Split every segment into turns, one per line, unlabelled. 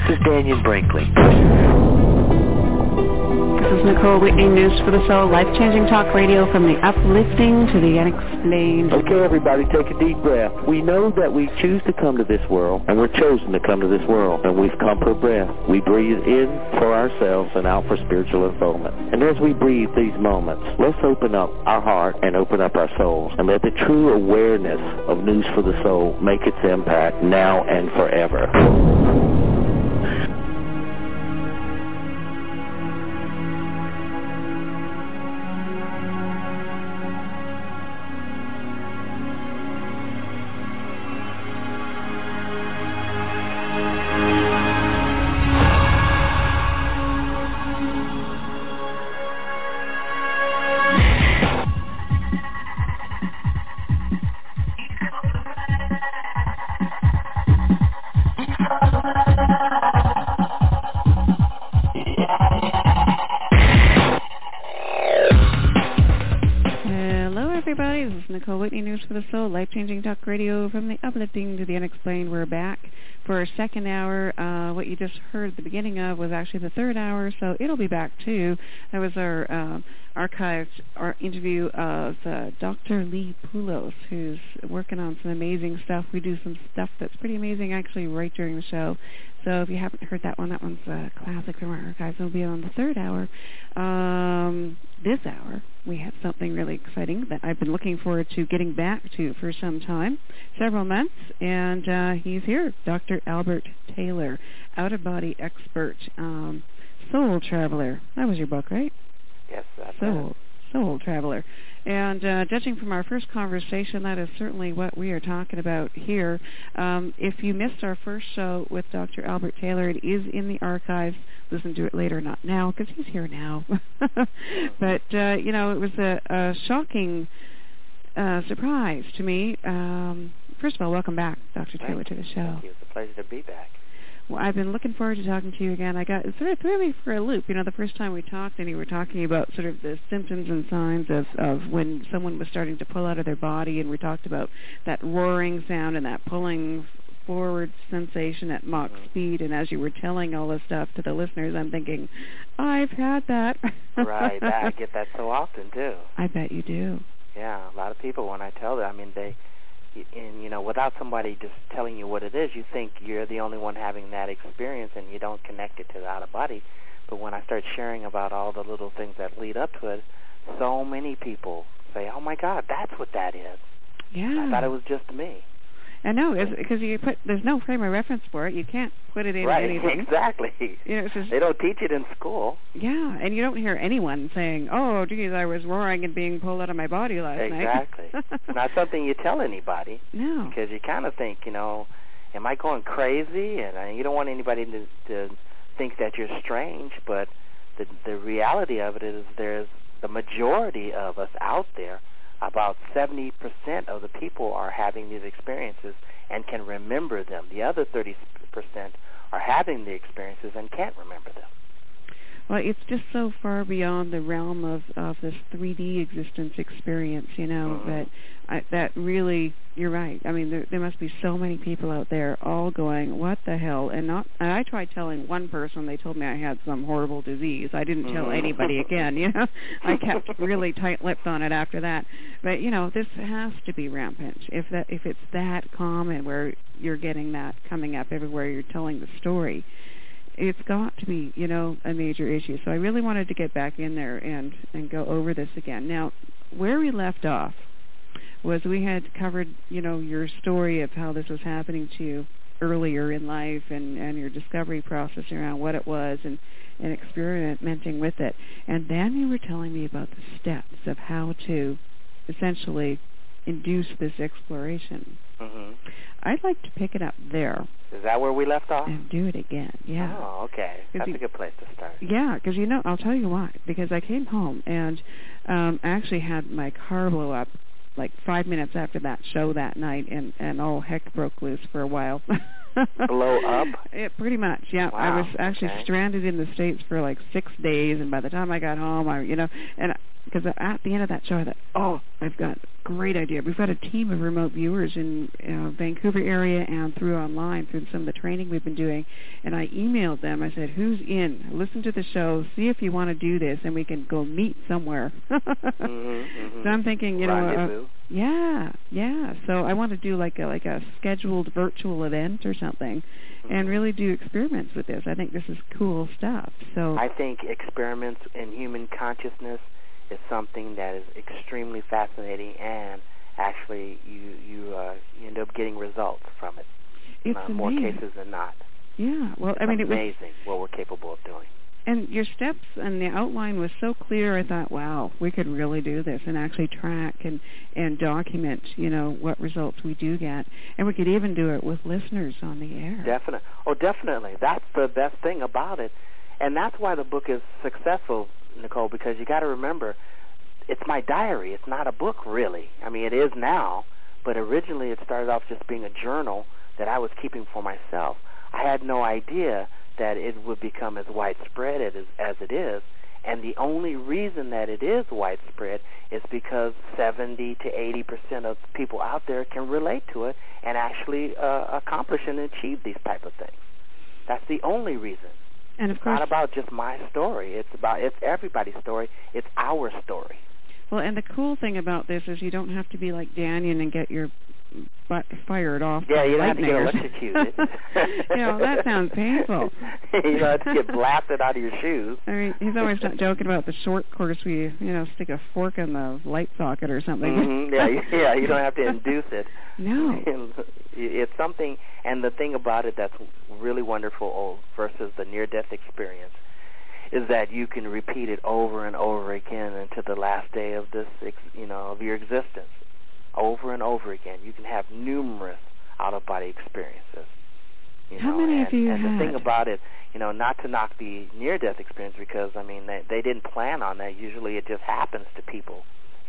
This is Daniel Brinkley.
This is Nicole Whitney, News for the Soul, life-changing talk radio from the uplifting to the unexplained.
Okay, everybody, take a deep breath. We know that we choose to come to this world, and we're chosen to come to this world, and we've come for breath. We breathe in for ourselves and out for spiritual unfoldment. And as we breathe these moments, let's open up our heart and open up our souls, and let the true awareness of News for the Soul make its impact now and forever.
Life-changing talk radio from the uplifting to the unexplained. We're back for our second hour. What you just heard at the beginning of was actually the third hour, so it'll be back too. That was our archived our interview of Dr. Lee Poulos, who's working on some amazing stuff. We do some stuff that's pretty amazing actually right during the show. So if you haven't heard that one's a classic from our archives. It'll be on the third hour. This hour, we have something really exciting that I've been looking forward to getting back to for some time, several months, and he's here, Dr. Albert Taylor, out-of-body expert, soul traveler. That was your book, right?
Yes, that's
Soul Traveler. And judging from our first conversation, that is certainly what we are talking about here. If you missed our first show with Dr. Albert Taylor, it is in the archives. Listen to it later, not now, because he's here now. But, it was a shocking surprise to me. First of all, welcome back, Dr. Taylor, to the show.
Thank you. It's a pleasure to be back.
Well, I've been looking forward to talking to you again. It sort of threw me for a loop. The first time we talked, and you were talking about sort of the symptoms and signs of when someone was starting to pull out of their body, and we talked about that roaring sound and that pulling forward sensation at Mach speed. And as you were telling all this stuff to the listeners, I'm thinking, I've had that.
Right, I get that so often, too.
I bet you do.
Yeah, a lot of people, when I tell them, without somebody just telling you what it is, you think you're the only one having that experience and you don't connect it to the out-of-body. But when I start sharing about all the little things that lead up to it, so many people say, oh, my God, that's what that is.
Yeah.
I thought it was just me.
I know, because there's no frame of reference for it. You can't put it in anything.
Right, exactly. They don't teach it in school.
Yeah, and you don't hear anyone saying, oh, geez, I was roaring and being pulled out of my body last night.
Exactly. It's not something you tell anybody.
No.
Because you kind of think, am I going crazy? And you don't want anybody to think that you're strange, but the reality of it is there's the majority of us out there. About 70% of the people are having these experiences and can remember them. The other 30% are having the experiences and can't remember them.
Well, it's just so far beyond the realm of this 3D existence experience, that really, you're right. I mean, there must be so many people out there all going, what the hell? And I tried telling one person, they told me I had some horrible disease. I didn't tell anybody again, I kept really tight-lipped on it after that. But, this has to be rampant. If it's that common where you're getting that coming up everywhere you're telling the story, it's got to be, a major issue. So I really wanted to get back in there and go over this again. Now, where we left off was we had covered, your story of how this was happening to you earlier in life and your discovery process around what it was and experimenting with it. And then you were telling me about the steps of how to essentially induce this exploration.
Mm-hmm.
I'd like to pick it up there.
Is that where we left off?
And do it again, yeah.
Oh, okay. That's a good place to start.
Yeah, because, I'll tell you why. Because I came home and I actually had my car blow up like 5 minutes after that show that night, and all heck broke loose for a while.
Blow up?
Pretty much, yeah.
Wow.
I was actually stranded in the States for like 6 days, and by the time I got home, because at the end of that show, I thought, I've got a great idea. We've got a team of remote viewers in Vancouver area and through online through some of the training we've been doing, and I emailed them. I said, who's in? Listen to the show, see if you want to do this, and we can go meet somewhere. So I'm thinking, yeah. So I want to do like a scheduled virtual event or something, and really do experiments with this. I think this is cool stuff. So
I think experiments in human consciousness is something that is extremely fascinating, and actually you end up getting results from it.
It's
in more cases than not.
Yeah, well,
it's amazing what we're capable of doing.
And your steps and the outline was so clear. I thought, wow, we could really do this and actually track and document, what results we do get, and we could even do it with listeners on the air.
Definitely. That's the best thing about it, and that's why the book is successful, Nicole, because you got to remember, it's my diary. It's not a book, really. I mean, it is now, but originally it started off just being a journal that I was keeping for myself. I had no idea that it would become as widespread as it is, and the only reason that it is widespread is because 70 to 80% of people out there can relate to it and actually accomplish and achieve these type of things. That's the only reason.
And of course,
it's not about just my story. It's everybody's story. It's our story.
Well, and the cool thing about this is you don't have to be like Daniel and get your butt fired off.
Yeah, you don't have to get electrocuted.
That sounds painful.
You don't have to get blasted out of your shoes.
I mean, he's always joking about the short course where you stick a fork in the light socket or something.
Mm-hmm. Yeah, you don't have to induce it.
No.
It's something, and the thing about it that's really wonderful versus the near-death experience is that you can repeat it over and over again into the last day of this, of your existence. Over and over again. You can have numerous out-of-body experiences.
How many have you had?
And the thing about it, not to knock the near-death experience, because, they didn't plan on that. Usually it just happens to people.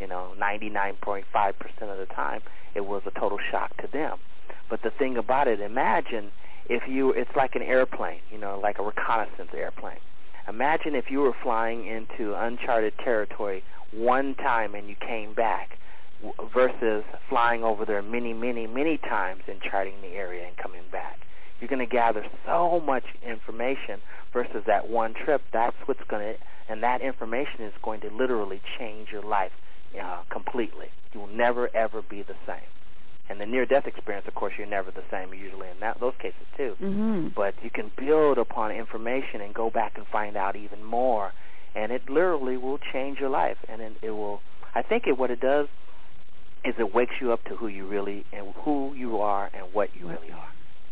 99.5% of the time, it was a total shock to them. But the thing about it, imagine it's like an airplane, like a reconnaissance airplane. Imagine if you were flying into uncharted territory one time and you came back, versus flying over there many, many, many times and charting the area and coming back. You're going to gather so much information versus that one trip. That's what's going to, and that information is going to literally change your life completely. You will never, ever be the same. And the near-death experience, of course, you're never the same usually in those cases too.
Mm-hmm.
But you can build upon information and go back and find out even more, and it literally will change your life. And it will, I think what it does is it wakes you up to who you are and what you really are.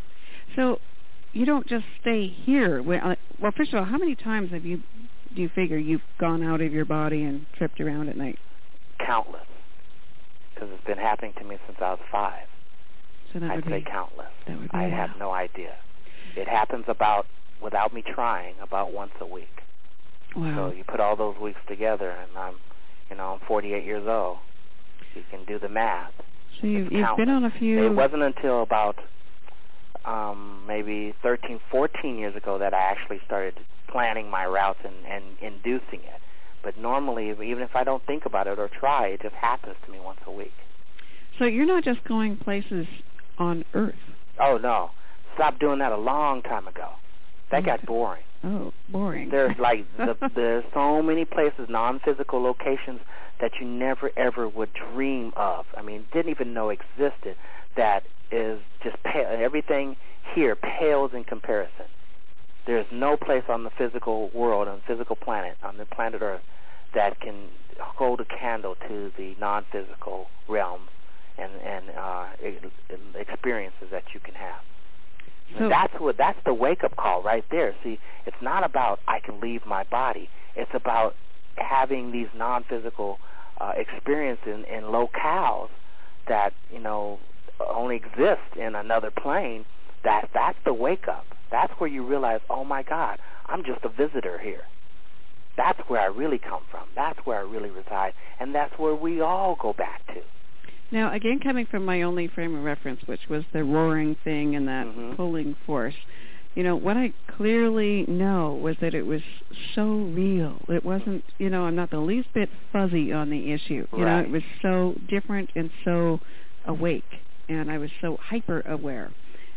So you don't just stay here. Well, first of all, how many times do you figure you've gone out of your body and tripped around at night?
Countless, because it's been happening to me since I was 5.
So I'd say
countless.
That would be
I have no idea. It happens without me trying, about once a week.
Wow.
So you put all those weeks together, and I'm 48 years old. You can do the math.
So you've been on a few.
It wasn't until about maybe 13, 14 years ago that I actually started planning my routes and inducing it. But normally, even if I don't think about it or try, it just happens to me once a week.
So you're not just going places on Earth?
Oh, no. Stopped doing that a long time ago. That got boring.
Oh, boring.
There's there's so many places, non-physical locations that you never ever would dream of. Didn't even know existed. That is just everything here pales in comparison. There's no place on the physical world, on the physical planet, on the planet Earth, that can hold a candle to the non-physical realm and experiences that you can have. So that's the wake-up call right there. See, it's not about I can leave my body. It's about having these non-physical experiences in locales that only exist in another plane. That's the wake-up. That's where you realize, oh my God, I'm just a visitor here. That's where I really come from. That's where I really reside, and that's where we all go back to.
Now, again, coming from my only frame of reference, which was the roaring thing and that pulling force, what I clearly know was that it was so real. It wasn't, I'm not the least bit fuzzy on the issue.
Right.
It was so different and so awake, and I was so hyper aware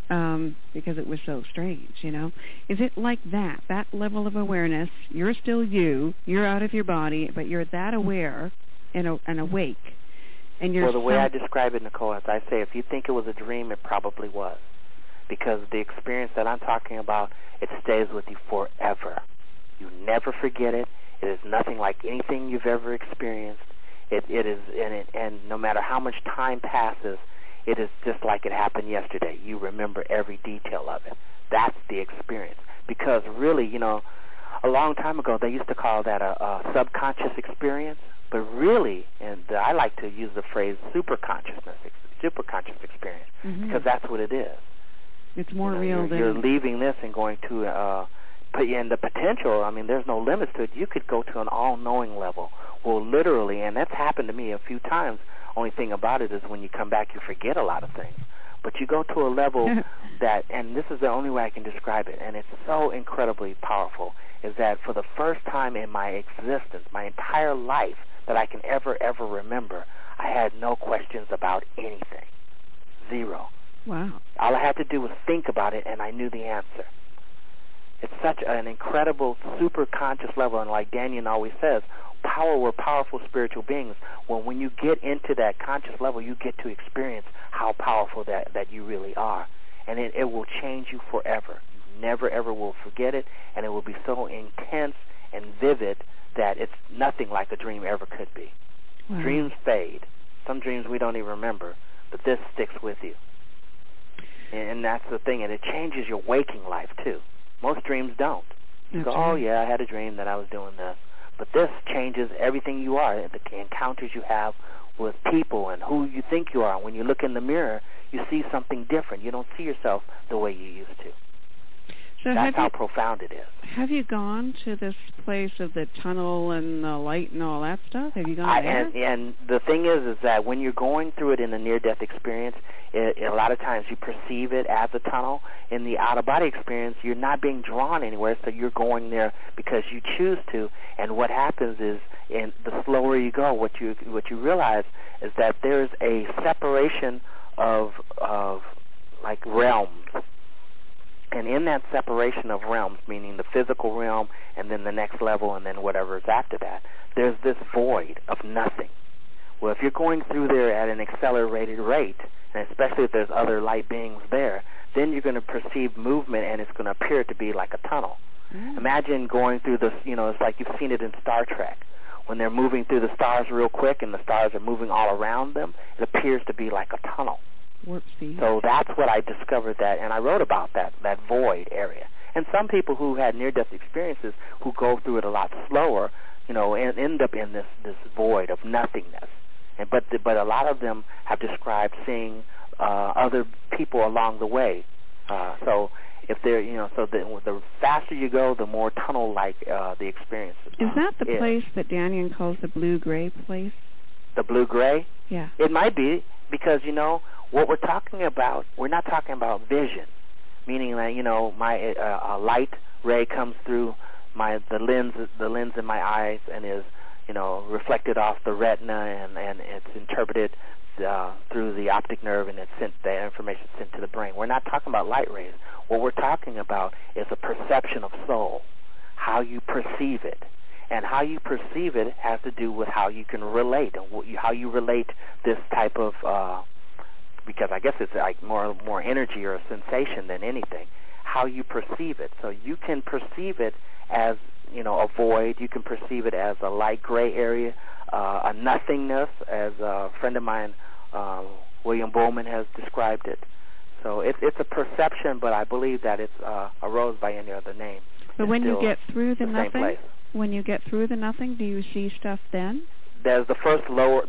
because it was so strange, Is it like that level of awareness? You're still you're out of your body, but you're that aware and awake. And you're
well, the way I describe it, Nicole, is I say if you think it was a dream, it probably was. Because the experience that I'm talking about, it stays with you forever. You never forget it. It is nothing like anything you've ever experienced. It is, and no matter how much time passes, it is just like it happened yesterday. You remember every detail of it. That's the experience. Because really, a long time ago, they used to call that a subconscious experience. But really, and I like to use the phrase superconscious experience, because that's what it is.
It's more real than...
You're leaving this and going to put you in the potential. I mean, there's no limits to it. You could go to an all-knowing level. Well, literally, and that's happened to me a few times. Only thing about it is when you come back, you forget a lot of things. But you go to a level that, and this is the only way I can describe it, and it's so incredibly powerful, is that for the first time in my existence, my entire life, that I can ever remember, I had no questions about anything. Zero.
Wow.
All I had to do was think about it, and I knew the answer. It's such an incredible, super conscious level, and like Daniel always says, we're powerful spiritual beings. Well, when you get into that conscious level, you get to experience how powerful that you really are. And it will change you forever. You never, ever will forget it, and it will be so intense and vivid that it's nothing like a dream ever could be.
Wow.
Dreams fade. Some dreams we don't even remember, but this sticks with you. And that's the thing, and it changes your waking life, too. Most dreams don't. You go, oh, yeah, I had a dream that I was doing this. But this changes everything you are, the encounters you have with people and who you think you are. When you look in the mirror, you see something different. You don't see yourself the way you used to.
So
that's how profound it is.
Have you gone to this place of the tunnel and the light and all that stuff? Have you gone there?
And the thing is that when you're going through it in a near-death experience, a lot of times you perceive it as a tunnel. In the out-of-body experience, you're not being drawn anywhere, so you're going there because you choose to. And what happens is, in the slower you go, what you realize is that there's a separation of like realms. And in that separation of realms, meaning the physical realm and then the next level and then whatever is after that, there's this void of nothing. Well, if you're going through there at an accelerated rate, and especially if there's other light beings there, then you're going to perceive movement and it's going to appear to be like a tunnel. Imagine going through this, it's like you've seen it in Star Trek. When they're moving through the stars real quick and the stars are moving all around them, it appears to be like a tunnel.
Whoopsie.
So that's what I discovered and I wrote about that void area. And some people who had near-death experiences who go through it a lot slower, and end up in this void of nothingness. But a lot of them have described seeing other people along the way. So if they're, so the faster you go, the more tunnel-like the experience is.
Is that the place that Daniel calls the blue-gray place?
The blue-gray?
Yeah.
It might be, because, what we're talking about, we're not talking about vision, meaning that, my a light ray comes through the lens in my eyes and is, reflected off the retina and it's interpreted through the optic nerve and the information sent to the brain. We're not talking about light rays. What we're talking about is a perception of soul, how you perceive it. And how you perceive it has to do with how you can relate and how you relate this type of because I guess it's like more energy or a sensation than anything, how you perceive it. So you can perceive it as, a void. You can perceive it as a light gray area, a nothingness, as a friend of mine, William Bowman, has described it. So it's a perception, but I believe that it's arose by any other name.
But when you get through the
nothing,
when you get through the nothing, do you see stuff then?
There's the first level.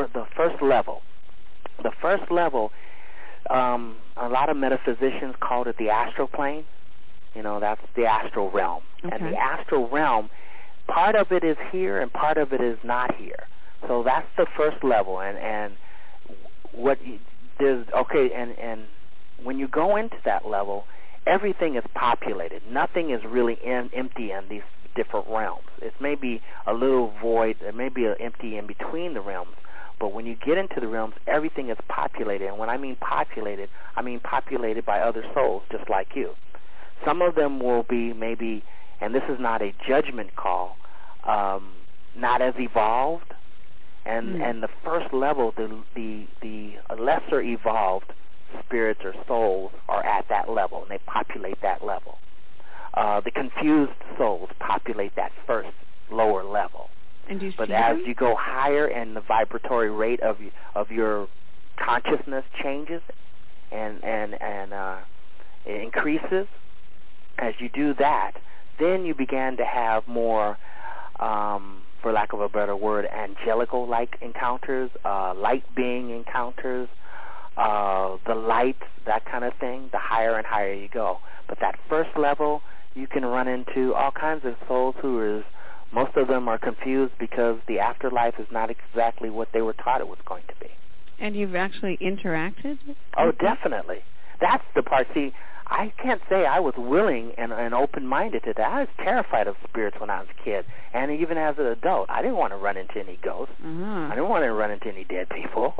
The first level, a lot of metaphysicians called it the astral plane. That's the astral realm.
Okay.
And the astral realm, part of it is here and part of it is not here. So that's the first level. And and when you go into that level, everything is populated. Nothing is really empty in these different realms. It may be a little void, it may be empty in between the realms, but when you get into the realms, everything is populated. And when I mean populated by other souls just like you. Some of them will be maybe, and this is not a judgment call, not as evolved, and the first level, the lesser evolved spirits or souls are at that level, and they populate that level. The confused souls populate that first lower level.
And do you
but
see
as
them?
you go higher and the vibratory rate of your consciousness changes and it increases, as you do that, then you began to have more, for lack of a better word, angelical-like encounters, light being encounters, the light, that kind of thing. The higher and higher you go. But that first level, you can run into all kinds of souls most of them are confused because the afterlife is not exactly what they were taught it was going to be.
And you've actually interacted?
Oh, definitely. That's the part. See, I can't say I was willing and open-minded to that. I was terrified of spirits when I was a kid, and even as an adult. I didn't want to run into any ghosts. I didn't want to run into any dead people.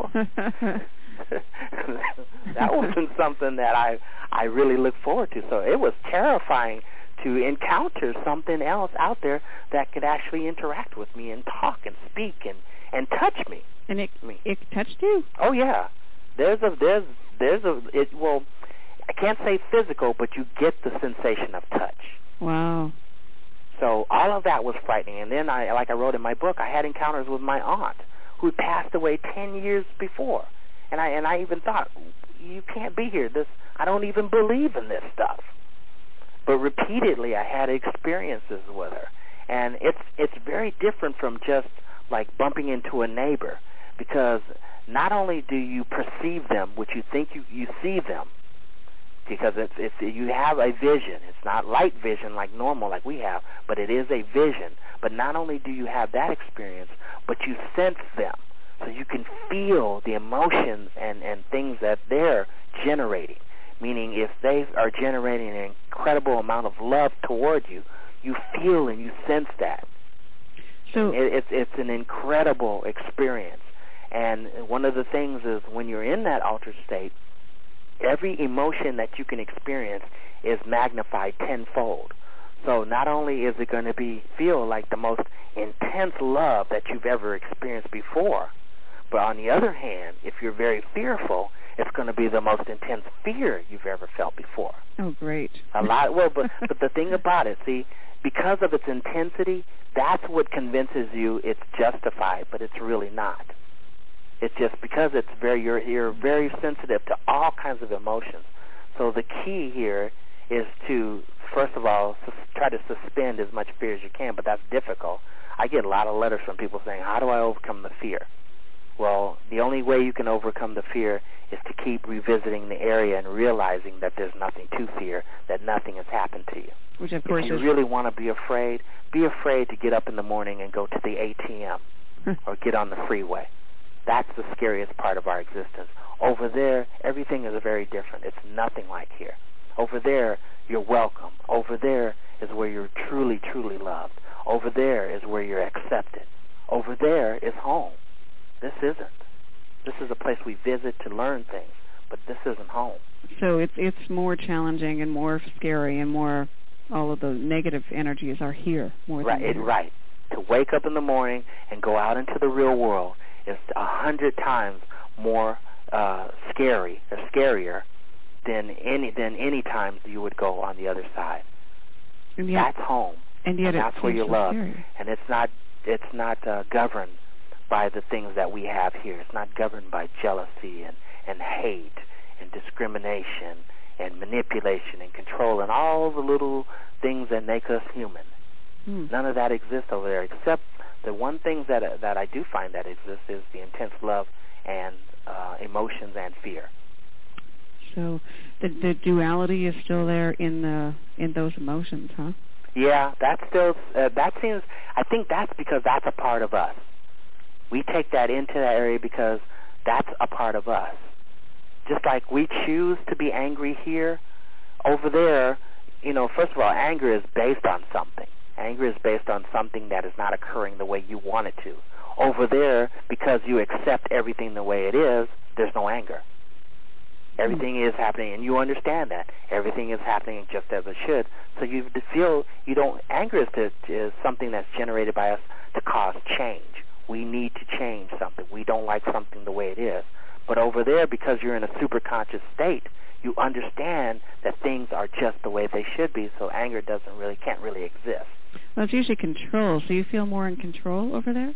That wasn't something that I really looked forward to. So it was terrifying to encounter something else out there that could actually interact with me and talk and speak and touch me.
And it touched you?
Oh yeah. Well, I can't say physical, but you get the sensation of touch.
Wow.
So all of that was frightening. And then like I wrote in my book, I had encounters with my aunt who had passed away 10 years before. And I even thought, you can't be here. I don't even believe in this stuff. But repeatedly I had experiences with her. And it's very different from just like bumping into a neighbor, because not only do you perceive them, which you think you see them, because it's you have a vision. It's not light vision like normal like we have, but it is a vision. But not only do you have that experience, but you sense them. So you can feel the emotions and things that they're generating. Meaning if they are generating an incredible amount of love toward you, you feel and you sense that.
So
it's an incredible experience. And one of the things is when you're in that altered state, every emotion that you can experience is magnified tenfold. So not only is it going to feel like the most intense love that you've ever experienced before, but on the other hand, if you're very fearful, it's going to be the most intense fear you've ever felt before.
Oh, great.
A lot. Well, but the thing about it, see, because of its intensity, that's what convinces you it's justified, but it's really not. It's just because you're very sensitive to all kinds of emotions. So the key here is to, first of all, try to suspend as much fear as you can, but that's difficult. I get a lot of letters from people saying, how do I overcome the fear? Well, the only way you can overcome the fear is to keep revisiting the area and realizing that there's nothing to fear, that nothing has happened to you.
Which, of course,
if you really want to be afraid to get up in the morning and go to the ATM or get on the freeway. That's the scariest part of our existence. Over there, everything is very different. It's nothing like here. Over there, you're welcome. Over there is where you're truly, truly loved. Over there is where you're accepted. Over there is home. This isn't. This is a place we visit to learn things, but this isn't home.
So it's more challenging and more scary and more, all of the negative energies are here more than there.
Right. To wake up in the morning and go out into the real world is 100 times more scarier than any times you would go on the other side.
And yet,
that's home.
And yet
that's where you're loved.
Scary.
And it's not governed by the things that we have here. It's not governed by jealousy and hate and discrimination and manipulation and control and all the little things that make us human. None of that exists over there, except the one thing that I do find that exists is the intense love and emotions and fear.
So the duality is still there in those emotions, huh?
Yeah, that's still that seems. I think that's because that's a part of us. We take that into that area because That's a part of us. Just like we choose to be angry here, over there, first of all, anger is based on something. Anger is based on something that is not occurring the way you want it to. Over there, because you accept everything the way it is, there's no anger. Everything is happening, and you understand that. Everything is happening just as it should. So you feel you don't. Anger is something that's generated by us to cause change. We need to change something. We don't like something the way it is. But over there, because you're in a superconscious state, you understand that things are just the way they should be. So anger can't really exist.
Well, it's usually control. So you feel more in control over there?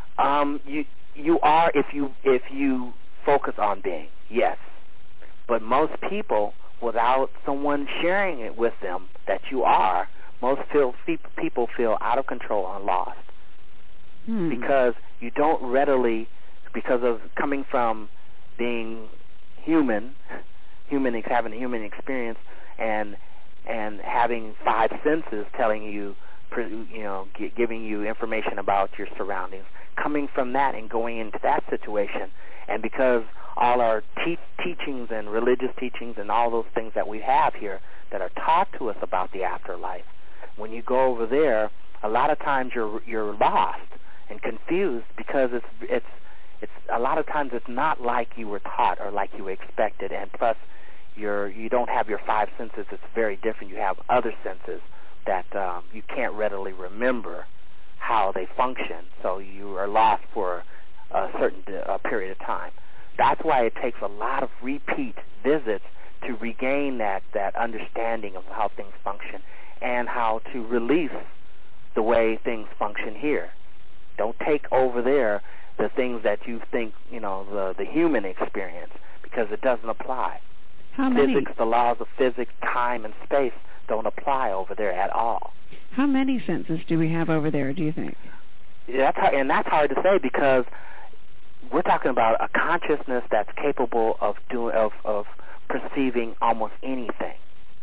You are if you focus on being, yes. But most people, without someone sharing it with them that you are, most people feel out of control and lost. Because you don't readily, because of coming from being human, having a human experience, and having five senses telling you, giving you information about your surroundings, coming from that and going into that situation, and because all our teachings and religious teachings and all those things that we have here that are taught to us about the afterlife, when you go over there, a lot of times you're lost and confused because it's a lot of times it's not like you were taught or like you expected, and plus you don't have your five senses. It's very different. You have other senses that you can't readily remember how they function, so you are lost for a certain period of time. That's why it takes a lot of repeat visits to regain that understanding of how things function and how to release the way things function here. Don't take over there the things that you think, the human experience, because it doesn't apply.
How many?
Physics, the laws of physics, time, and space don't apply over there at all.
How many senses do we have over there, do you think?
That's hard to say, because we're talking about a consciousness that's capable of perceiving almost anything.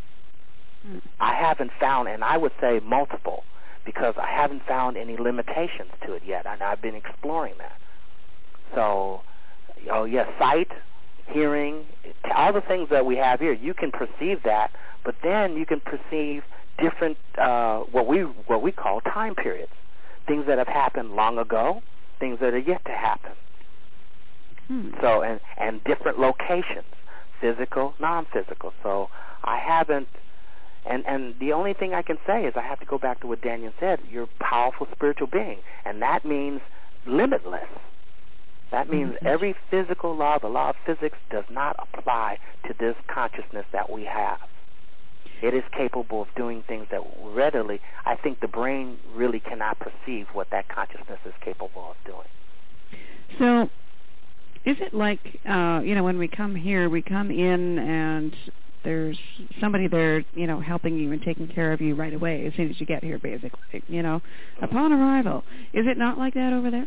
I haven't found, and I would say multiple, because I haven't found any limitations to it yet, and I've been exploring that. So, sight, hearing, all the things that we have here, you can perceive that, but then you can perceive different, what we call time periods, things that have happened long ago, things that are yet to happen. So, and different locations, physical, non-physical. So I haven't, and the only thing I can say is I have to go back to what Daniel said. You're a powerful spiritual being, and that means limitless. That means every physical law, the law of physics, does not apply to this consciousness that we have. It is capable of doing things that readily, I think the brain really cannot perceive what that consciousness is capable of doing.
So, is it like, when we come here, we come in and there's somebody there, helping you and taking care of you right away as soon as you get here, basically, upon arrival. Is it not like that over there?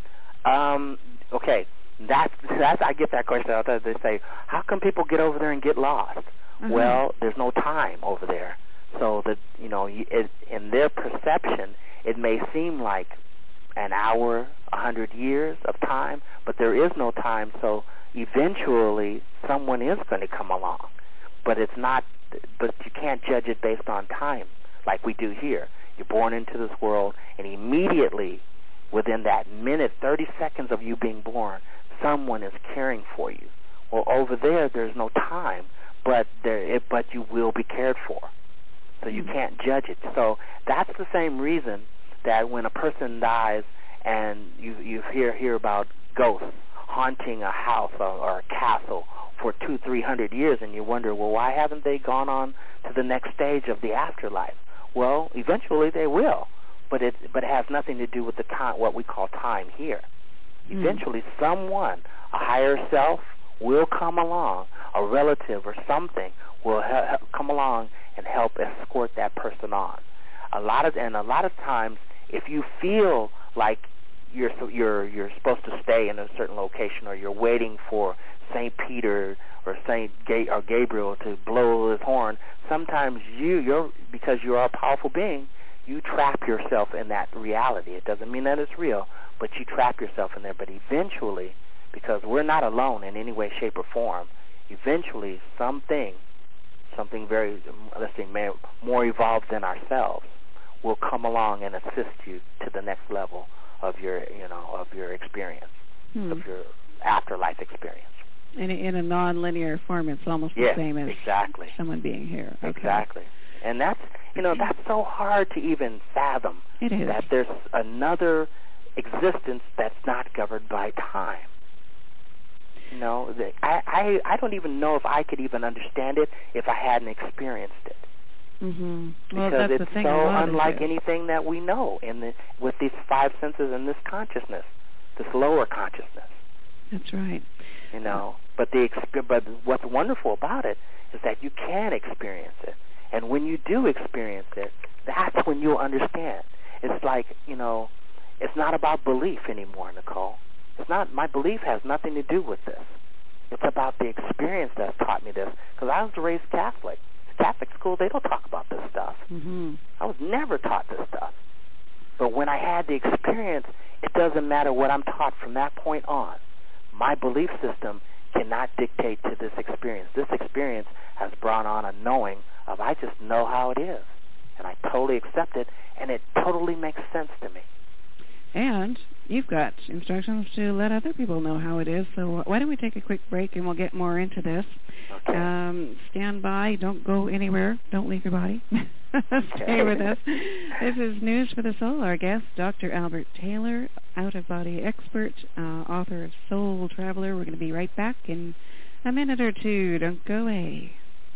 Okay. That's I get that question all the time. They say, how come people get over there and get lost? Well, there's no time over there. So that, in their perception, it may seem like an hour, 100 years of time, but there is no time, so eventually someone is going to come along. But you can't judge it based on time like we do here. You're born into this world, and immediately within that minute, 30 seconds of you being born, someone is caring for you. Well, over there's no time, but you will be cared for. So you can't judge it. So that's the same reason that when a person dies and you hear about ghosts haunting a house or a castle for 200-300 years, and you wonder, well, why haven't they gone on to the next stage of the afterlife? Well, eventually they will, but it has nothing to do with the time, what we call time here. Eventually someone, a higher self, will come along, a relative or something will come along and help escort that person on. A lot of times, if you feel like you're supposed to stay in a certain location, or you're waiting for St. Peter or or Gabriel to blow his horn, sometimes because you are a powerful being, you trap yourself in that reality. It doesn't mean that it's real, but you trap yourself in there. But eventually, because we're not alone in any way, shape, or form. Eventually, something very, let's say, more evolved than ourselves will come along and assist you to the next level of your, of your experience, of your afterlife experience.
In a non-linear form, it's almost the same as someone being here. Okay.
Exactly. And that's, that's so hard to even fathom.
It is.
That there's another existence that's not governed by time. I don't even know if I could even understand it if I hadn't experienced it.
Mm-hmm. Well,
because
that's
it's
the thing
so unlike anything that we know with these five senses and this consciousness, this lower consciousness.
That's right.
But what's wonderful about it is that you can experience it, and when you do experience it, that's when you'll understand. It's like it's not about belief anymore, Nicole. It's not. My belief has nothing to do with this. It's about the experience that's taught me this. Because I was raised Catholic. Catholic school, they don't talk about this stuff.
Mm-hmm.
I was never taught this stuff. But when I had the experience, it doesn't matter what I'm taught from that point on. My belief system cannot dictate to this experience. This experience has brought on a knowing of I just know how it is. And I totally accept it, and it totally makes sense to me.
And you've got instructions to let other people know how it is. So why don't we take a quick break, and we'll get more into this.
Okay.
Stand by. Don't go anywhere. Don't leave your body. Stay with us. This is News for the Soul. Our guest, Dr. Albert Taylor, out-of-body expert, author of Soul Traveler. We're going to be right back in a minute or two. Don't go away.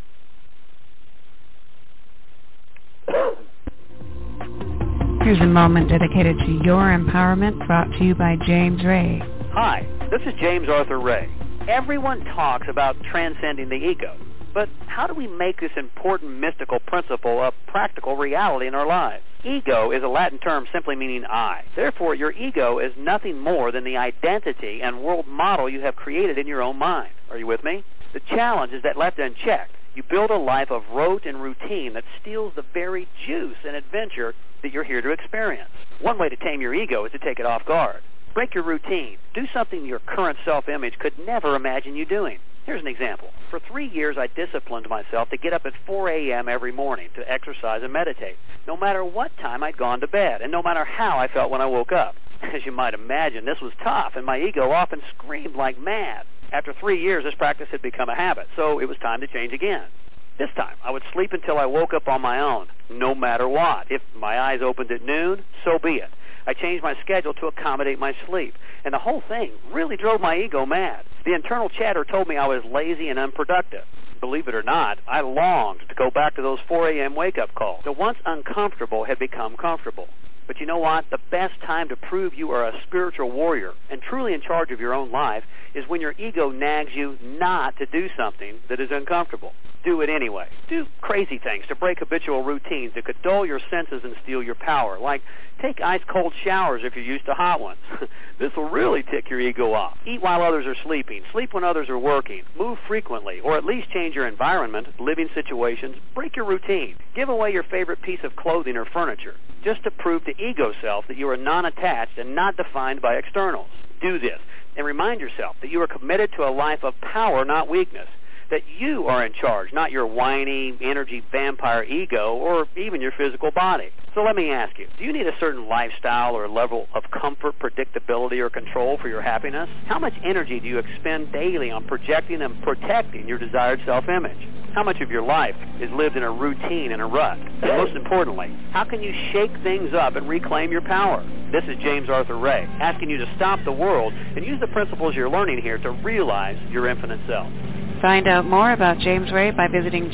Here's a moment dedicated to your empowerment, brought to you by James Ray.
Hi, this is James Arthur Ray. Everyone talks about transcending the ego, but how do we make this important mystical principle a practical reality in our lives? Ego is a Latin term simply meaning I. Therefore, your ego is nothing more than the identity and world model you have created in your own mind. Are you with me? The challenge is that left unchecked, you build a life of rote and routine that steals the very juice and adventure that you're here to experience. One way to tame your ego is to take it off guard. Break your routine. Do something your current self-image could never imagine you doing. Here's an example. For 3 years, I disciplined myself to get up at 4 a.m. every morning to exercise and meditate, no matter what time I'd gone to bed, and no matter how I felt when I woke up. As you might imagine, this was tough, and my ego often screamed like mad. After 3 years, this practice had become a habit, so it was time to change again. This time, I would sleep until I woke up on my own, no matter what. If my eyes opened at noon, so be it. I changed my schedule to accommodate my sleep, and the whole thing really drove my ego mad. The internal chatter told me I was lazy and unproductive. Believe it or not, I longed to go back to those 4 a.m. wake-up calls. The once uncomfortable had become comfortable. But you know what? The best time to prove you are a spiritual warrior and truly in charge of your own life is when your ego nags you not to do something that is uncomfortable. Do it anyway. Do crazy things to break habitual routines that could dull your senses and steal your power, like take ice-cold showers if you're used to hot ones. This will really tick your ego off. Eat while others are sleeping. Sleep when others are working. Move frequently, or at least change your environment, living situations. Break your routine. Give away your favorite piece of clothing or furniture, just to prove to ego self that you are non-attached and not defined by externals. Do this, and remind yourself that you are committed to a life of power, not weakness. That you are in charge, not your whiny, energy vampire ego or even your physical body. So let me ask you, do you need a certain lifestyle or level of comfort, predictability, or control for your happiness? How much energy do you expend daily on projecting and protecting your desired self-image? How much of your life is lived in a routine and a rut? And most importantly, how can you shake things up and reclaim your power? This is James Arthur Ray, asking you to stop the world and use the principles you're learning here to realize your infinite self.
Find out more about James Ray by visiting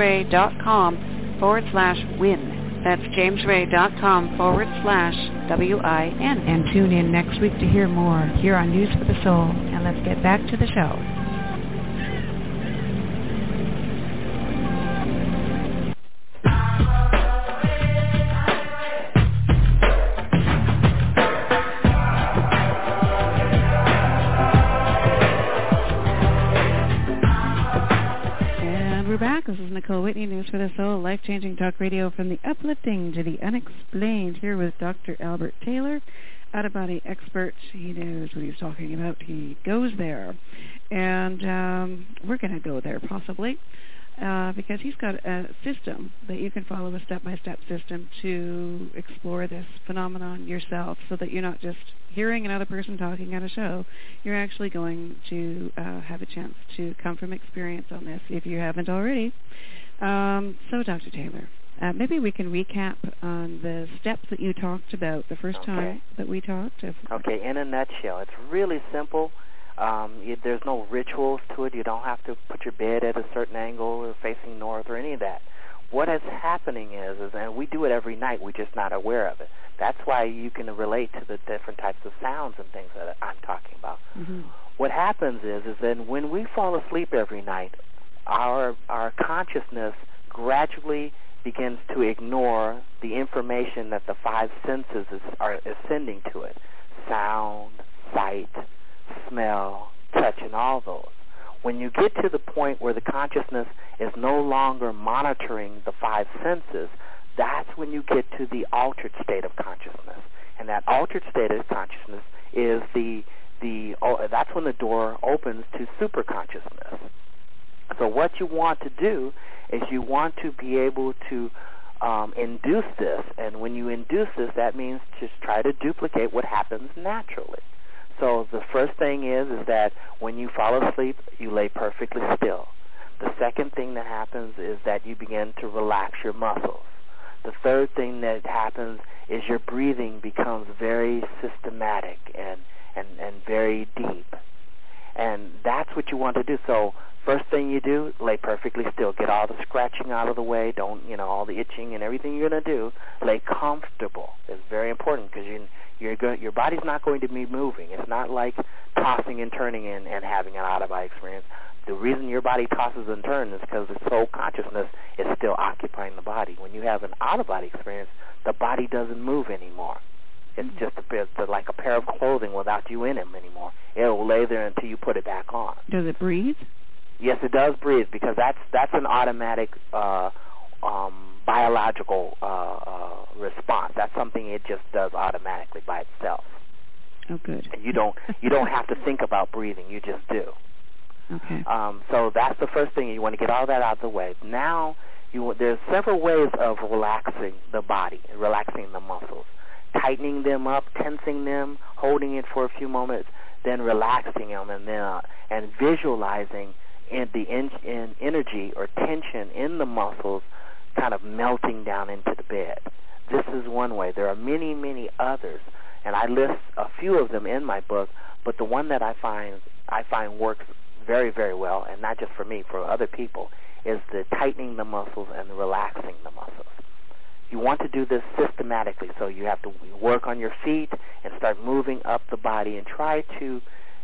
jamesray.com/win. That's jamesray.com/WIN. And tune in next week to hear more here on News for the Soul. And let's get back to the show. We're back. This is Nicole Whitney, News for the Soul. life-changing talk radio from the uplifting to the unexplained, here with Dr. Albert Taylor, out-of-body expert. He knows what he's talking about. He goes there. And we're going to go there, possibly, because he's got a system that you can follow, a step-by-step system to explore this phenomenon yourself, so that you're not just hearing another person talking at a show. You're actually going to have a chance to come from experience on this, if you haven't already. So, Dr. Taylor, maybe we can recap on the steps that you talked about the first time that we talked.
Okay, in a nutshell, it's really simple. There's no rituals to it. You don't have to put your bed at a certain angle or facing north or any of that. What is happening is, and we do it every night, we're just not aware of it. That's why you can relate to the different types of sounds and things that I'm talking about. Mm-hmm. What happens is that when we fall asleep every night, our consciousness gradually begins to ignore the information that the five senses are sending to it: sound, sight, smell, touch, and all those. When you get to the point where the consciousness is no longer monitoring the five senses, that's when you get to the altered state of consciousness. And that altered state of consciousness is that's when the door opens to superconsciousness. So what you want to do is you want to be able to induce this, and when you induce this, that means just try to duplicate what happens naturally. So the first thing is that when you fall asleep, you lay perfectly still. The second thing that happens is that you begin to relax your muscles. The third thing that happens is your breathing becomes very systematic and very deep. And that's what you want to do. So first thing you do, lay perfectly still. Get all the scratching out of the way. Don't, all the itching and everything you're going to do. Lay comfortable. It's very important because your body's not going to be moving. It's not like tossing and turning and having an out-of-body experience. The reason your body tosses and turns is because the soul consciousness is still occupying the body. When you have an out-of-body experience, the body doesn't move anymore. It's just like a pair of clothing without you in them anymore. It will lay there until you put it back on.
Does it breathe?
Yes, it does breathe, because that's an automatic biological response. That's something it just does automatically by itself.
Oh, good.
And you don't have to think about breathing. You just do.
Okay.
So that's the first thing. You want to get all that out of the way. Now, there's several ways of relaxing the body, relaxing the muscles. Tightening them up, tensing them, holding it for a few moments, then relaxing them, and visualizing the energy or tension in the muscles kind of melting down into the bed. This is one way. There are many, many others, and I list a few of them in my book, but the one that I find works very, very well, and not just for me, for other people, is the tightening the muscles and the relaxing the muscles. You want to do this systematically, so you have to work on your feet and start moving up the body and try to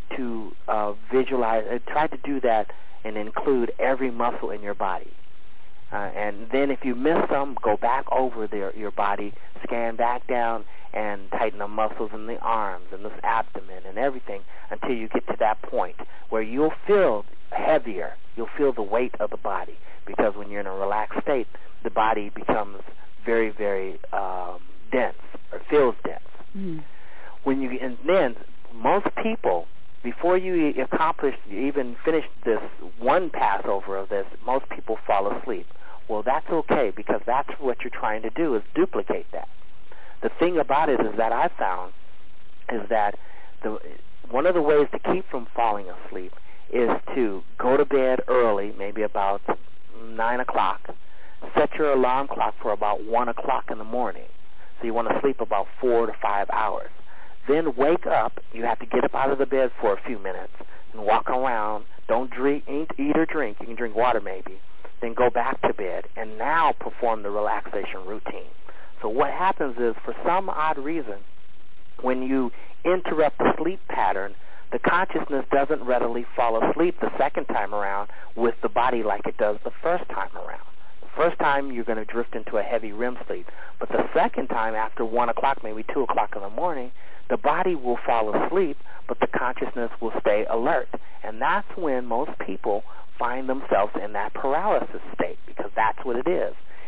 visualize, try to do that and include every muscle in your body. And then if you miss some, go back over your body, scan back down, and tighten the muscles in the arms and the abdomen and everything until you get to that point where you'll feel heavier. You'll feel the weight of the body, because when you're in a relaxed state, the body becomes very, very dense, or feels dense. Mm. And then most people, before you even finish this one passover of this, most people fall asleep. Well, that's okay, because that's what you're trying to do, is duplicate that. The thing about it is that I found is that one of the ways to keep from falling asleep is to go to bed early, maybe about 9 o'clock. Set your alarm clock for about 1 o'clock in the morning. So you want to sleep about 4 to 5 hours. Then wake up. You have to get up out of the bed for a few minutes and walk around. Don't eat or drink. You can drink water maybe. Then go back to bed and now perform the relaxation routine. So what happens is, for some odd reason, when you interrupt the sleep pattern, the consciousness doesn't readily fall asleep the second time around with the body like it does the first time around. First time, you're going to drift into a heavy REM sleep. But the second time, after 1 o'clock, maybe 2 o'clock in the morning, the body will fall asleep, but the consciousness will stay alert. And that's when most people find themselves in that paralysis state, because that's what it is.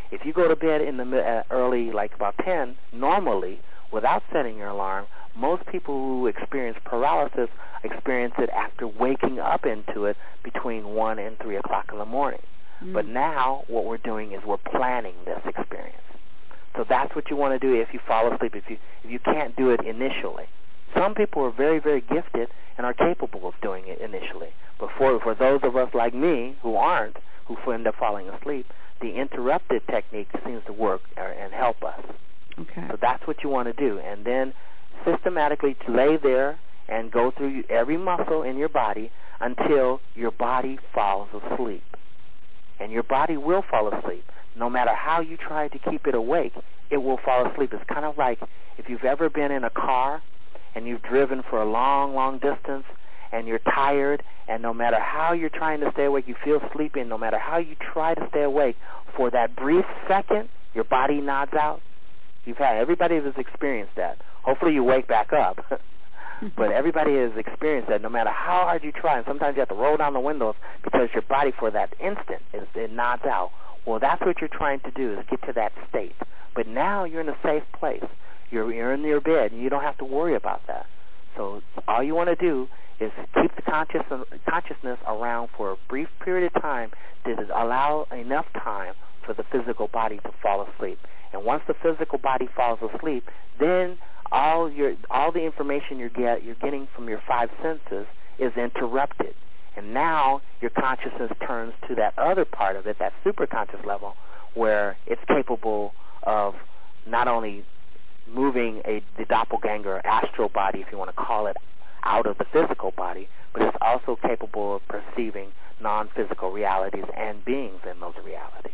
if you go to bed in the early, like about 10, normally, without setting your alarm, most people who experience paralysis experience it after waking up into it between 1 and 3 o'clock in the morning. But now what we're doing is we're planning this experience. So that's what you want to do if you fall asleep, if you can't do it initially. Some people are very, very gifted and are capable of doing it initially. But for those of us like me who aren't, who end up falling asleep, the interrupted technique seems to work and help us.
Okay.
So that's what you want to do. And then systematically lay there and go through every muscle in your body until your body falls asleep. And your body will fall asleep. No matter how you try to keep it awake, it will fall asleep. It's kind of like if you've ever been in a car and you've driven for a long, long distance and you're tired, and no matter how you're trying to stay awake, you feel sleepy, and no matter how you try to stay awake, for that brief second, your body nods out. Everybody has experienced that. Hopefully you wake back up. But everybody has experienced that no matter how hard you try, and sometimes you have to roll down the windows because your body for that instant, it nods out. Well, that's what you're trying to do, is get to that state. But now you're in a safe place. You're in your bed, and you don't have to worry about that. So all you want to do is keep the consciousness around for a brief period of time to allow enough time for the physical body to fall asleep. And once the physical body falls asleep, then all the information you're getting from your five senses is interrupted. And now your consciousness turns to that other part of it, that superconscious level, where it's capable of not only moving the doppelganger astral body, if you want to call it, out of the physical body, but it's also capable of perceiving non-physical realities and beings in those realities.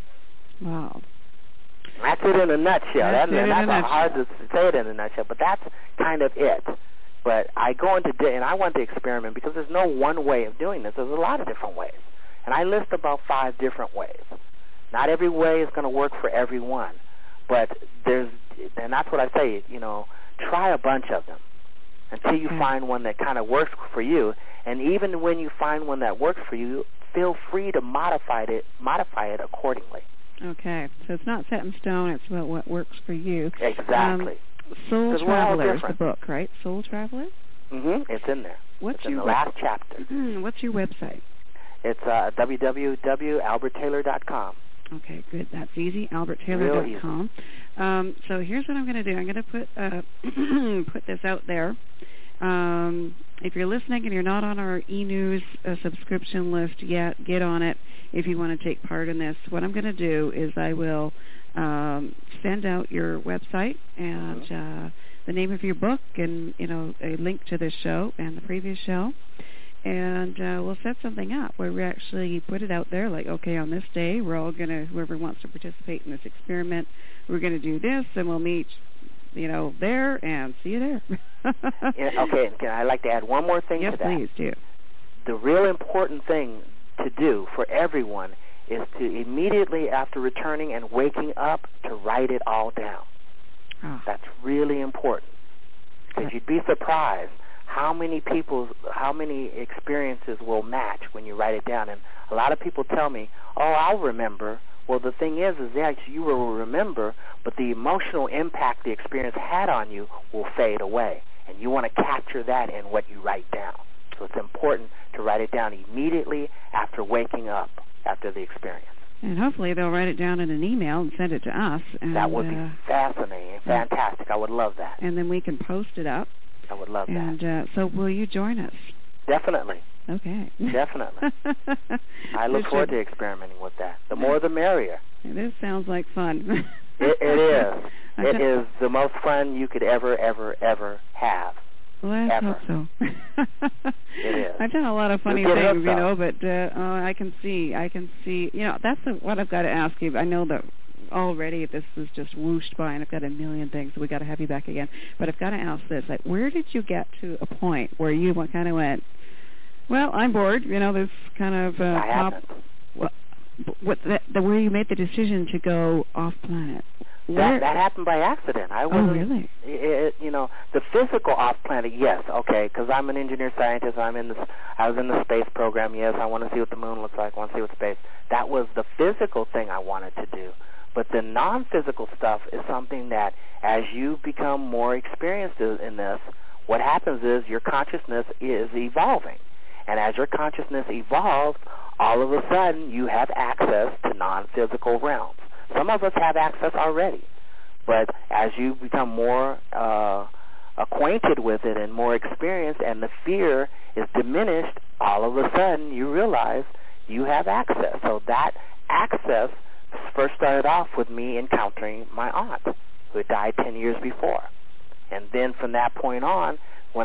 Wow.
That's it in a nutshell. That's hard to say it in a nutshell, but that's kind of it. But I go into and I want to experiment because there's no one way of doing this. There's a lot of different ways. And I list about 5 different ways. Not every way is going to work for everyone. But and that's what I say, try a bunch of them until you find one that kind of works for you. And even when you find one that works for you, feel free to modify it accordingly.
Okay, so it's not set in stone. It's about what works for you.
Exactly.
Soul Traveler is the book, right? Soul Traveler?
Mm-hmm. It's in there. It's in the last chapter.
What's your website?
It's www.alberttaylor.com.
Okay, good. That's easy. alberttaylor.com. So here's what I'm going to do. I'm going to put this out there. If you're listening and you're not on our e-news subscription list yet, get on it if you want to take part in this. What I'm going to do is I will send out your website and the name of your book and, a link to this show and the previous show. And we'll set something up where we actually put it out there, like, okay, on this day, we're all going to, whoever wants to participate in this experiment, we're going to do this, and we'll meet, there, and see you there.
Okay, I'd like to add one more thing to that.
Yes, please do.
The real important thing to do for everyone is to immediately after returning and waking up to write it all down. Oh. That's really important because you'd be surprised how many experiences will match when you write it down. And a lot of people tell me, I'll remember. Well, the thing is that you will remember, but the emotional impact the experience had on you will fade away. And you want to capture that in what you write down. So it's important to write it down immediately after waking up, after the experience.
And hopefully they'll write it down in an email and send it to us. And,
that would be fascinating, fantastic. I would love that.
And then we can post it up.
I would love that.
And so will you join us?
Definitely.
Okay.
Definitely. I look forward to experimenting with that. The more the merrier.
This sounds like fun.
It is. It is the most fun you could ever have.
Well, I hope so.
It is.
I've done a lot of funny things, but I can see, that's what I've got to ask you. I know that already this was just whooshed by, and I've got a million things, so we got to have you back again. But I've got to ask this: like, where did you get to a point where you kind of went, well, I'm bored, this kind of where you made the decision to go off planet?
That happened by accident. I wasn't.
Oh, really?
The physical off planet, yes, okay, because I'm an engineer scientist. I was in the space program. Yes, I want to see what the moon looks like. I want to see what space. That was the physical thing I wanted to do. But the non-physical stuff is something that, as you become more experienced in this, what happens is your consciousness is evolving. And as your consciousness evolves, all of a sudden you have access to non-physical realms. Some of us have access already. But as you become more acquainted with it and more experienced, and the fear is diminished, all of a sudden you realize you have access. So that access first started off with me encountering my aunt, who had died 10 years before. And then from that point on,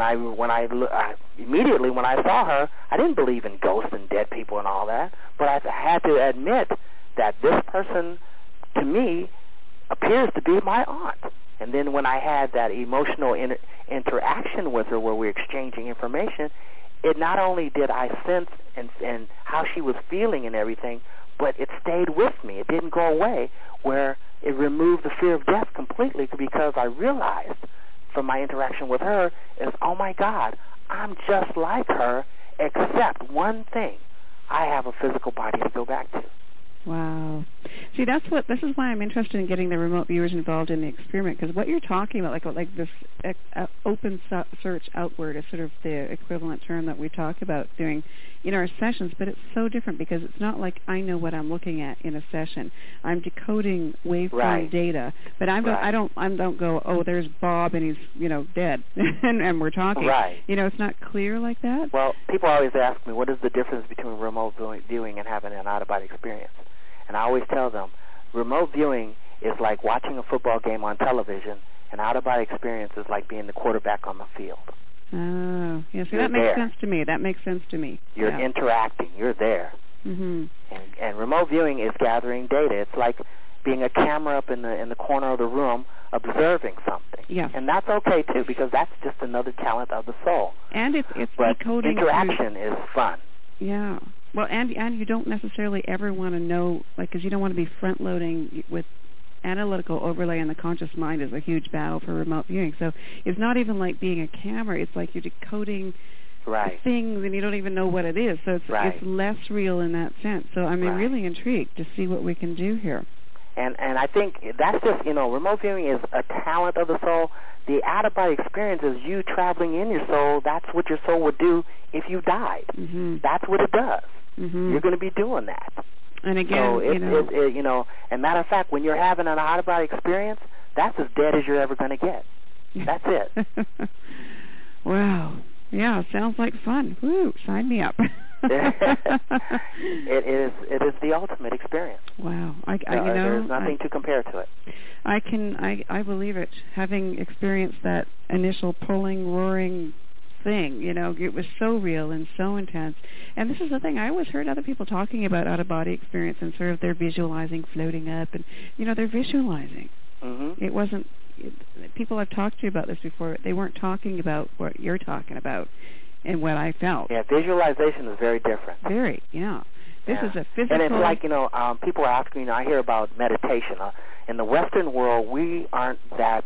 immediately when I saw her, I didn't believe in ghosts and dead people and all that, but I had to admit that this person, to me, appears to be my aunt. And then when I had that emotional interaction with her where we were exchanging information, it not only did I sense and how she was feeling and everything, but it stayed with me. It didn't go away, where it removed the fear of death completely, because I realized from my interaction with her is, oh my God, I'm just like her, except one thing. I have a physical body to go back to.
Wow. See, this is why I'm interested in getting the remote viewers involved in the experiment, because what you're talking about, like this open search outward, is sort of the equivalent term that we talk about doing in our sessions, but it's so different because it's not like I know what I'm looking at in a session. I'm decoding waveform data, but I don't go, oh, there's Bob and he's dead and we're talking.
Right.
It's not clear like that.
Well, people always ask me, what is the difference between remote viewing and having an out-of-body experience? And I always tell them, remote viewing is like watching a football game on television, and out-of-body experience is like being the quarterback on the field.
Oh, yeah. See, that makes sense to me. That makes sense to me.
You're interacting. You're there.
Mm-hmm.
And remote viewing is gathering data. It's like being a camera up in the corner of the room observing something.
Yeah.
And that's okay, too, because that's just another talent of the soul.
And it's
but
decoding.
Interaction is fun.
Yeah. Well, and you don't necessarily ever want to know, because you don't want to be front-loading with analytical overlay, and the conscious mind is a huge battle for remote viewing. So it's not even like being a camera. It's like you're decoding things, and you don't even know what it is. So it's less real in that sense. So I'm really intrigued to see what we can do here.
And I think that's just, remote viewing is a talent of the soul. The out-of-body experience is you traveling in your soul. That's what your soul would do if you died.
Mm-hmm.
That's what it does.
Mm-hmm.
You're going to be doing that.
And again,
so and matter of fact, when you're having an out-of-body experience, that's as dead as you're ever going to get. That's it.
Wow. Yeah, sounds like fun. Woo, sign me up.
It is the ultimate experience.
Wow.
There's nothing to compare to it.
I believe it. Having experienced that initial pulling, roaring thing, it was so real and so intense. And this is the thing, I always heard other people talking about out-of-body experience and sort of they're visualizing floating up, and they're visualizing.
Mm-hmm.
It wasn't, people I've talked to about this before, they weren't talking about what you're talking about and what I felt.
Yeah, visualization is very different.
Very, yeah. This is a physical...
And it's like, people are asking, I hear about meditation. In the Western world, we aren't that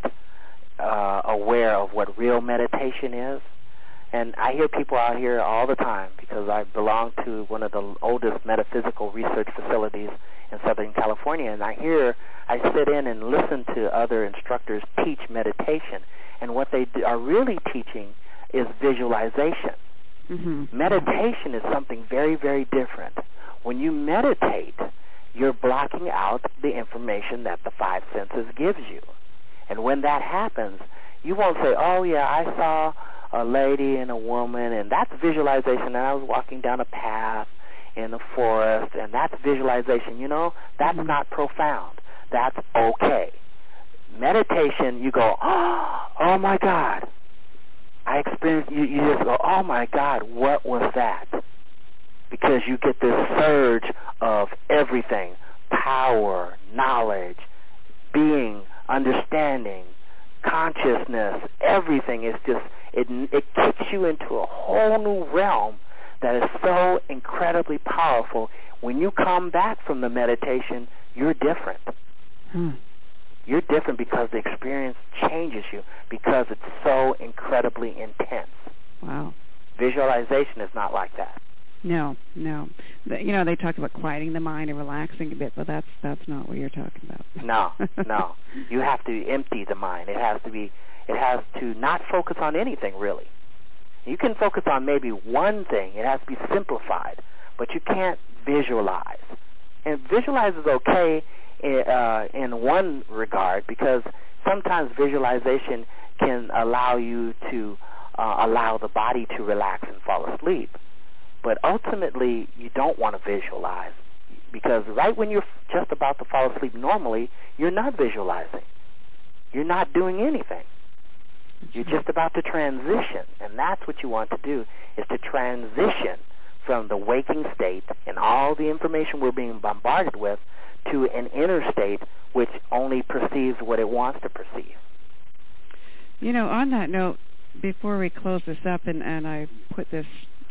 aware of what real meditation is. And I hear people out here all the time, because I belong to one of the oldest metaphysical research facilities in Southern California, and I sit in and listen to other instructors teach meditation, and what they are really teaching is visualization.
Mm-hmm.
Meditation is something very, very different. When you meditate, you're blocking out the information that the five senses gives you. And when that happens, you won't say, oh yeah, I saw a lady and a woman, and that's visualization, and I was walking down a path in the forest, and that's visualization. That's not profound. That's okay. Meditation, you go, oh my God. I experienced, you just go, oh my God, what was that? Because you get this surge of everything, power, knowledge, being, understanding, consciousness, everything is just, it kicks you into a whole new realm that is so incredibly powerful. When you come back from the meditation, you're different. You're different because the experience changes you, because it's so incredibly intense.
Wow.
Visualization is not like that.
No. They talk about quieting the mind and relaxing a bit, but that's not what you're talking about.
No. You have to empty the mind. It has to not focus on anything, really. You can focus on maybe one thing. It has to be simplified, but you can't visualize. And visualize is okay in one regard, because sometimes visualization can allow you to allow the body to relax and fall asleep. But ultimately, you don't want to visualize, because right when you're just about to fall asleep normally, you're not visualizing. You're not doing anything. You're just about to transition, and that's what you want to do, is to transition from the waking state and all the information we're being bombarded with to an inner state which only perceives what it wants to perceive.
On that note, before we close this up, and I put this,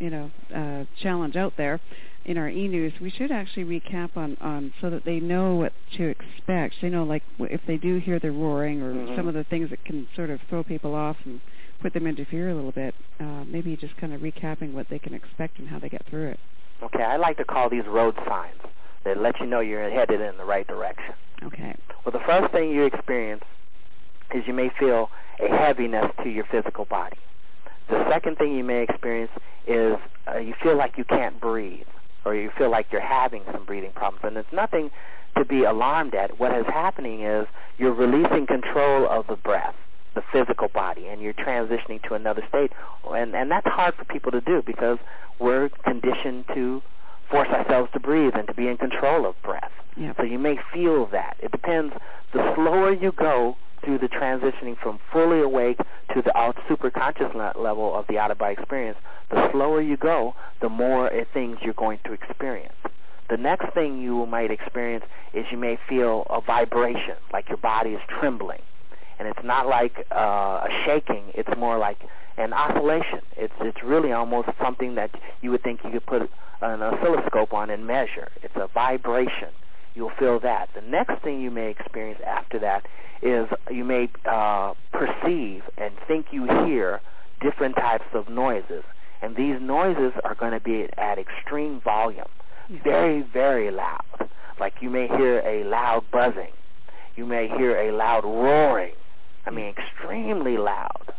challenge out there in our e-news, we should actually recap on so that they know what to expect. They know, like, if they do hear the roaring or some of the things that can sort of throw people off and put them into fear a little bit, maybe just kind of recapping what they can expect and how they get through it.
Okay, I like to call these road signs that let you know you're headed in the right direction.
Okay.
Well, the first thing you experience is you may feel a heaviness to your physical body. The second thing you may experience is you feel like you can't breathe, or you feel like you're having some breathing problems. And it's nothing to be alarmed at. What is happening is you're releasing control of the breath, the physical body, and you're transitioning to another state. And that's hard for people to do, because we're conditioned to force ourselves to breathe and to be in control of breath.
Yep.
So you may feel that. It depends. The slower you go through the transitioning from fully awake to the superconscious level of the out-of-body experience, the slower you go, the more things you're going to experience. The next thing you might experience is you may feel a vibration, like your body is trembling. And it's not like a shaking, it's more like an oscillation. It's really almost something that you would think you could put an oscilloscope on and measure. It's a vibration. You'll feel that. The next thing you may experience after that is you may perceive and think you hear different types of noises. And these noises are going to be at extreme volume, very, very loud. Like you may hear a loud buzzing. You may hear a loud roaring. Extremely loud.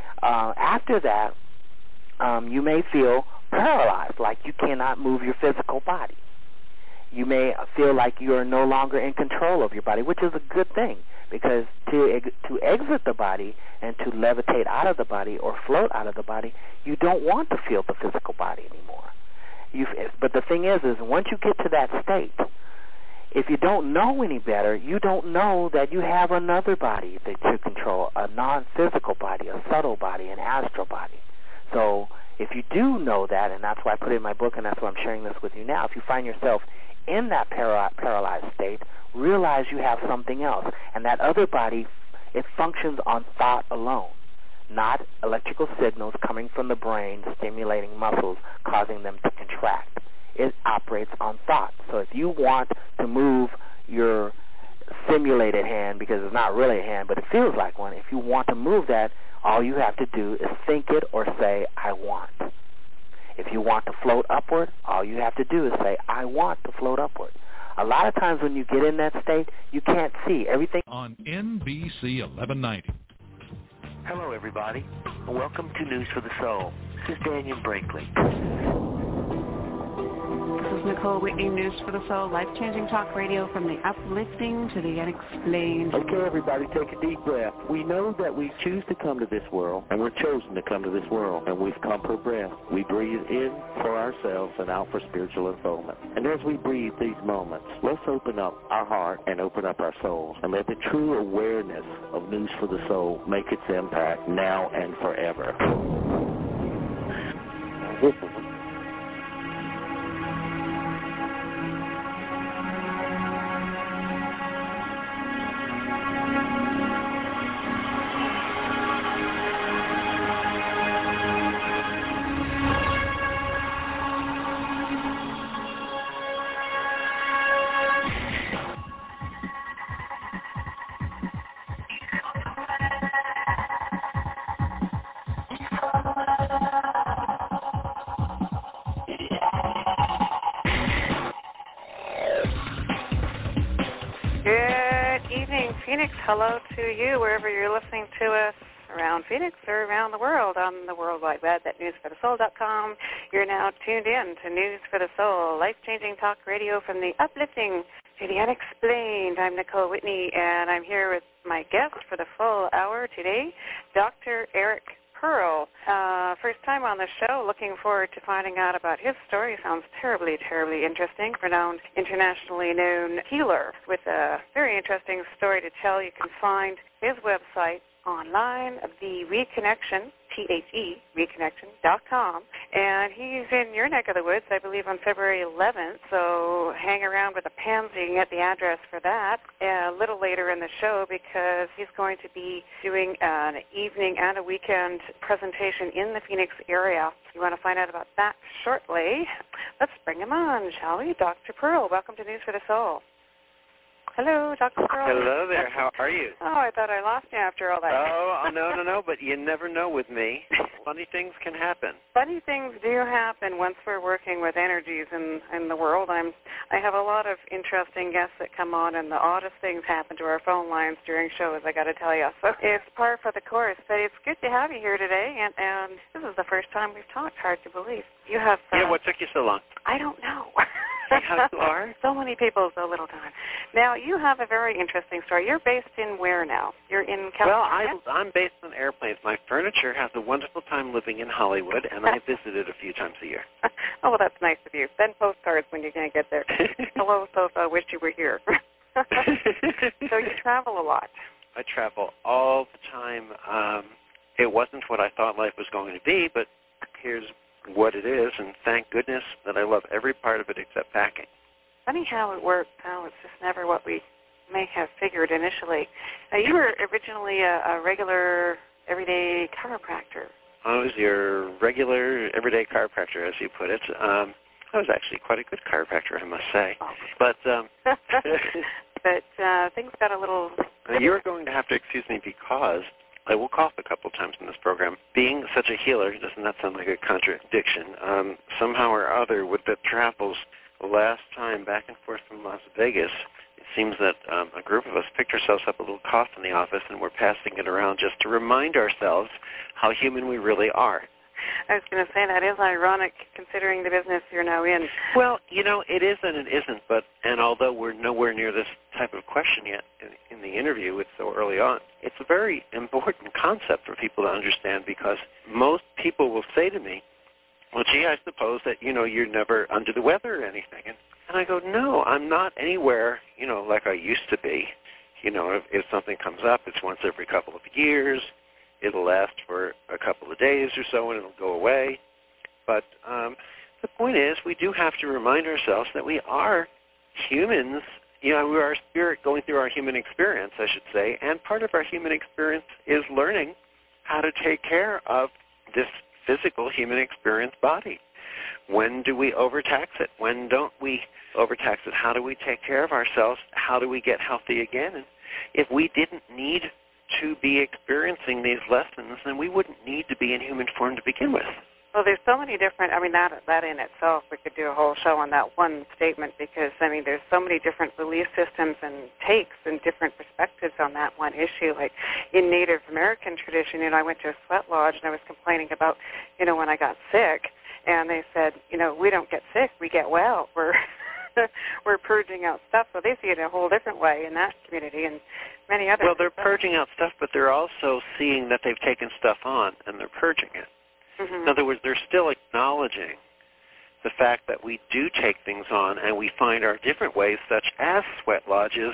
After that, you may feel paralyzed, like you cannot move your physical body. You may feel like you are no longer in control of your body, which is a good thing, because to exit the body and to levitate out of the body or float out of the body, you don't want to feel the physical body anymore. But the thing is once you get to that state, if you don't know any better, you don't know that you have another body that you control, a non-physical body, a subtle body, an astral body. So if you do know that, and that's why I put it in my book, and that's why I'm sharing this with you now, if you find yourself in that paralyzed state, realize you have something else. And that other body, it functions on thought alone, not electrical signals coming from the brain stimulating muscles, causing them to contract. It operates on thought. So if you want to move your simulated hand, because it's not really a hand, but it feels like one, if you want to move that, all you have to do is think it or say, I want. If you want to float upward, all you have to do is say, I want to float upward. A lot of times when you get in that state, you can't see everything.
On NBC 1190.
Hello, everybody. Welcome to News for the Soul. This is Daniel Brinkley.
This is Nicole Whitney, News for the Soul, life-changing talk radio from the uplifting to the unexplained.
Okay, everybody, take a deep breath. We know that we choose to come to this world, and we're chosen to come to this world, and we've come for breath. We breathe in for ourselves and out for spiritual unfoldment. And as we breathe these moments, let's open up our heart and open up our souls, and let the true awareness of News for the Soul make its impact now and forever.
Phoenix. Hello to you wherever you're listening to us around Phoenix or around the world on the World Wide Web at newsforthesoul.com. You're now tuned in to News for the Soul, life-changing talk radio from the uplifting to the unexplained. I'm Nicole Whitney, and I'm here with my guest for the full hour today, Dr. Eric Pearl. First time on the show. Looking forward to finding out about his story. Sounds terribly, terribly interesting. Renowned, internationally known healer with a very interesting story to tell. You can find his website online, the Reconnection, T-H-E, reconnection.com. And he's in your neck of the woods, I believe, on February 11th, so hang around with a pansy and get the address for that a little later in the show, because he's going to be doing an evening and a weekend presentation in the Phoenix area. You want to find out about that shortly. Let's bring him on, shall we? Dr. Pearl, welcome to News for the Soul. Hello, Dr. Pearl.
Hello there. How are you?
Oh, I thought I lost you after all that.
Oh, no, but you never know with me. Funny things can happen.
Funny things do happen once we're working with energies in the world. I have a lot of interesting guests that come on, and the oddest things happen to our phone lines during shows, I got to tell you. So it's par for the course, but it's good to have you here today, and this is the first time we've talked, hard to believe. You have...
yeah, what took you so long?
I don't know.
How you are?
So many people, so little time. Now, you have a very interesting story. You're based in where now? You're in California?
Well, I'm based on airplanes. My furniture has a wonderful time living in Hollywood, and I visit it a few times a year.
Oh, well, that's nice of you. Send postcards when you're going to get there. Hello, Sofa. Wish you were here. So you travel a lot.
I travel all the time. It wasn't what I thought life was going to be, but here's what it is, and thank goodness that I love every part of it except packing.
Funny how it works, how it's just never what we may have figured initially. Now, you were originally a regular, everyday chiropractor.
I was your regular, everyday chiropractor, as you put it. I was actually quite a good chiropractor, I must say.
Oh.
But
but things got a little...
You're going to have to excuse me because I will cough a couple times in this program. Being such a healer, doesn't that sound like a contradiction? Somehow or other, with the travels, the last time back and forth from Las Vegas, it seems that a group of us picked ourselves up a little cough in the office, and we're passing it around just to remind ourselves how human we really are.
I was going to say, that is ironic, considering the business you're now in.
Well, it is and it isn't, and although we're nowhere near this type of question yet in the interview, it's so early on, it's a very important concept for people to understand, because most people will say to me, well, gee, I suppose that, you're never under the weather or anything. And I go, no, I'm not anywhere, like I used to be. If something comes up, it's once every couple of years. It'll last for a couple of days or so, and it'll go away. But the point is, we do have to remind ourselves that we are humans. We are a spirit going through our human experience, I should say, and part of our human experience is learning how to take care of this physical human experience body. When do we overtax it? When don't we overtax it? How do we take care of ourselves? How do we get healthy again? And if we didn't need to be experiencing these lessons, then we wouldn't need to be in human form to begin with.
Well, there's so many different, that in itself, we could do a whole show on that one statement, because, there's so many different belief systems and takes and different perspectives on that one issue. Like in Native American tradition, I went to a sweat lodge, and I was complaining about, when I got sick, and they said, we don't get sick, we get well. We're purging out stuff. So they see it a whole different way in that community and many others.
Well, they're purging out stuff, but they're also seeing that they've taken stuff on, and they're purging it.
Mm-hmm.
In other words, they're still acknowledging the fact that we do take things on, and we find our different ways, such as sweat lodges,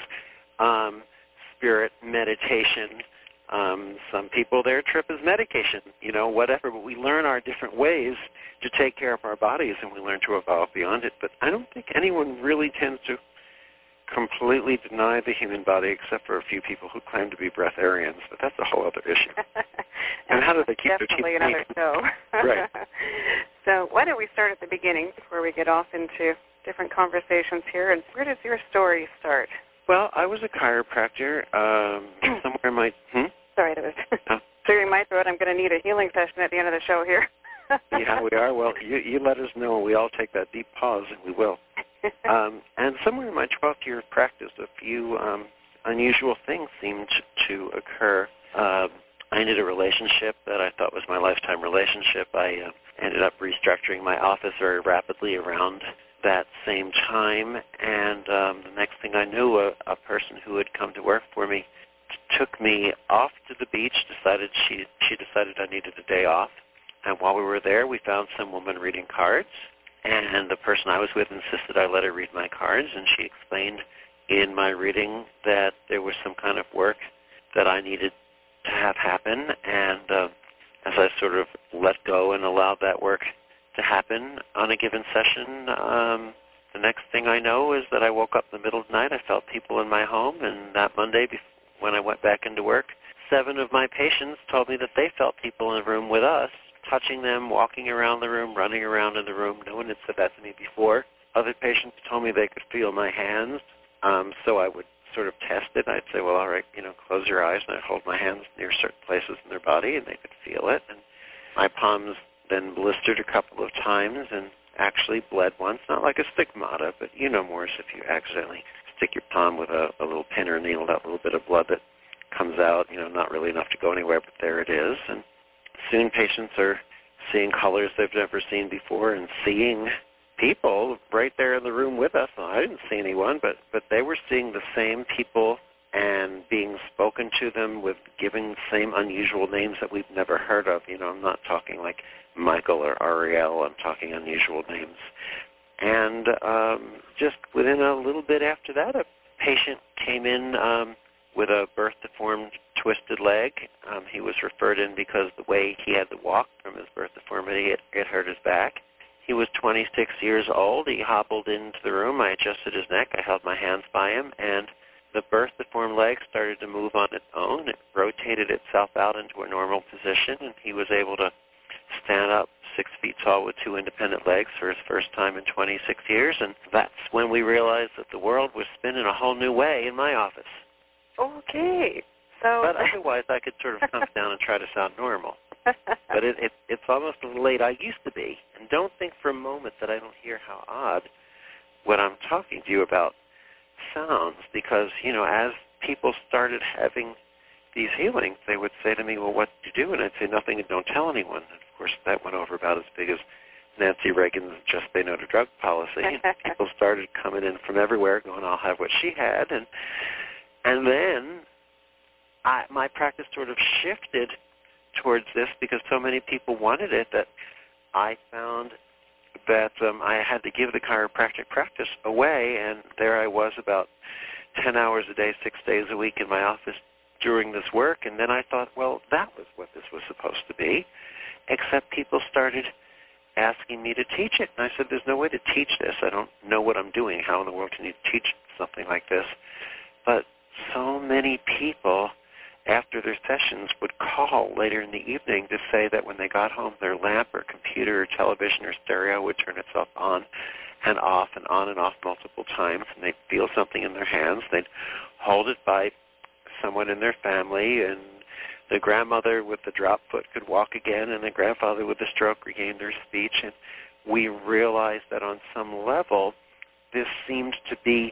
spirit meditation. Some people, their trip is medication, whatever. But we learn our different ways to take care of our bodies, and we learn to evolve beyond it. But I don't think anyone really tends to completely deny the human body, except for a few people who claim to be breatharians. But that's a whole other issue. And how do they keep their teeth clean?
Definitely another show.
Right.
So why don't we start at the beginning before we get off into different conversations here? And where does your story start?
Well, I was a chiropractor somewhere in my...
Sorry, that was clearing my throat. I'm going to need a healing session at the end of the show here.
Yeah, we are. Well, you let us know. We all take that deep pause, and we will. And somewhere in my 12th year of practice, a few unusual things seemed to occur. I ended a relationship that I thought was my lifetime relationship. I ended up restructuring my office very rapidly around that same time, and the next thing I knew, a person who had come to work for me took me off to the beach, she decided I needed a day off, and while we were there, we found some woman reading cards, and the person I was with insisted I let her read my cards, and she explained in my reading that there was some kind of work that I needed to have happen, and as I sort of let go and allowed that work to happen on a given session, the next thing I know is that I woke up in the middle of the night, I felt people in my home, and that Monday when I went back into work, 7 of my patients told me that they felt people in the room with us, touching them, walking around the room, running around in the room. No one had said that to me before. Other patients told me they could feel my hands, so I would sort of test it. I'd say, well, all right, close your eyes, and I'd hold my hands near certain places in their body, and they could feel it. And my palms then blistered a couple of times and actually bled once, not like a stigmata, but more as if you accidentally stick your palm with a little pin or needle, that little bit of blood that comes out, not really enough to go anywhere, but there it is. And soon patients are seeing colors they've never seen before and seeing people right there in the room with us. Well, I didn't see anyone, but they were seeing the same people and being spoken to them with giving the same unusual names that we've never heard of. I'm not talking like Michael or Ariel. I'm talking unusual names. And just within a little bit after that, a patient came in with a birth-deformed twisted leg. He was referred in because the way he had to walk from his birth deformity, it hurt his back. He was 26 years old. He hobbled into the room. I adjusted his neck. I held my hands by him, and the birth-deformed leg started to move on its own. It rotated itself out into a normal position, and he was able to stand up 6 feet tall with 2 independent legs for his first time in 26 years, and that's when we realized that the world was spinning a whole new way in my office.
Okay. So,
but otherwise, I could sort of come down and try to sound normal. But it's almost as late I used to be. And don't think for a moment that I don't hear how odd what I'm talking to you about sounds, because, as people started having these healings, they would say to me, well, what did you do? And I'd say nothing and don't tell anyone. And of course, that went over about as big as Nancy Reagan's Just Say No to Drug policy. And people started coming in from everywhere going, I'll have what she had. And then my practice sort of shifted towards this because so many people wanted it that I found that I had to give the chiropractic practice away, and there I was about 10 hours a day, 6 days a week in my office doing this work, and then I thought, well, that was what this was supposed to be, except people started asking me to teach it, and I said, there's no way to teach this. I don't know what I'm doing. How in the world can you teach something like this? But so many people after their sessions would call later in the evening to say that when they got home, their lamp or computer or television or stereo would turn itself on and off multiple times, and they'd feel something in their hands. They'd hold it by someone in their family, and the grandmother with the drop foot could walk again, and the grandfather with the stroke regained their speech. And we realized that on some level, this seemed to be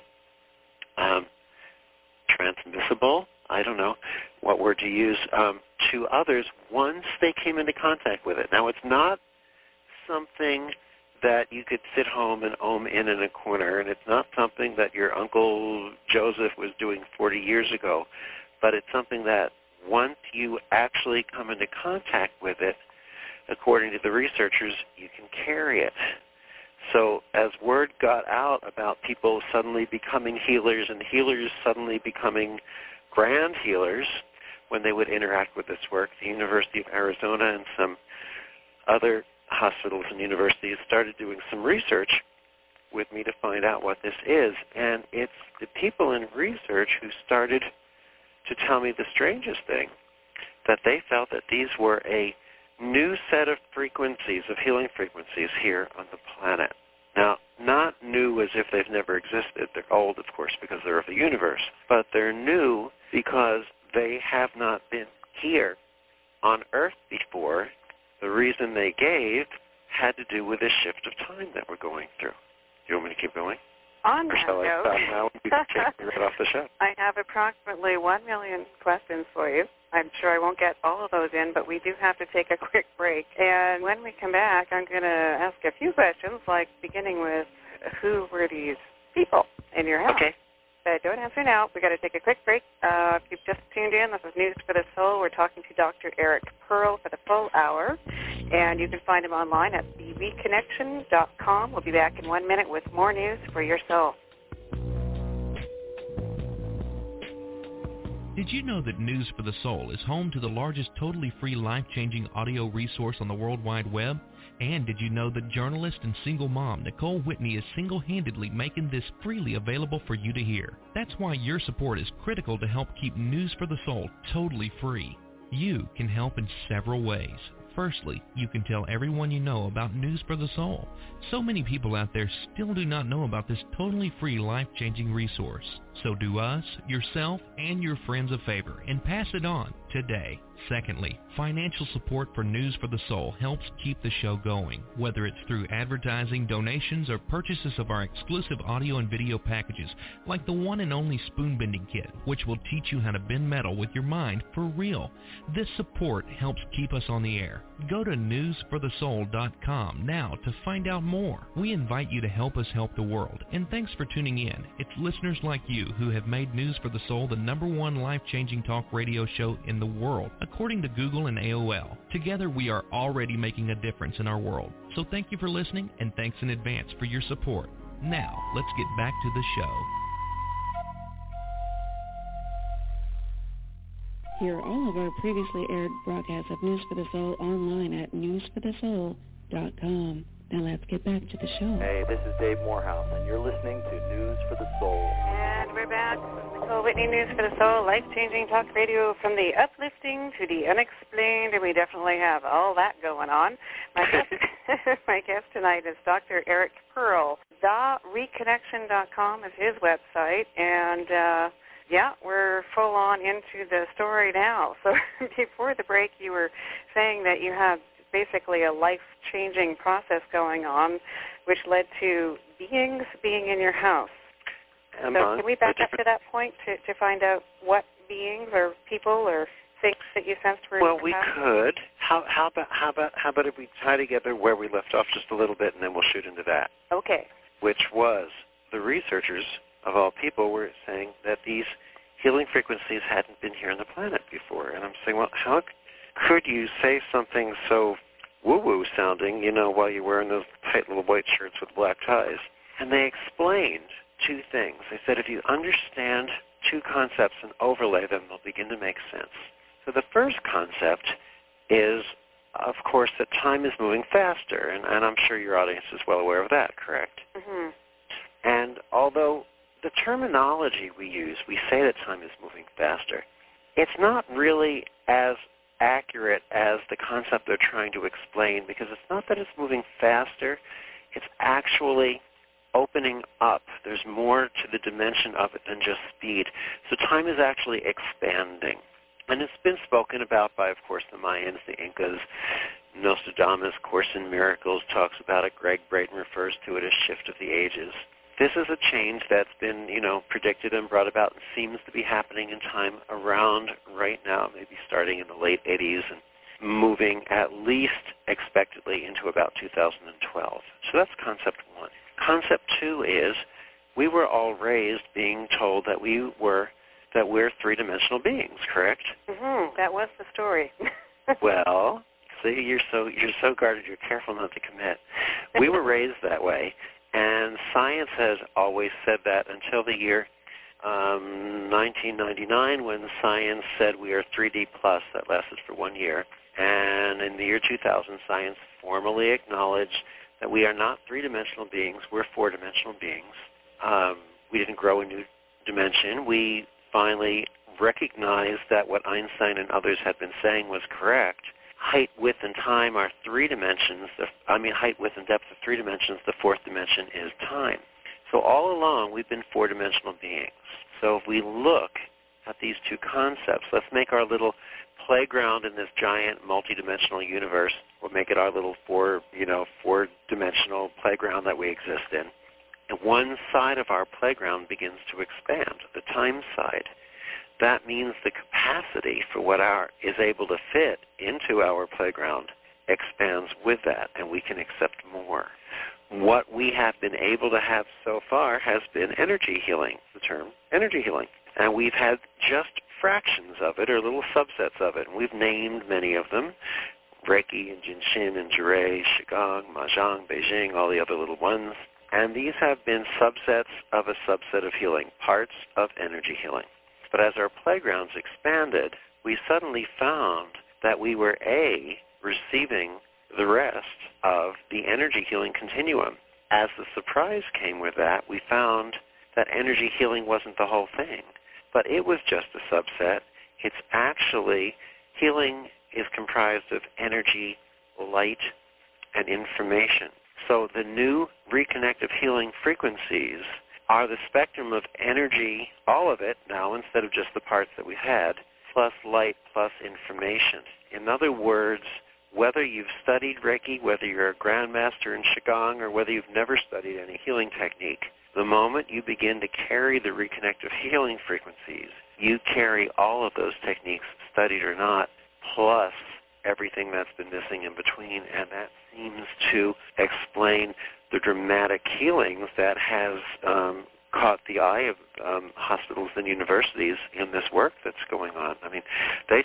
transmissible, I don't know what word to use, to others once they came into contact with it. Now, it's not something that you could sit home and ohm in a corner, and it's not something that your Uncle Joseph was doing 40 years ago, but it's something that once you actually come into contact with it, according to the researchers, you can carry it. So as word got out about people suddenly becoming healers and healers suddenly becoming grand healers when they would interact with this work, the University of Arizona and some other hospitals and universities started doing some research with me to find out what this is. And it's the people in research who started to tell me the strangest thing, that they felt that these were a new set of frequencies, of healing frequencies here on the planet. Now, not new as if they've never existed. They're old, of course, because they're of the universe. But they're new because they have not been here on Earth before. The reason they gave had to do with this shift of time that we're going through. You want me to keep going?
On
Or
that
shall I
note,
stop now and you can take me right off the show?
I have approximately 1 million questions for you. I'm sure I won't get all of those in, but we do have to take a quick break. And when we come back, I'm going to ask a few questions, like beginning with who were these people in your house?
Okay.
Don't answer now. We've got to take a quick break. If you've just tuned in, this is News for the Soul. We're talking to Dr. Eric Pearl for the full hour. And you can find him online at thereconnection.com. We'll be back in 1 minute with more news for your soul.
Did you know that News for the Soul is home to the largest totally free life-changing audio resource on the World Wide Web? And did you know that journalist and single mom Nicole Whitney is single-handedly making this freely available for you to hear? That's why your support is critical to help keep News for the Soul totally free. You can help in several ways. Firstly, you can tell everyone you know about News for the Soul. So many people out there still do not know about this totally free life-changing resource. So do us, yourself, and your friends a favor and pass it on today. Secondly, financial support for News for the Soul helps keep the show going, whether it's through advertising, donations, or purchases of our exclusive audio and video packages, like the one and only Spoon Bending Kit, which will teach you how to bend metal with your mind for real. This support helps keep us on the air. Go to newsforthesoul.com now to find out more. We invite you to help us help the world, and thanks for tuning in. It's listeners like you who have made News for the Soul the #1 life-changing talk radio show in the world, according to Google and AOL. Together we are already making a difference in our world. So thank you for listening, and thanks in advance for your support. Now, let's get back to the show.
Hear all of our previously aired broadcasts of News for the Soul online at newsforthesoul.com. Now let's get back to the show.
Hey, this is Dave Morehouse, and you're listening to News for the Soul.
And we're back with Nicole Whitney, News for the Soul, life-changing talk radio from the uplifting to the unexplained, and we definitely have all that going on. My guest tonight is Dr. Eric Pearl. TheReconnection.com is his website, and we're full on into the story now. So before the break, you were saying that you have basically a life-changing process going on, which led to beings being in your house. So can we back up to that point to find out what beings or people or things that you sensed were in your house?
Well, we could. How about if we tie together where we left off just a little bit, and then we'll shoot into that.
Okay.
Which was the researchers, of all people, were saying that these healing frequencies hadn't been here on the planet before. And I'm saying, well, how could you say something so woo-woo sounding, while you're wearing those tight little white shirts with black ties? And they explained two things. They said if you understand two concepts and overlay them, they'll begin to make sense. So the first concept is, of course, that time is moving faster, and I'm sure your audience is well aware of that, correct?
Mm-hmm.
And although the terminology we use, we say that time is moving faster, it's not really as accurate as the concept they're trying to explain, because it's not that it's moving faster, it's actually opening up. There's more to the dimension of it than just speed. So time is actually expanding. And it's been spoken about by, of course, the Mayans, the Incas. Nostradamus, Course in Miracles, talks about it. Greg Braden refers to it as shift of the ages. This is a change that's been, predicted and brought about and seems to be happening in time around right now, maybe starting in the late 80s and moving at least expectedly into about 2012. So that's concept one. Concept two is we were all raised being told that we're three-dimensional beings, correct?
Mm-hmm. That was the story.
Well, see, you're so guarded, you're careful not to commit. We were raised that way, and science has always said that until the year 1999, when science said we are 3D plus. That lasted for 1 year. And in the year 2000, science formally acknowledged that we are not three-dimensional beings, we're four-dimensional beings. We didn't grow a new dimension. We finally recognized that what Einstein and others had been saying was correct. Height, width, and time are three dimensions. Height, width, and depth are three dimensions. The fourth dimension is time. So all along, we've been four-dimensional beings. So if we look at these two concepts, let's make our little playground in this giant multidimensional universe. We'll make it our little four-dimensional playground that we exist in. one side of our playground begins to expand, the time side. That means the capacity for what is able to fit into our playground expands with that, and we can accept more. What we have been able to have so far has been energy healing, the term energy healing. And we've had just fractions of it, or little subsets of it, and we've named many of them. Reiki and Jinshin and Jurei, Qigong, Mahjong, Beijing, all the other little ones. And these have been subsets of a subset of healing, parts of energy healing. But as our playgrounds expanded, we suddenly found that we were, receiving the rest of the energy healing continuum. As the surprise came with that, we found that energy healing wasn't the whole thing, but it was just a subset. It's actually, healing is comprised of energy, light, and information. So the new reconnective healing frequencies are the spectrum of energy, all of it now, instead of just the parts that we've had, plus light, plus information. In other words, whether you've studied Reiki, whether you're a grandmaster in Qigong, or whether you've never studied any healing technique, the moment you begin to carry the reconnective healing frequencies, you carry all of those techniques, studied or not, plus everything that's been missing in between, and that seems to explain the dramatic healings that has caught the eye of hospitals and universities in this work that's going on. I mean,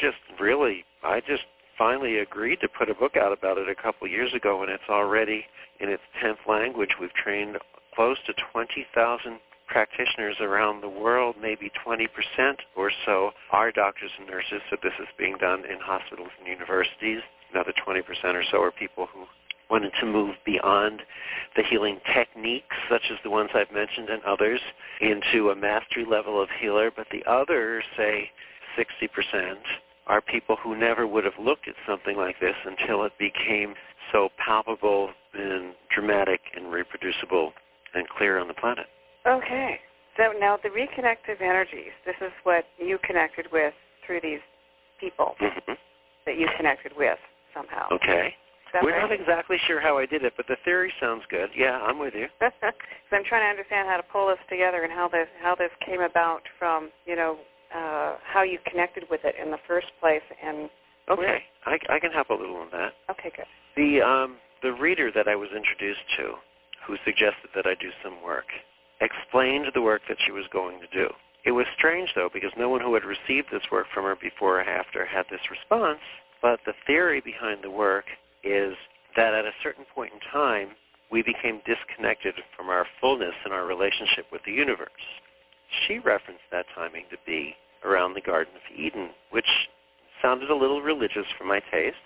I just finally agreed to put a book out about it a couple years ago, and it's already in its 10th language. We've trained close to 20,000 practitioners around the world, maybe 20% or so are doctors and nurses, so this is being done in hospitals and universities. Another 20% or so are people who wanted to move beyond the healing techniques, such as the ones I've mentioned and others, into a mastery level of healer. But the other, say, 60%, are people who never would have looked at something like this until it became so palpable and dramatic and reproducible and clear on the planet.
Okay. So now the reconnective energies, this is what you connected with through these people that you connected with somehow.
Okay. We're not exactly sure how I did it, but the theory sounds good. Yeah, I'm with you.
So I'm trying to understand how to pull this together and how this came about from, how you connected with it in the first place. And
okay, I can help a little on that.
Okay, good.
The reader that I was introduced to, who suggested that I do some work, explained the work that she was going to do. It was strange, though, because no one who had received this work from her before or after had this response, but the theory behind the work is that at a certain point in time, we became disconnected from our fullness in our relationship with the universe. She referenced that timing to be around the Garden of Eden, which sounded a little religious for my taste.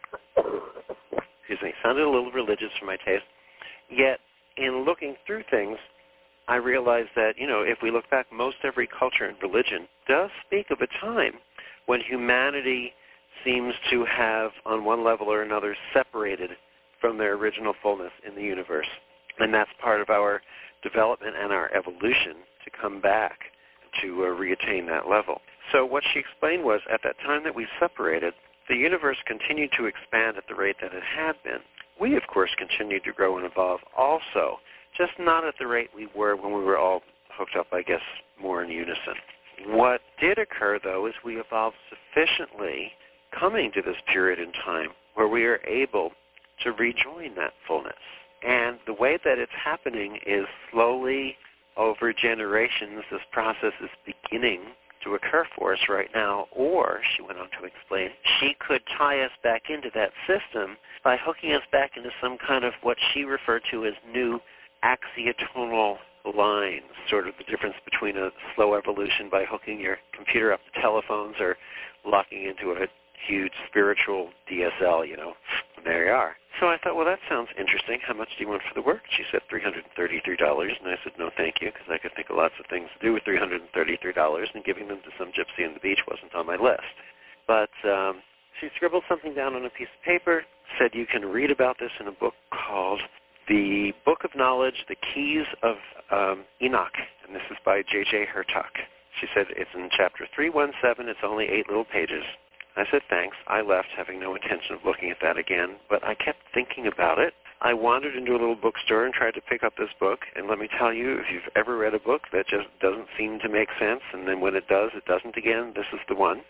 Sounded a little religious for my taste. Yet, in looking through things, I realized that, if we look back, most every culture and religion does speak of a time when humanity seems to have, on one level or another, separated from their original fullness in the universe. And that's part of our development and our evolution to come back to reattain that level. So what she explained was, at that time that we separated, the universe continued to expand at the rate that it had been. We, of course, continued to grow and evolve also, just not at the rate we were when we were all hooked up, I guess, more in unison. What did occur, though, is we evolved sufficiently coming to this period in time where we are able to rejoin that fullness. And the way that it's happening is slowly over generations. This process is beginning to occur for us right now, or, she went on to explain, she could tie us back into that system by hooking us back into some kind of what she referred to as new axiotonal lines, sort of the difference between a slow evolution by hooking your computer up to telephones or locking into a huge spiritual DSL, and there you are. So I thought, well, that sounds interesting. How much do you want for the work? She said $333, and I said, no, thank you, because I could think of lots of things to do with $333, and giving them to some gypsy on the beach wasn't on my list. But she scribbled something down on a piece of paper, said you can read about this in a book called The Book of Knowledge, The Keys of Enoch, and this is by J.J. Hertak. She said it's in chapter 317. It's only 8 little pages. I said, thanks. I left having no intention of looking at that again, but I kept thinking about it. I wandered into a little bookstore and tried to pick up this book, and let me tell you, if you've ever read a book that just doesn't seem to make sense, and then when it does, it doesn't again, this is the one.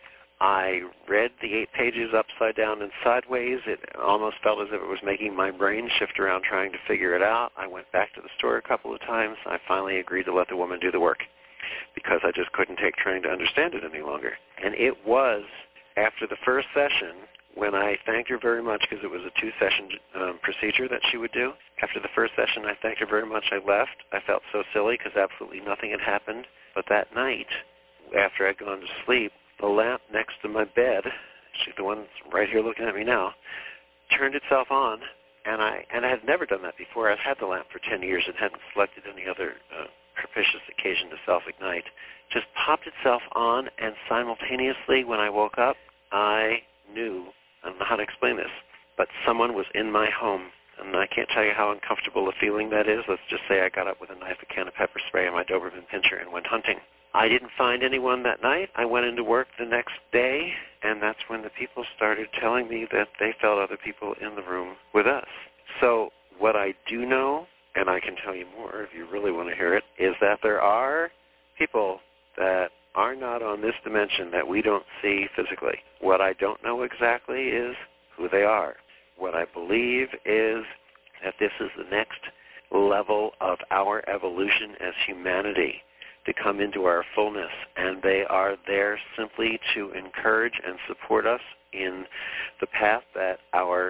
I read the 8 pages upside down and sideways. It almost felt as if it was making my brain shift around trying to figure it out. I went back to the store a couple of times. I finally agreed to let the woman do the work because I just couldn't take trying to understand it any longer. And it was after the first session when I thanked her very much, because it was a 2-session procedure that she would do. After the first session, I thanked her very much. I left. I felt so silly because absolutely nothing had happened. But that night, after I'd gone to sleep, the lamp next to my bed, she's the one right here looking at me now, turned itself on, and I had never done that before. I've had the lamp for 10 years and hadn't selected any other propitious occasion to self-ignite. Just popped itself on, and simultaneously when I woke up, I knew, I don't know how to explain this, but someone was in my home, and I can't tell you how uncomfortable a feeling that is. Let's just say I got up with a knife, a can of pepper spray, and my Doberman Pinscher and went hunting. I didn't find anyone that night. I went into work the next day, and that's when the people started telling me that they felt other people in the room with us. So what I do know, and I can tell you more if you really want to hear it, is that there are people that are not on this dimension that we don't see physically. What I don't know exactly is who they are. What I believe is that this is the next level of our evolution as humanity, to come into our fullness, and they are there simply to encourage and support us in the path that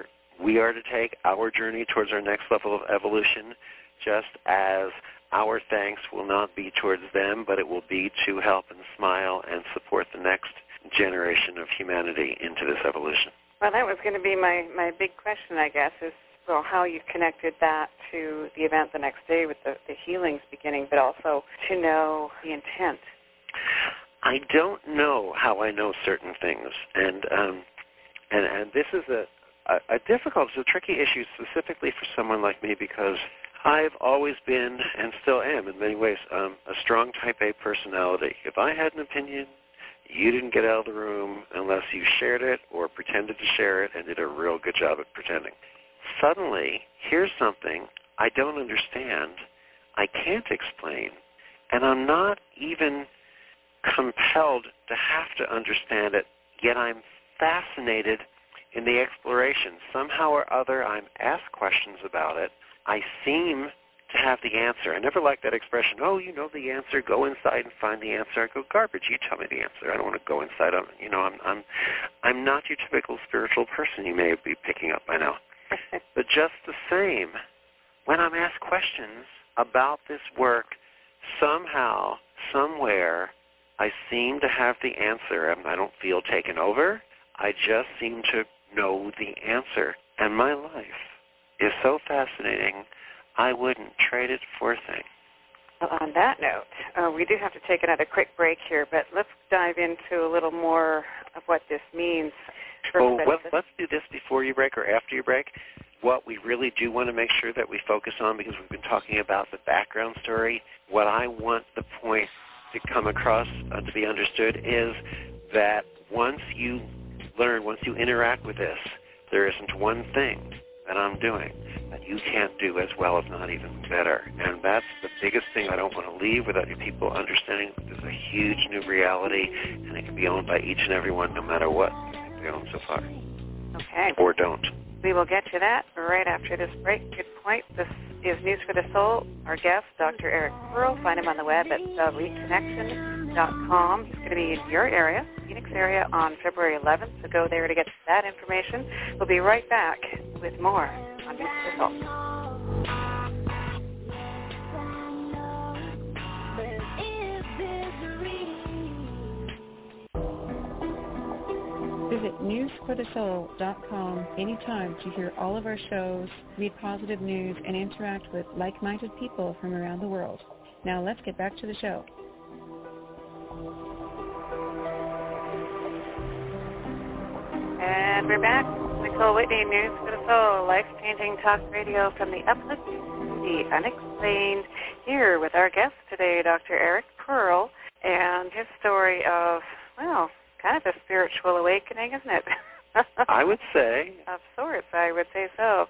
we are to take, our journey towards our next level of evolution, just as our thanks will not be towards them, but it will be to help and smile and support the next generation of humanity into this evolution.
Well, that was going to be my big question, I guess, is how you connected that to the event the next day with the healings beginning, but also to know the intent.
I don't know how I know certain things, and this is a difficult, it's a tricky issue specifically for someone like me, because I've always been, and still am in many ways, a strong type A personality. If I had an opinion, you didn't get out of the room unless you shared it or pretended to share it and did a real good job at pretending. Suddenly, here's something I don't understand, I can't explain, and I'm not even compelled to have to understand it, yet I'm fascinated in the exploration. Somehow or other, I'm asked questions about it. I seem to have the answer. I never liked that expression, oh, you know the answer, go inside and find the answer. I go, garbage, you tell me the answer. I don't want to go inside. I'm not your typical spiritual person you may be picking up by now. But just the same, when I'm asked questions about this work, somehow, somewhere, I seem to have the answer. I don't feel taken over. I just seem to know the answer. And my life is so fascinating, I wouldn't trade it for a thing.
Well, on that note, we do have to take another quick break here, but let's dive into a little more of what this means.
Let's do this before you break or after you break. What we really do want to make sure that we focus on, because we've been talking about the background story, what I want the point to come across to be understood is that once you learn, once you interact with this, there isn't one thing that I'm doing that you can't do as well, if not even better. And that's the biggest thing I don't want to leave without you people understanding that there's a huge new reality, and it can be owned by each and every one, no matter what they own so far.
Okay.
Or don't.
We will get to that right after this break. Good point. This is News for the Soul. Our guest, Dr. Eric Pearl. Find him on the web at thereconnection.com. He's going to be in your area, Phoenix area, on February 11th, so go there to get that information. We'll be right back with more on News for the Soul.
Visit newsforthesoul.com anytime to hear all of our shows, read positive news, and interact with like-minded people from around the world. Now let's get back to the show.
And we're back. Nicole Whitney, News for the Soul, life-changing talk radio from the uplifting to the unexplained, here with our guest today, Dr. Eric Pearl, and his story of, well, kind of a spiritual awakening, isn't it?
I would say.
Of sorts, I would say so.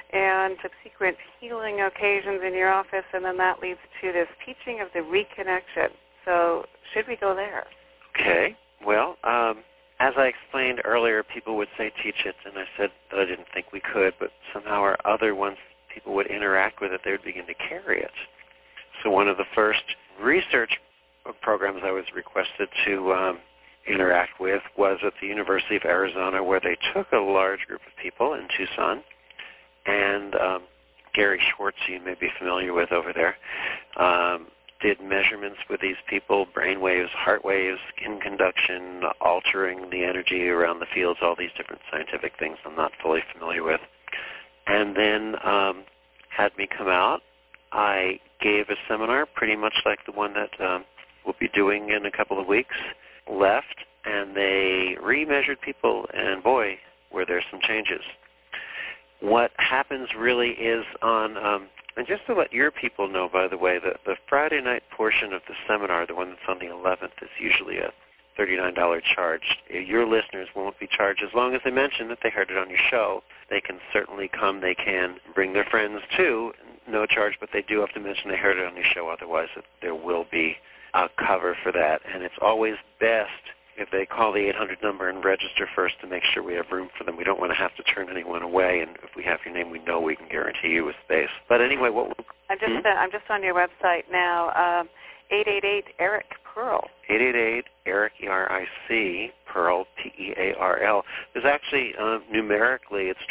and subsequent healing occasions in your office, and then that leads to this teaching of the reconnection. So should we go there?
Okay. Well, as I explained earlier, people would say teach it, and I said that I didn't think we could, but somehow or other, once people would interact with it, they would begin to carry it. So one of the first research programs I was requested to interact with was at the University of Arizona, where they took a large group of people in Tucson, and Gary Schwartz, you may be familiar with over there, did measurements with these people, brain waves, heart waves, skin conduction, altering the energy around the fields, all these different scientific things I'm not fully familiar with. And then had me come out. I gave a seminar pretty much like the one that we'll be doing in a couple of weeks, left, and they re-measured people, and boy, were there some changes. What happens really is on, and just to let your people know, by the way, the Friday night portion of the seminar, the one that's on the 11th, is usually a $39 charge. Your listeners won't be charged as long as they mention that they heard it on your show. They can certainly come. They can bring their friends too, no charge, but they do have to mention they heard it on your show. Otherwise, there will be a cover for that. And it's always best if they call the 800 number and register first to make sure we have room for them. We don't want to have to turn anyone away, and if we have your name, we know we can guarantee you a space. But anyway,
I'm just on your website now. 888-ERIC-PEARL.
888-ERIC, E-R-I-C, Pearl, P-E-A-R-L. There's actually, numerically, it's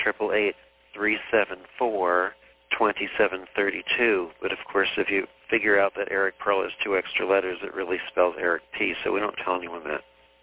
888-374-2732. But, of course, if you figure out that Eric Pearl is 2 extra letters, it really spells Eric P., so we don't tell anyone that.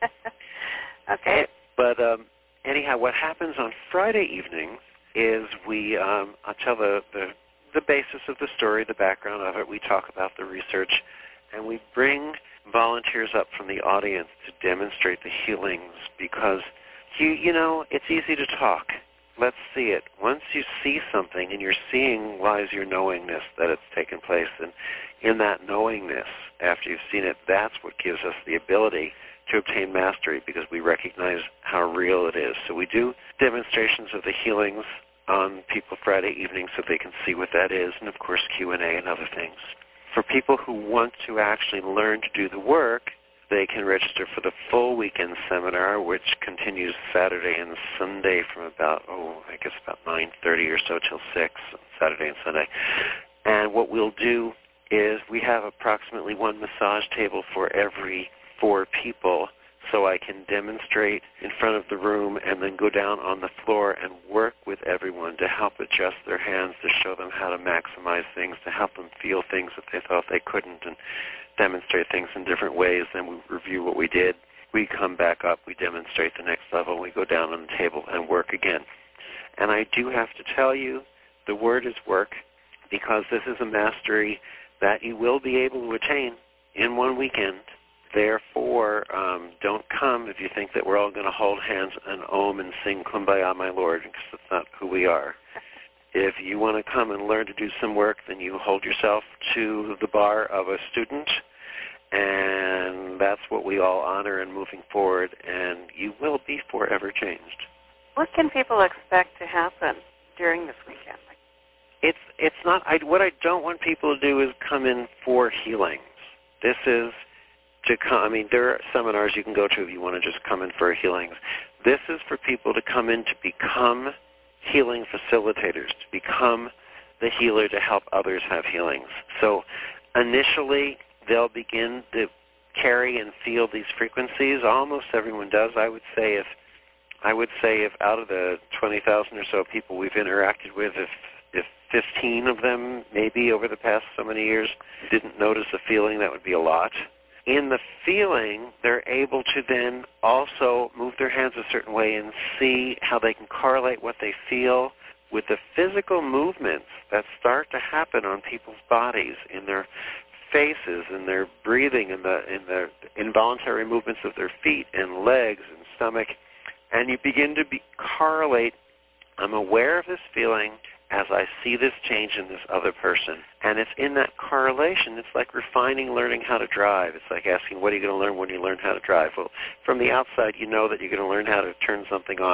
Okay.
But anyhow, what happens on Friday evenings is I'll tell the basis of the story, the background of it. We talk about the research, and we bring volunteers up from the audience to demonstrate the healings, because you know, it's easy to talk. Let's see it. Once you see something, and you're seeing lies your knowingness that it's taken place, and in that knowingness, after you've seen it, that's what gives us the ability to obtain mastery, because we recognize how real it is. So we do demonstrations of the healings on people Friday evening so they can see what that is, and of course Q&A and other things. For people who want to actually learn to do the work, they can register for the full weekend seminar, which continues Saturday and Sunday from about 9:30 or so till 6, Saturday and Sunday. And what we'll do is we have approximately 1 massage table for every 4 people, so I can demonstrate in front of the room and then go down on the floor and work with everyone to help adjust their hands, to show them how to maximize things, to help them feel things that they thought they couldn't, and demonstrate things in different ways. Then we review what we did. We come back up, we demonstrate the next level, we go down on the table and work again. And I do have to tell you, the word is work, because this is a mastery that you will be able to attain in 1 weekend. Therefore, don't come if you think that we're all going to hold hands and om and sing Kumbaya, my Lord, because that's not who we are. If you want to come and learn to do some work, then you hold yourself to the bar of a student, and that's what we all honor in moving forward, and you will be forever changed.
What can people expect to happen during this weekend?
It's not. What I don't want people to do is come in for healings. This is to come. I mean, there are seminars you can go to if you want to just come in for healings. This is for people to come in to become healing facilitators, to become the healer to help others have healings. So initially, they'll begin to carry and feel these frequencies. Almost everyone does. I would say if out of the 20,000 or so people we've interacted with, if 15 of them maybe over the past so many years didn't notice a feeling, that would be a lot. In the feeling, they're able to then also move their hands a certain way and see how they can correlate what they feel with the physical movements that start to happen on people's bodies, in their faces, in their breathing, in the involuntary movements of their feet and legs and stomach. And you begin to correlate, I'm aware of this feeling as I see this change in this other person. And it's in that correlation. It's like refining learning how to drive. It's like asking, what are you going to learn when you learn how to drive? Well, from the outside, you know that you're going to learn how to turn something on,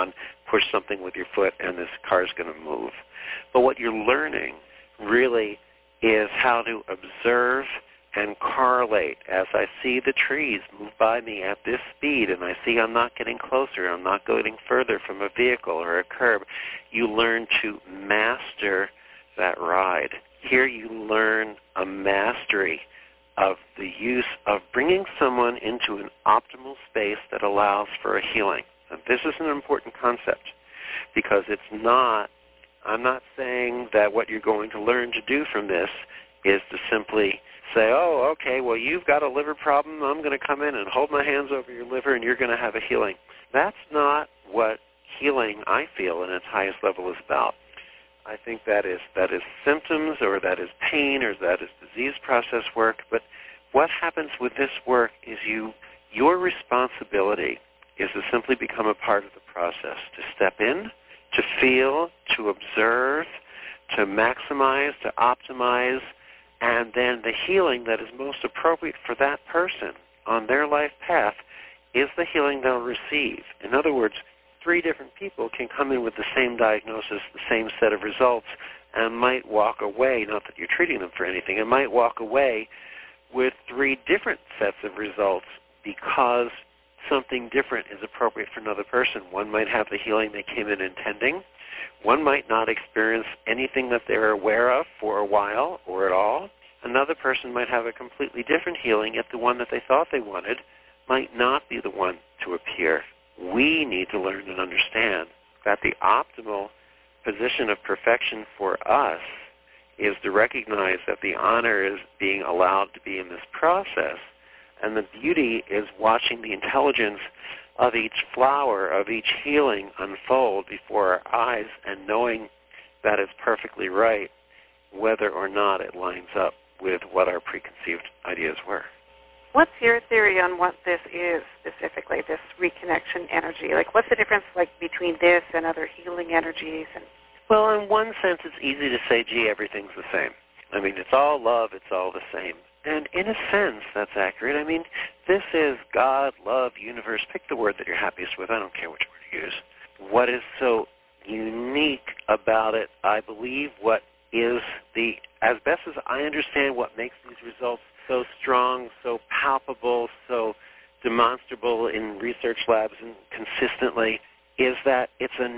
push something with your foot and this car is going to move. But what you're learning really is how to observe and correlate. As I see the trees move by me at this speed and I see I'm not getting closer, I'm not going further from a vehicle or a curb, you learn to master that ride. Here you learn a mastery of the use of bringing someone into an optimal space that allows for a healing. And this is an important concept because it's not, I'm not saying that what you're going to learn to do from this is to simply say, oh, okay, well, you've got a liver problem. I'm going to come in and hold my hands over your liver and you're going to have a healing. That's not what healing, I feel, in its highest level is about. I think that is symptoms or that is pain or that is disease process work. But what happens with this work is your responsibility is to simply become a part of the process, to step in, to feel, to observe, to maximize, to optimize, and then the healing that is most appropriate for that person on their life path is the healing they'll receive. In other words, 3 different people can come in with the same diagnosis, the same set of results, and might walk away, not that you're treating them for anything, and might walk away with 3 different sets of results because something different is appropriate for another person. One might have the healing they came in intending. One might not experience anything that they're aware of for a while or at all. Another person might have a completely different healing, yet the one that they thought they wanted might not be the one to appear. We need to learn and understand that the optimal position of perfection for us is to recognize that the honor is being allowed to be in this process, and the beauty is watching the intelligence of each flower, of each healing unfold before our eyes and knowing that it's perfectly right, whether or not it lines up with what our preconceived ideas were.
What's your theory on what this is specifically, this reconnection energy? Like, what's the difference between this and other healing energies?
Well, in one sense, it's easy to say, gee, everything's the same. I mean, it's all love, it's all the same. And in a sense, that's accurate. I mean, this is God, love, universe. Pick the word that you're happiest with. I don't care which word you use. What is so unique about it, I believe, what is as best as I understand what makes these results so strong, so palpable, so demonstrable in research labs and consistently, is that it's a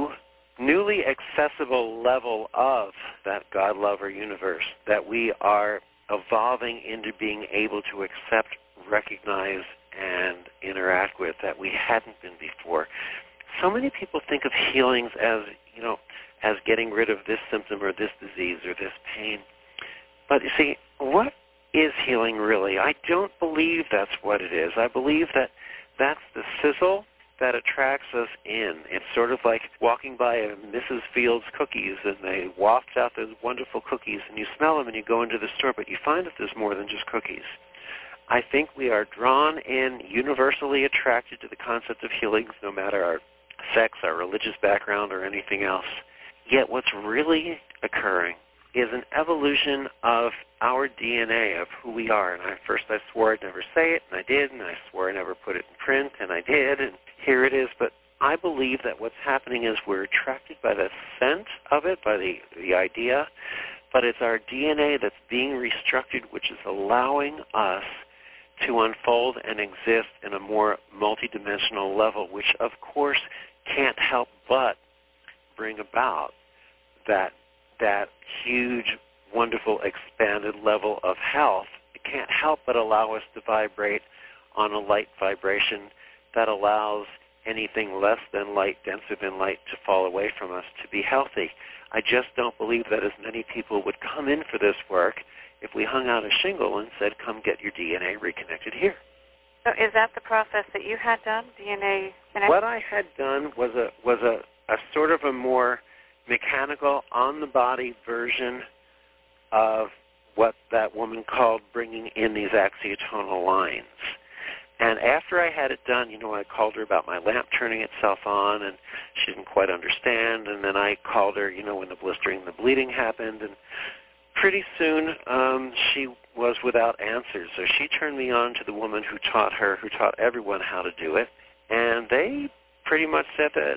newly accessible level of that God, love, or universe that we are evolving into being able to accept, recognize, and interact with that we hadn't been before. So many people think of healings as, as getting rid of this symptom or this disease or this pain. But you see, what is healing really? I don't believe that's what it is. I believe that that's the sizzle that attracts us in. It's sort of like walking by a Mrs. Fields cookies and they waft out those wonderful cookies and you smell them and you go into the store, but you find that there's more than just cookies. I think we are drawn in, universally attracted to the concept of healings, no matter our sex, our religious background, or anything else. Yet what's really occurring is an evolution of our DNA, of who we are. And first I swore I'd never say it, and I did, and I swore I never put it in print, and I did, and here it is. But I believe that what's happening is we're attracted by the sense of it, by the idea, but it's our DNA that's being restructured, which is allowing us to unfold and exist in a more multidimensional level, which of course can't help but bring about that huge, wonderful, expanded level of health. It can't help but allow us to vibrate on a light vibration that allows anything less than light, denser than light, to fall away from us, to be healthy. I just don't believe that as many people would come in for this work if we hung out a shingle and said, come get your DNA reconnected here.
So is that the process that you had done, DNA connection?
What I had done was a sort of a more mechanical, on-the-body version of what that woman called bringing in these axiotonal lines. And after I had it done, I called her about my lamp turning itself on, and she didn't quite understand. And then I called her, when the blistering and the bleeding happened. And pretty soon she was without answers. So she turned me on to the woman wwho taught everyone how to do it. And they pretty much said that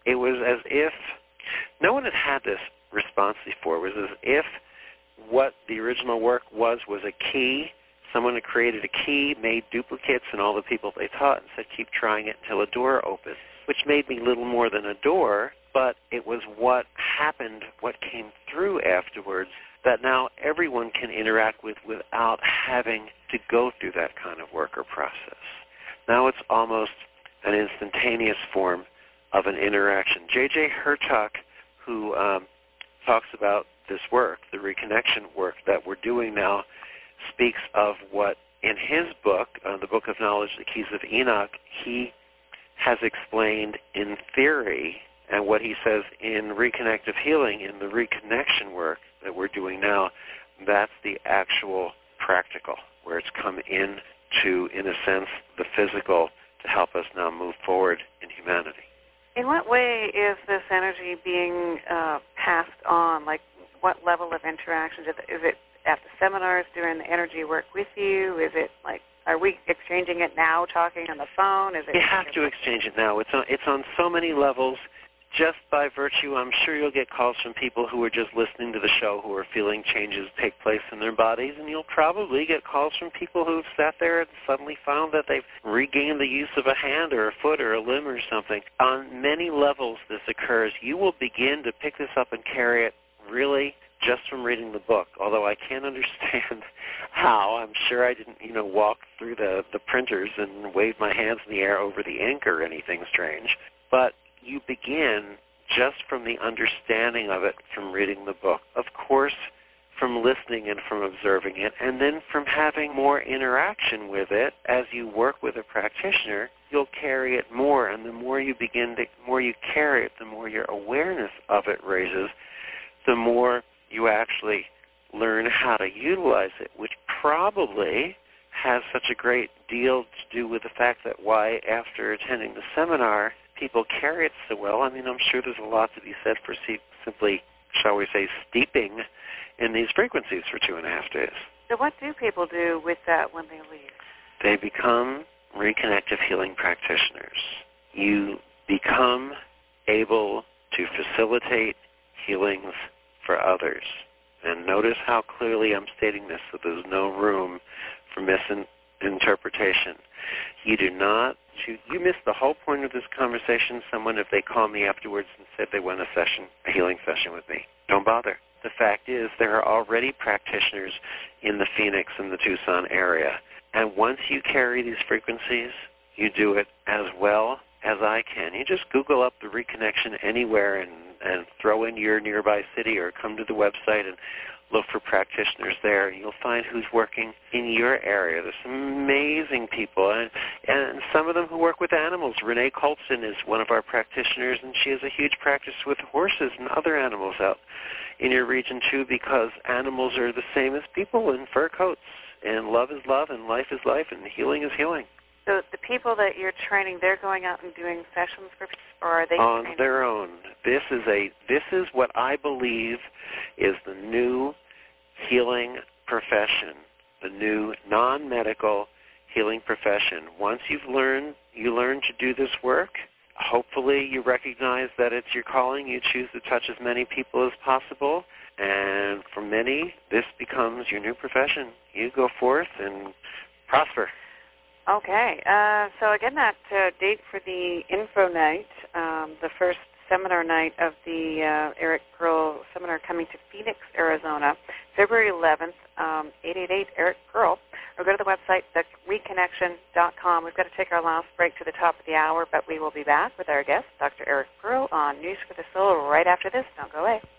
it was as if no one had this response before. It was as if what the original work was a key. Someone had created a key, made duplicates, and all the people they taught, and said, keep trying it until a door opens, which made me little more than a door, but it was what happened, what came through afterwards, that now everyone can interact with without having to go through that kind of work or process. Now it's almost an instantaneous form of an interaction. J.J. Hurtak, who talks about this work, the reconnection work that we're doing now, speaks of what in his book, the Book of Knowledge, The Keys of Enoch, he has explained in theory, and what he says in reconnective healing, in the reconnection work that we're doing now, that's the actual practical, where it's come in to, in a sense, the physical to help us now move forward in humanity.
In what way is this energy being passed on? Like, what level of interaction? Is it at the seminars during the energy work with you? Is it like, are we exchanging it now, talking on the phone? Is it?
You have to exchange it now. It's on so many levels. Just by virtue, I'm sure you'll get calls from people who are just listening to the show who are feeling changes take place in their bodies, and you'll probably get calls from people who've sat there and suddenly found that they've regained the use of a hand or a foot or a limb or something. On many levels this occurs. You will begin to pick this up and carry it really just from reading the book, although I can't understand how. I'm sure I didn't, walk through the printers and wave my hands in the air over the ink or anything strange. But you begin just from the understanding of it from reading the book. Of course, from listening and from observing it, and then from having more interaction with it as you work with a practitioner, you'll carry it more, and the more you carry it, the more your awareness of it raises, the more you actually learn how to utilize it, which probably has such a great deal to do with the fact that why, after attending the seminar, people carry it so well. I mean, I'm sure there's a lot to be said for simply, shall we say, steeping in these frequencies for 2.5 days.
So what do people do with that when they leave?
They become reconnective healing practitioners. You become able to facilitate healings for others. And notice how clearly I'm stating this, so there's no room for misinterpretation. You missed the whole point of this conversation. Someone, if they call me afterwards and said they want a healing session with me, don't bother. The fact is there are already practitioners in the Phoenix and the Tucson area. And once you carry these frequencies, you do it as well as I can. You just Google up the reconnection anywhere and throw in your nearby city or come to the website and look for practitioners there. You'll find who's working in your area. There's some amazing people, and some of them who work with animals. Renee Colson is one of our practitioners, and she has a huge practice with horses and other animals out in your region, too, because animals are the same as people in fur coats, and love is love, and life is life, and healing is healing.
So the people that you're training, they're going out and doing sessions for people, or are they
on
training?
Their own? This is what I believe is the new healing profession, the new non-medical healing profession. Once you learn to do this work, hopefully you recognize that it's your calling. You choose to touch as many people as possible, and for many, this becomes your new profession. You go forth and prosper.
Okay. So again, that date for the info night, the first seminar night of the Eric Pearl seminar coming to Phoenix, Arizona, February 11th, 888-ERIC Pearl, or go to the website, thereconnection.com. We've got to take our last break to the top of the hour, but we will be back with our guest, Dr. Eric Pearl, on News for the Soul right after this. Don't go away.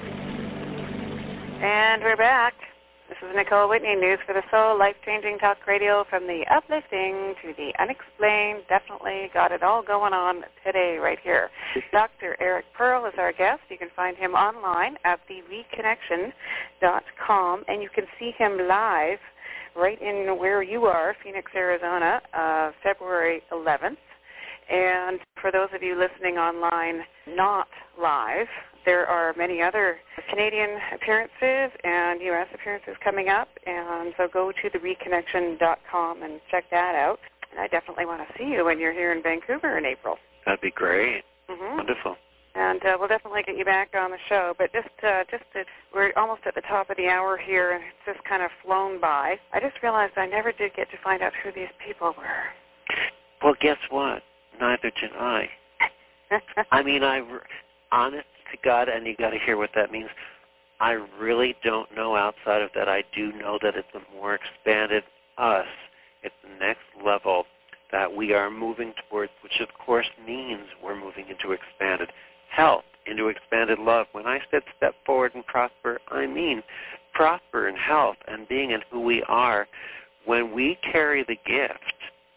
And we're back. This is Nicole Whitney, News for the Soul, life-changing talk radio from the uplifting to the unexplained. Definitely got it all going on today right here. Dr. Eric Pearl is our guest. You can find him online at thereconnection.com, and you can see him live right in where you are, Phoenix, Arizona, February 11th. And for those of you listening online, not live, there are many other Canadian appearances and U.S. appearances coming up, and so go to thereconnection.com and check that out. And I definitely want to see you when you're here in Vancouver in April.
That'd be great.
Mm-hmm.
Wonderful.
we'll definitely get you back on the show. But we're almost at the top of the hour here, and it's just kind of flown by. I just realized I never did get to find out who these people were.
Well, guess what? Neither did I. I mean, honest to God, and you got to hear what that means, I really don't know outside of that. I do know that it's a more expanded us. It's the next level that we are moving towards, which of course means we're moving into expanded health, into expanded love. When I said step forward and prosper, I mean prosper in health and being in who we are. When we carry the gift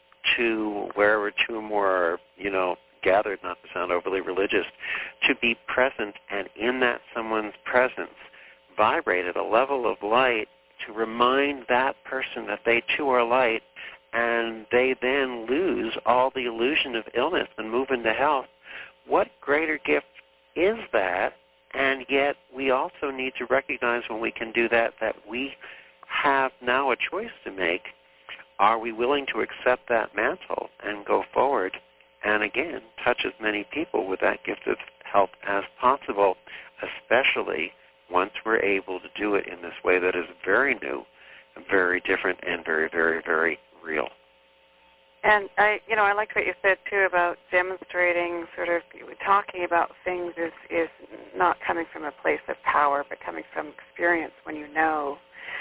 to wherever two or more are, gathered, not to sound overly religious, to be present and in that someone's presence vibrate at a level of light to remind that person that they too are light, and they then lose all the illusion of illness and move into health. What greater gift is that? And yet we also need to recognize when we can do that we have now a choice to make. Are we willing to accept that mantle and go forward and, again, touch as many people with that gift of health as possible, especially once we're able to do it in this way that is very new, very different, and very, very, very real.
And I liked what you said too about demonstrating, sort of talking about things is not coming from a place of power, but coming from experience when you know.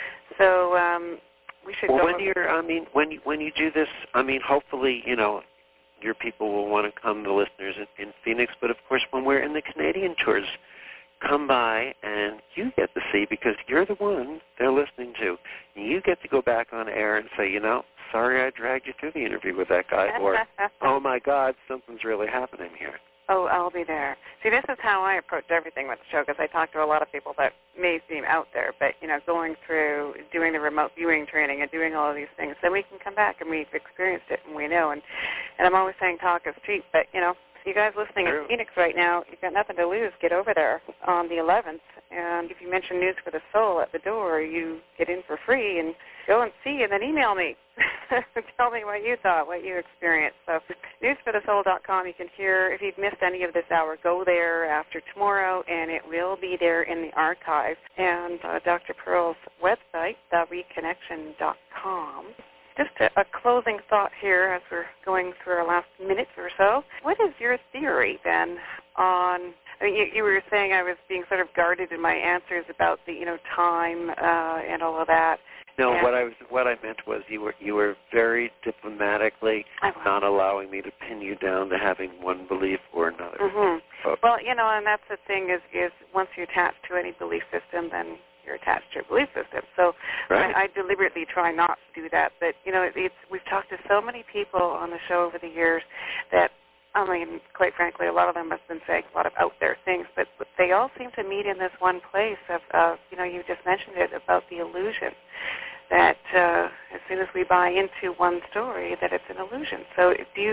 So we should.
Well, when you do this, hopefully, your people will want to come, the listeners in Phoenix. But of course, when we're in the Canadian tours, come by and you get to see, because you're the one they're listening to. You get to go back on air and say, sorry I dragged you through the interview with that guy, or, oh, my God, something's really happening here.
Oh, I'll be there. See, this is how I approach everything with the show, because I talk to a lot of people that may seem out there, but, going through doing the remote viewing training and doing all of these things, then we can come back and we've experienced it and we know. And I'm always saying talk is cheap, but, you guys listening in Phoenix right now, you've got nothing to lose. Get over there on the 11th, and if you mention News for the Soul at the door, you get in for free and go and see, and then email me. Tell me what you thought, what you experienced. So newsforthesoul.com, you can hear, if you've missed any of this hour, go there after tomorrow, and it will be there in the archive. And Dr. Pearl's website, thereconnection.com. Just a closing thought here as we're going through our last minute or so. What is your theory, then, on, you were saying I was being sort of guarded in my answers about the, time and all of that.
No, what I meant was you were very diplomatically not allowing me to pin you down to having one belief or another.
Mm-hmm. Well, and that's the thing is once you attach to any belief system, then you're attached to your belief system. So right. I deliberately try not to do that. But, we've talked to so many people on the show over the years that, quite frankly, a lot of them have been saying a lot of out there things, but they all seem to meet in this one place of you just mentioned it, about the illusion that as soon as we buy into one story, that it's an illusion. So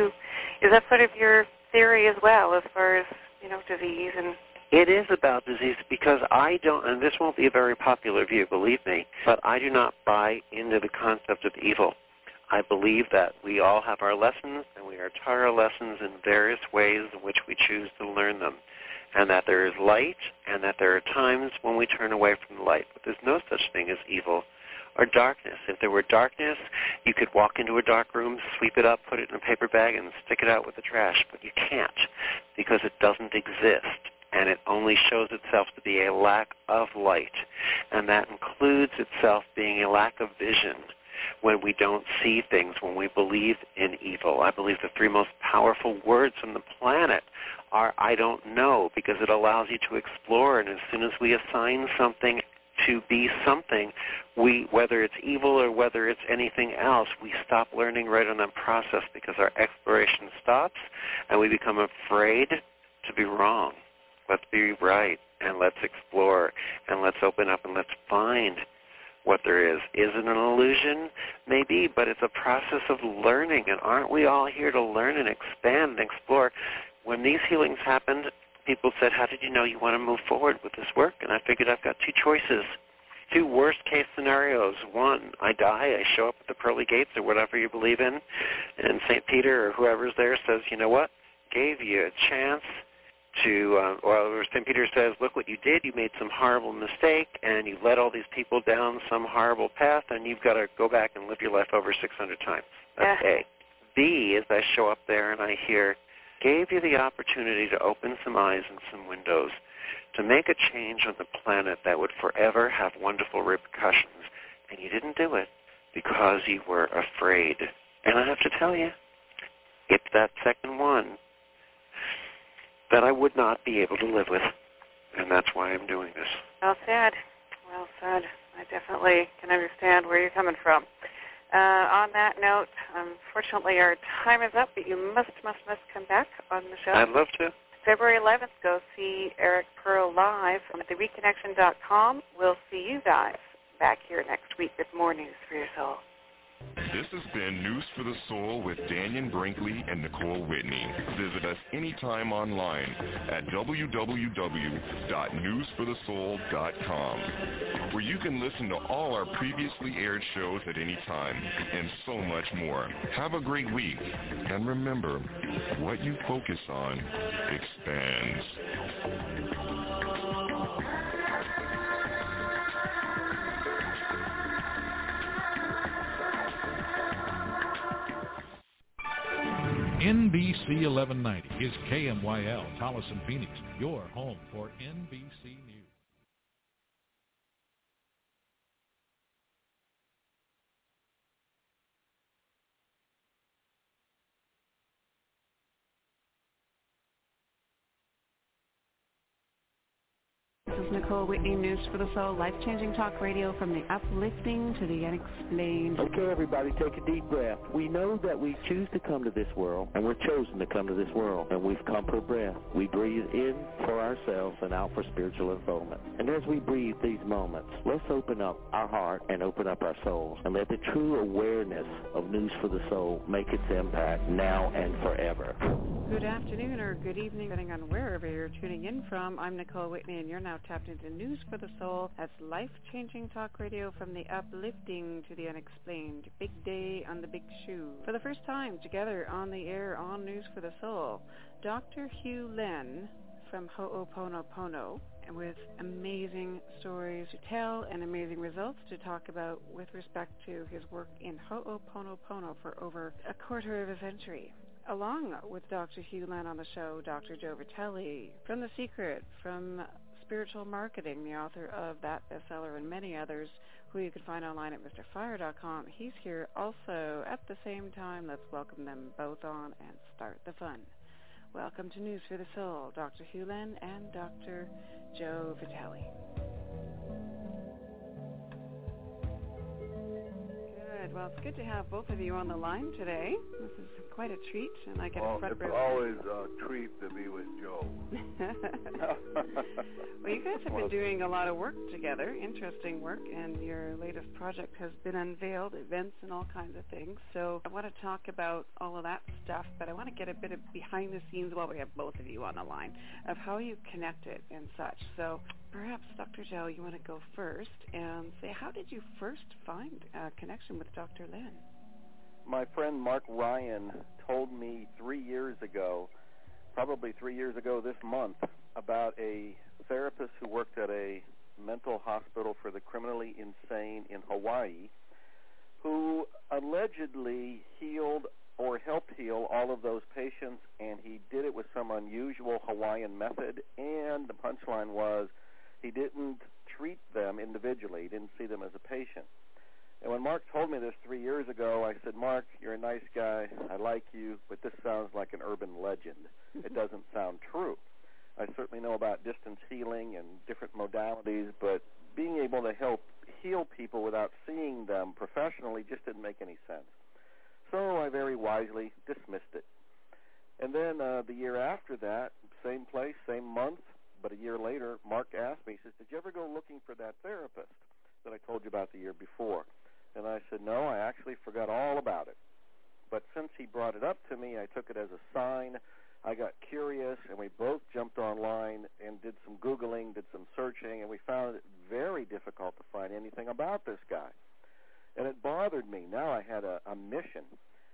is that sort of your theory as well, as far as, disease and...
It is about disease, because I don't, and this won't be a very popular view, believe me, but I do not buy into the concept of evil. I believe that we all have our lessons, and we are taught our lessons in various ways in which we choose to learn them, and that there is light, and that there are times when we turn away from the light. But there's no such thing as evil or darkness. If there were darkness, you could walk into a dark room, sweep it up, put it in a paper bag, and stick it out with the trash. But you can't, because it doesn't exist. And it only shows itself to be a lack of light. And that includes itself being a lack of vision when we don't see things, when we believe in evil. I believe the three most powerful words on the planet are I don't know, because it allows you to explore. And as soon as we assign something to be something, whether it's evil or whether it's anything else, we stop learning right on that process, because our exploration stops and we become afraid to be wrong. Let's be right, and let's explore, and let's open up, and let's find what there is. Is it an illusion? Maybe, but it's a process of learning, and aren't we all here to learn and expand and explore? When these healings happened, people said, how did you know you want to move forward with this work? And I figured I've got two choices, two worst-case scenarios. One, I die, I show up at the pearly gates or whatever you believe in, and St. Peter or whoever's there says, you know what, gave you a chance Where St. Peter says, look what you did. You made some horrible mistake, and you led all these people down some horrible path, and you've got to go back and live your life over 600 times. That's A. B is I show up there and I hear, gave you the opportunity to open some eyes and some windows, to make a change on the planet that would forever have wonderful repercussions, and you didn't do it because you were afraid. And I have to tell you, it's that second one that I would not be able to live with, and that's why I'm doing this.
Well said. Well said. I definitely can understand where you're coming from. On that note, unfortunately our time is up, but you must come back on the show.
I'd love to.
February 11th, go see Eric Pearl live at thereconnection.com. We'll see you guys back here next week with more News for Your Soul.
This has been News for the Soul with Daniel Brinkley and Nicole Whitney. Visit us anytime online at www.newsforthesoul.com, where you can listen to all our previously aired shows at any time and so much more. Have a great week, and remember, what you focus on expands.
NBC 1190 is KMYL, Tolleson, Phoenix, your home for NBC News.
This is Nicole Whitney, News for the Soul, life-changing talk radio from the uplifting to the unexplained.
Okay, everybody, take a deep breath. We know that we choose to come to this world, and we're chosen to come to this world, and we've come for breath. We breathe in for ourselves and out for spiritual unfoldment. And as we breathe these moments, let's open up our heart and open up our souls, and let the true awareness of News for the Soul make its impact now and forever.
Good afternoon or good evening, depending on wherever you're tuning in from. I'm Nicole Whitney, and you're now tapped into News for the Soul. That's life-changing talk radio from the uplifting to the unexplained. Big day on the big shoe. For the first time together on the air on News for the Soul, Dr. Hugh Len from Ho'oponopono, and with amazing stories to tell and amazing results to talk about with respect to his work in Ho'oponopono for over a quarter of a century. Along with Dr. Hugh Len on the show, Dr. Joe Vitale from The Secret, from Spiritual Marketing, the author of that bestseller and many others, who you can find online at MrFire.com. He's here also at the same time. Let's welcome them both on and start the fun. Welcome to News for the Soul, Dr. Hugh Len and Dr. Joe Vitale. Good. Well, it's good to have both of you on the line today. This is quite a treat, and I get a front row.
It's always a treat to be with Joe.
Well, you guys have been doing a lot of work together, interesting work, and your latest project has been unveiled, events and all kinds of things. So I want to talk about all of that stuff, but I want to get a bit of behind the scenes while we have both of you on the line of how you connected and such. So perhaps, Dr. Joe, you want to go first and say, how did you first find a connection with Dr. Len?
My friend Mark Ryan told me 3 years ago, probably 3 years ago this month, about a therapist who worked at a mental hospital for the criminally insane in Hawaii, who allegedly healed or helped heal all of those patients, and he did it with some unusual Hawaiian method, and the punchline was he didn't treat them individually. He didn't see them as a patient. And when Mark told me this 3 years ago, I said, Mark, you're a nice guy. I like you, but this sounds like an urban legend. It doesn't sound true. I certainly know about distance healing and different modalities, but being able to help heal people without seeing them professionally just didn't make any sense. So I very wisely dismissed it. And then the year after that, same place, same month, but a year later, Mark asked me, he says, did you ever go looking for that therapist that I told you about the year before? And I said, no, I actually forgot all about it. But since he brought it up to me, I took it as a sign. I got curious, and we both jumped online and did some Googling, did some searching, and we found it very difficult to find anything about this guy. And it bothered me. Now I had a mission.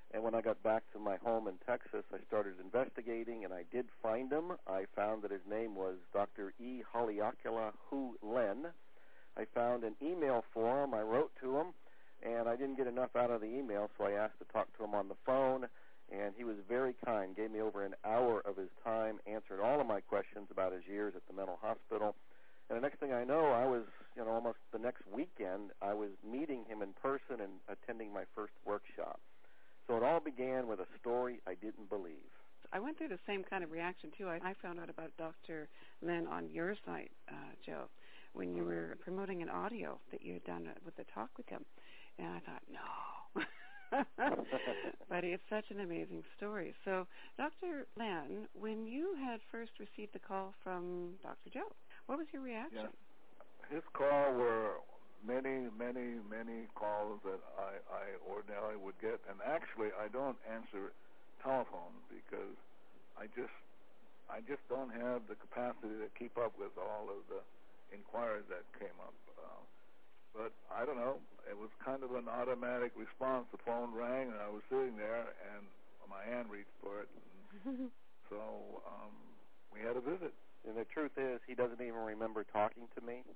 And when I got back to my home in Texas, I started investigating, and I did find him. I found that his name was Dr. E. Haleakala Hu Len. I found an email for him. I wrote to him, and I didn't get enough out of the email, so I asked to talk to him on the phone, and he was very kind, gave me over an hour of his time, answered all of my questions about his years at the mental hospital. And the next thing I know, I was, almost the next weekend, I was meeting him in person and attending my first workshop. So it all began with a story I didn't believe.
I went through the same kind of reaction, too. I found out about Dr. Len on your site, Joe, when you were promoting an audio that you had done with the talk with him. And I thought, no. But it's such an amazing story. So, Dr. Len, when you had first received the call from Dr. Joe, what was your reaction?
Yes. His call were many calls that I ordinarily would get, and actually I don't answer telephone because I just don't have the capacity to keep up with all of the inquiries that came up. But I don't know, it was kind of an automatic response. The phone rang and I was sitting there and my hand reached for it. So we had a visit.
And the truth is, he doesn't even remember talking to me.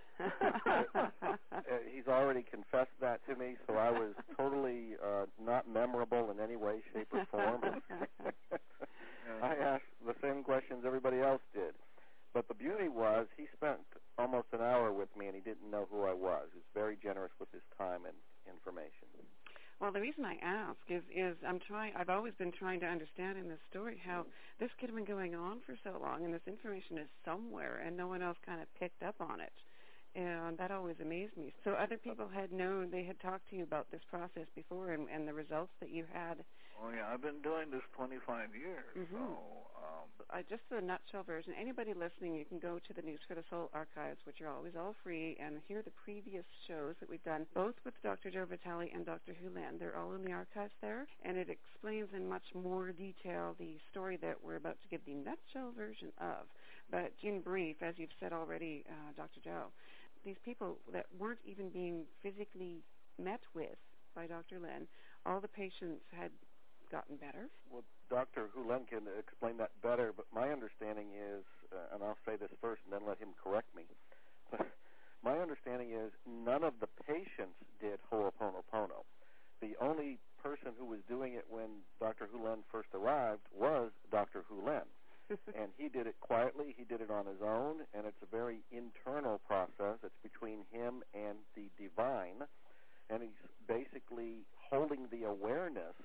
He's already confessed that to me, so I was totally not memorable in any way, shape, or form. I asked the same questions everybody else did. But the beauty was, he spent almost an hour with me, and he didn't know who I was. He was very generous with his time and information.
Well, the reason I ask is I've always been trying to understand in this story how this could have been going on for so long, and this information is somewhere, and no one else kind of picked up on it. And that always amazed me. So other people had known, they had talked to you about this process before and the results that you had.
Oh, yeah, I've been doing this 25 years. So
just the nutshell version, anybody listening, you can go to the News for the Soul archives, which are always all free, and hear the previous shows that we've done, both with Dr. Joe Vitale and Dr. Hu Len. They're all in the archives there, and it explains in much more detail the story that we're about to give the nutshell version of. But in brief, as you've said already, Dr. Joe, these people that weren't even being physically met with by Dr. Len, all the patients had gotten better.
Well, Dr. Hu Len can explain that better, but my understanding is, and I'll say this first and then let him correct me, my understanding is none of the patients did Ho'oponopono. The only person who was doing it when Dr. Hu Len first arrived was Dr. Hu Len. And he did it quietly, he did it on his own, and it's a very internal process. It's between him and the divine, and he's basically holding the awareness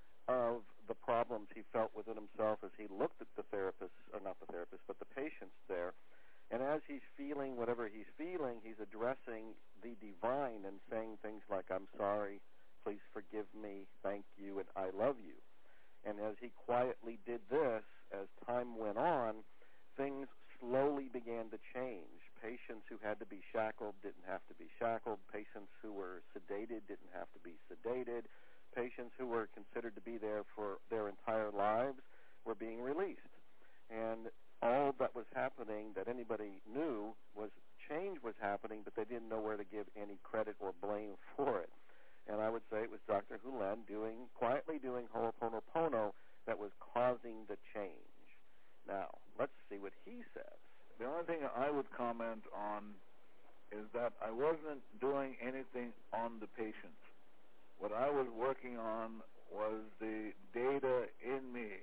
of the problems he felt within himself as he looked at the therapist, or not the therapist, but the patients there. And as he's feeling whatever he's feeling, he's addressing the divine and saying things like, I'm sorry, please forgive me, thank you, and I love you. And as he quietly did this, as time went on, things slowly began to change. Patients who had to be shackled didn't have to be shackled. Patients who were sedated didn't have to be sedated. Patients who were considered to be there for their entire lives were being released. And all that was happening that anybody knew was change was happening, but they didn't know where to give any credit or blame for it. And I would say it was Dr. Hu Len quietly doing Ho'oponopono that was causing the change. Now, let's see what he says.
The only thing I would comment on is that I wasn't doing anything on the patients. What I was working on was the data in me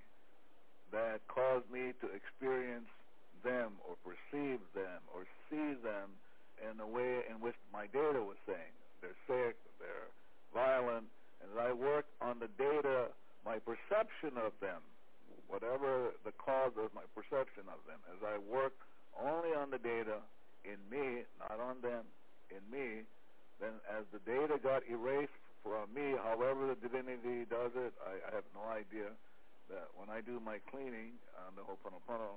that caused me to experience them or perceive them or see them in the way in which my data was saying. They're sick, they're violent, and as I worked on the data, my perception of them, whatever the cause of my perception of them, as I worked only on the data in me, not on them, in me, then as the data got erased from me, however the divinity does it, I have no idea. That when I do my cleaning on the Ho'oponopono,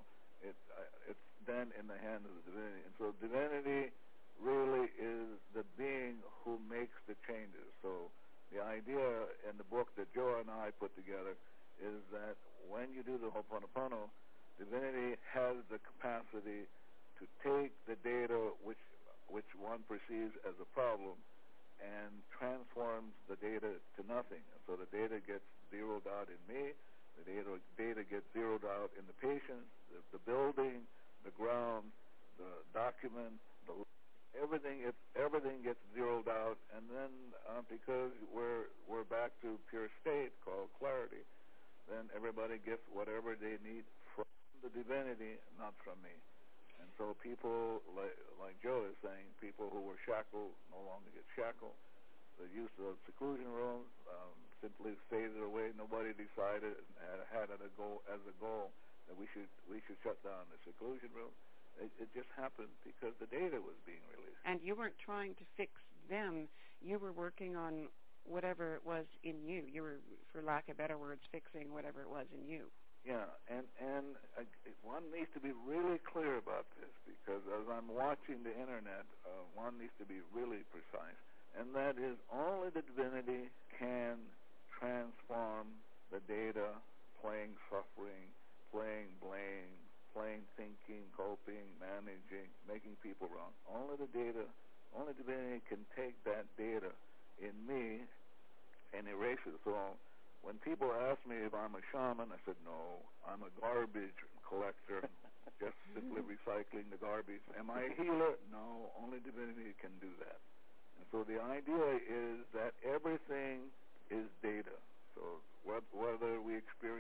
it's then in the hand of the divinity. And so divinity really is the being who makes the changes. So the idea in the book that Joe and I put together is that when you do the Ho'oponopono, divinity has the capacity to take the data which one perceives as a problem and transforms the data to nothing. So the data gets zeroed out in me, the data gets zeroed out in the patient, the building, the ground, the document, everything gets zeroed out, and then because we're back to pure state called clarity, then everybody gets whatever they need from the divinity, not from me. And so people, like Joe is saying, people who were shackled no longer get shackled. The use of seclusion rooms simply faded away. Nobody decided and had it as a goal that we should shut down the seclusion room. It just happened because the data was being released.
And you weren't trying to fix them. You were working on whatever it was in you. You were, for lack of better words, fixing whatever it was in you.
Yeah, and one needs to be really clear about this, because as I'm watching the internet, one needs to be really precise, and that is only the divinity can transform the data, playing suffering, playing blame, playing thinking, coping, managing, making people wrong. Only divinity can take that data in me and erase it. So when people ask me if I'm a shaman, I said, no, I'm a garbage collector, just simply recycling the garbage. Am I a healer? No, only divinity can do that. And so the idea is that everything is data. So whether we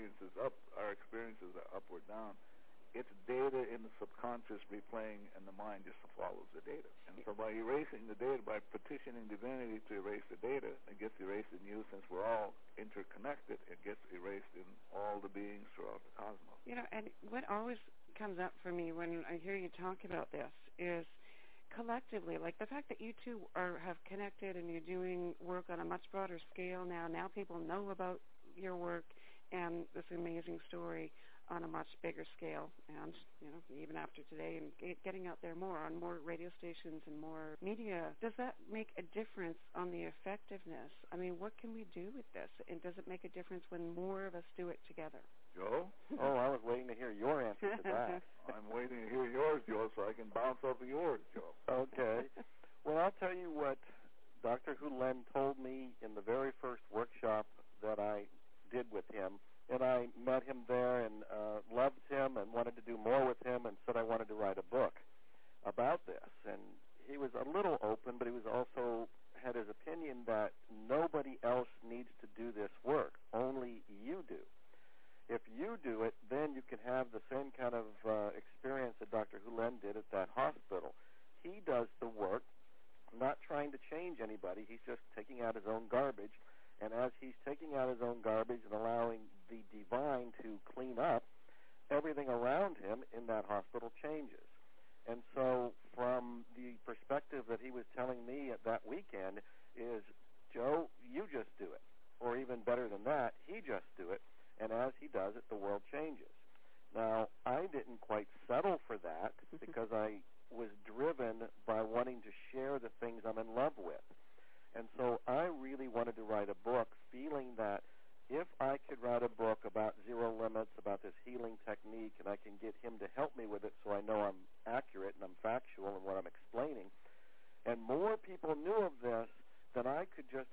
our experiences are up or down, it's data in the subconscious replaying, and the mind just follows the data. And so by erasing the data, by petitioning divinity to erase the data, it gets erased in you. Since we're all interconnected, it gets erased in all the beings throughout the cosmos.
You know, and what always comes up for me when I hear you talk about this is collectively, like the fact that you two have connected and you're doing work on a much broader scale now. Now people know about your work and this amazing story on a much bigger scale, and even after today, and getting out there more on more radio stations and more media. Does that make a difference on the effectiveness? I mean, what can we do with this? And does it make a difference when more of us do it together?
Joe?
Oh, I was waiting to hear your answer to that.
I'm waiting to hear yours, Joe, so I can bounce off of yours, Joe.
Okay. Well, I'll tell you what Dr. Hulen told me in the very first workshop that I did with him. And I met him there and loved him and wanted to do more with him, and said I wanted to write a book about this. And he was a little open, but he was also had his opinion that nobody else needs to do this work. Only you do. If you do it, then you can have the same kind of experience that Dr. Hulen did at that hospital. He does the work, not trying to change anybody. He's just taking out his own garbage. And as he's taking out his own garbage and allowing the divine to clean up, everything around him in that hospital changes. And so from the perspective that he was telling me at that weekend is, Joe, you just do it. Or even better than that, he just do it. And as he does it, the world changes. Now, I didn't quite settle for that because I was driven by wanting to share the things I'm in love with. And so I really wanted to write a book, feeling that if I could write a book about zero limits, about this healing technique, and I can get him to help me with it so I know I'm accurate and I'm factual in what I'm explaining, and more people knew of this, then I could just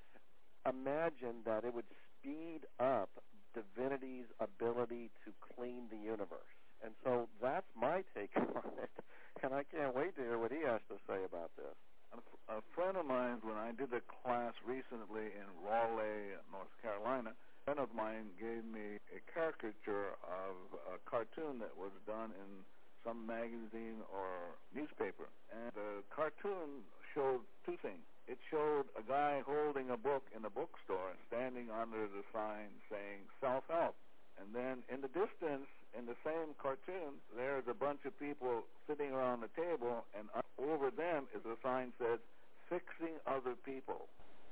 imagine that it would speed up divinity's ability to clean the universe. And so that's my take on it, and I can't wait to hear what he has to say about this.
A friend of mine, when I did a class recently in Raleigh, North Carolina, a friend of mine gave me a caricature of a cartoon that was done in some magazine or newspaper. And the cartoon showed two things. It showed a guy holding a book in a bookstore, standing under the sign saying self-help. And then in the distance, in the same cartoon, there's a bunch of people sitting around the table, and over them is a sign that says, fixing other people.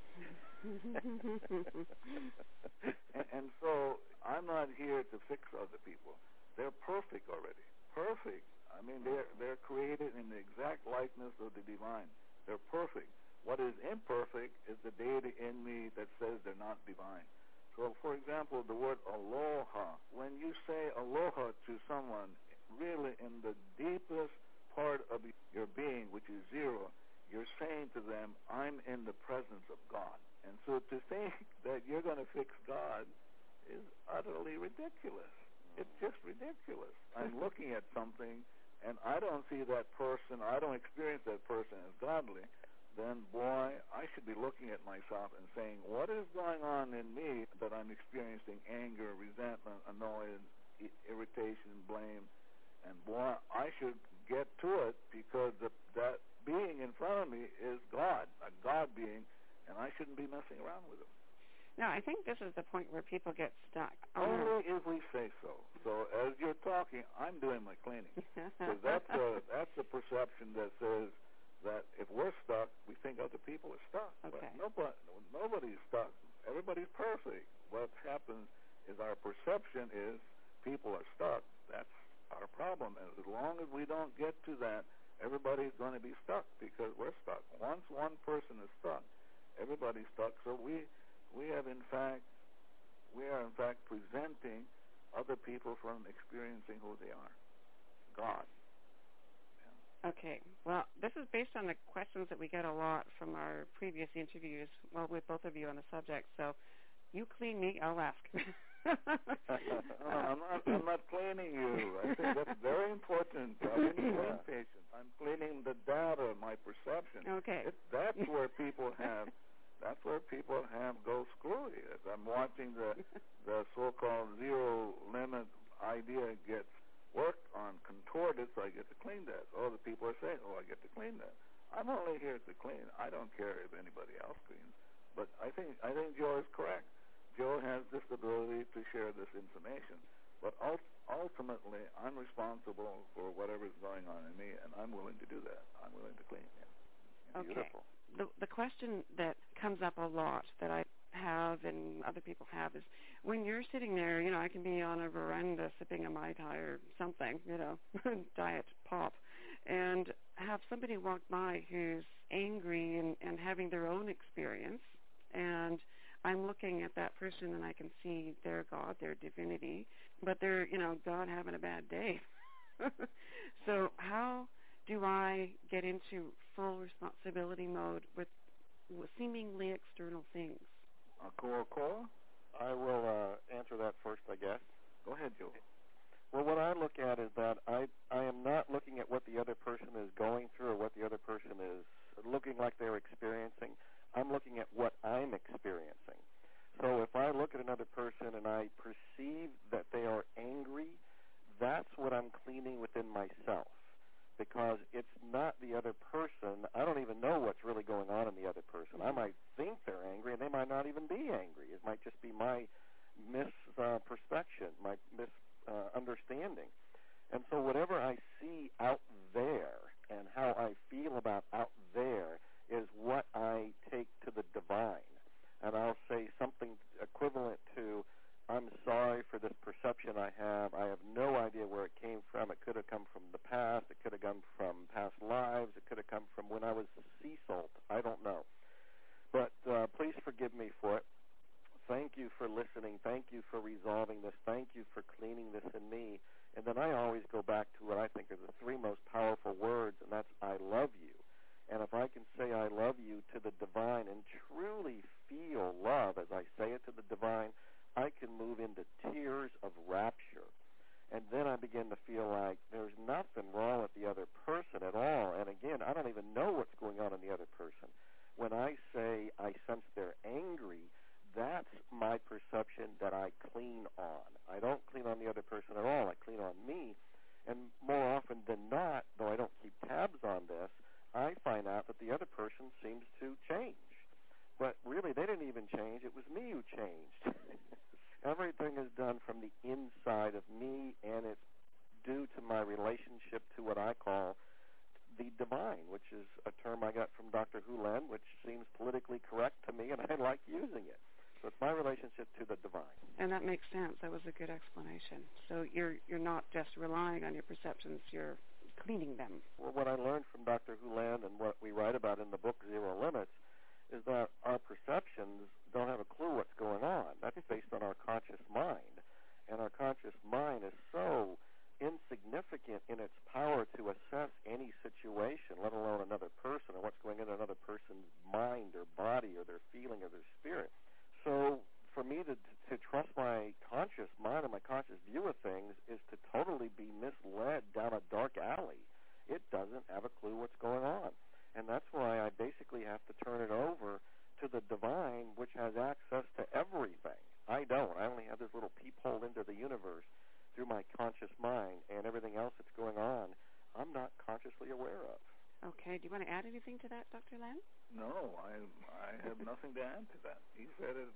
and so I'm not here to fix other people. They're perfect already. Perfect. I mean, they're created in the exact likeness of the divine. They're perfect. What is imperfect is the data in me that says they're not divine. So, for example, the word aloha. When you say aloha to someone, really in the deepest part of your being, which is zero, you're saying to them, I'm in the presence of God. And so to think that you're going to fix God is utterly ridiculous. It's just ridiculous. I'm looking at something, and I don't see that person, I don't experience that person as godly, then, boy, I should be looking at myself and saying, what is going on in me that I'm experiencing anger, resentment, annoyance, irritation, blame? And, boy, I should get to it because that being in front of me is God, a God being, and I shouldn't be messing around with him.
No, I think this is the point where people get stuck.
Only if we say so. So as you're talking, I'm doing my cleaning. Because that's a perception that says that if we're stuck, we think other people are stuck.
Okay.
But nobody's stuck. Everybody's perfect. What happens is our perception is people are stuck. That's our problem. And as long as we don't get to that, everybody's going to be stuck because we're stuck. Once one person is stuck, everybody's stuck. So we are in fact preventing other people from experiencing who they are. God.
Okay. Well, this is based on the questions that we get a lot from our previous interviews, with both of you on the subject. So you clean me, I'll ask.
I'm not cleaning you. I think that's very important. I didn't clean patients. I'm cleaning the data, my perception.
Okay.
That's where people have go screwy. As I'm watching the so-called zero limit idea get worked on, contorted, so I get to clean that. Oh, the people are saying, I get to clean that. I'm only here to clean. I don't care if anybody else cleans. But I think Joe is correct. Joe has this ability to share this information. But ultimately, I'm responsible for whatever's going on in me, and I'm willing to do that. I'm willing to clean. Yeah.
Okay.
Beautiful.
The question that comes up a lot that I have and other people have is when you're sitting there, I can be on a veranda sipping a Mai Tai or something, diet pop, and have somebody walk by who's angry and having their own experience, and I'm looking at that person and I can see their God, their divinity, but they're, God having a bad day. So how do I get into full responsibility mode with seemingly external things?
Cora? I will answer that first, I guess.
Go ahead, Joe.
Well, what I look at is that I am not looking at what the other person is going through or what the other person is looking like they're experiencing. I'm looking at what I'm experiencing. So if I look at another person and I perceive that they are angry, that's what I'm cleaning within myself. Because it's not the other person. I don't even know what's really going on in the other person. I might think they're angry, and they might not even be angry. It might just be my misperception, my misunderstanding. And so whatever I see out there and how I feel about out there is what I take to the divine. And I'll say something equivalent to, I'm sorry for this perception I have. I have no idea where it came from. It could have come from the past. It could have come from past lives. It could have come from when I was sea salt. I don't know. But please forgive me for it. Thank you for listening. Thank you for resolving this. Thank you for cleaning this in me. And then I always go back to what I think are the three most powerful words, and that's I love you. And if I can say I love you to the divine and truly feel love as I say it to the divine, I can move into tears of rapture. And then I begin to feel like there's nothing wrong with the other person at all. And again, I don't even know what's going on in the other person. When I say I sense they're angry, that's my perception that I clean on. I don't clean on the other person at all. I clean on me. And more often than not, though I don't keep tabs on this, I find out that the other person seems to change. But really, they didn't even change. It was me who changed. Everything is done from the inside of me, and it's due to my relationship to what I call the divine, which is a term I got from Dr. Hulen, which seems politically correct to me, and I like using it. So it's my relationship to the divine.
And that makes sense. That was a good explanation. So you're not just relying on your perceptions, you're cleaning them.
Well, what I learned from Dr. Hulen and what we write about in the book Zero Limits is that our perceptions don't have a clue what's going on. That's based on our conscious mind. And our conscious mind is so insignificant in its power to assess any situation, let alone another person or what's going on in another person's mind or body or their feeling or their spirit. So for me to trust my conscious mind and my conscious view of things is to totally be misled down a dark alley. It doesn't have a clue what's going on. And that's why I basically have to turn it over to the divine, which has access to everything. I don't. I only have this little peephole into the universe through my conscious mind, and everything else that's going on, I'm not consciously aware of.
Okay. Do you want to add anything to that, Dr. Len?
No, I have nothing to add to that. He said it.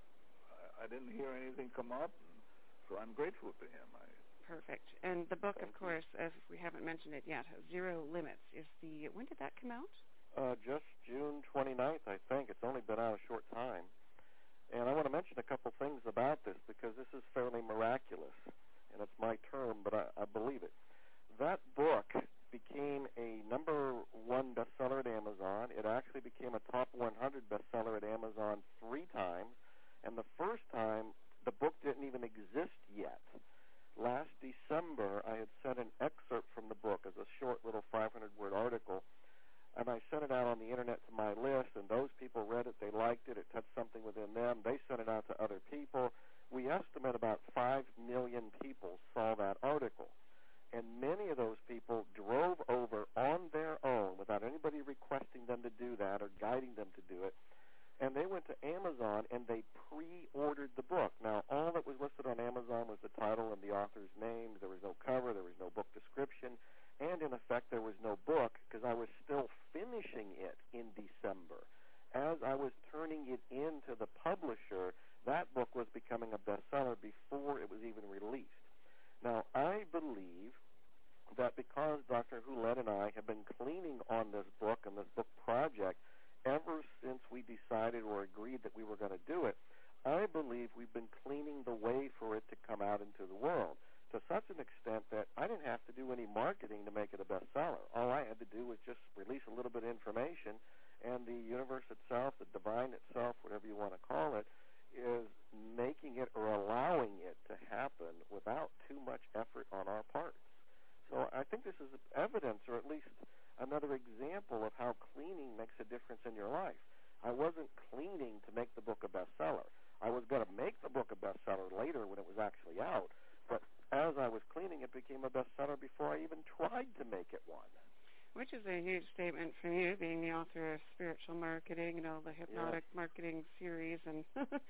I didn't hear anything come up, so I'm grateful to him.
Perfect. And the book, of course, if we haven't mentioned it yet, Zero Limits, is when did that come out?
Just June 29th, I think. It's only been out a short time. And I want to mention a couple things about this because this is fairly miraculous, and it's my term, but I believe it. That book became a number 1 bestseller at Amazon. It actually became a top 100 bestseller at Amazon 3 times, and the first time the book didn't even exist yet. Last December, I had sent an excerpt from the book as a short little 500-word article, and I sent it out on the Internet to my list, and those people read it. They liked it. It touched something within them. They sent it out to other people. We estimate about 5 million people saw that article, and many of those people drove over on their own without anybody requesting them to do that or guiding them to do it, and they went to Amazon and they pre-ordered the book. Now, all that was listed on Amazon was the title and the author's name. There was no cover. There was no book description. And, in effect, there was no book because I was still finishing it in December. As I was turning it in to the publisher, that book was becoming a bestseller before it was even released. Now, I believe that because Dr. Hulen and I have been cleaning on this book and this book project ever since we decided or agreed that we were going to do it, I believe we've been cleaning the way for it to come out into the world, to such an extent that I didn't have to do any marketing to make it a bestseller. All I had to do was just release a little bit of information, and the universe itself, the divine itself, whatever you want to call it, is making it or allowing it to happen without too much effort on our parts. So I think this is evidence, or at least another example of how cleaning makes a difference in your life. I wasn't cleaning to make the book a bestseller. I was going to make the book a bestseller later when it was actually out, but as I was cleaning, it became a bestseller before I even tried to make it one.
Which is a huge statement from you, being the author of Spiritual Marketing, the Hypnotic Marketing series, and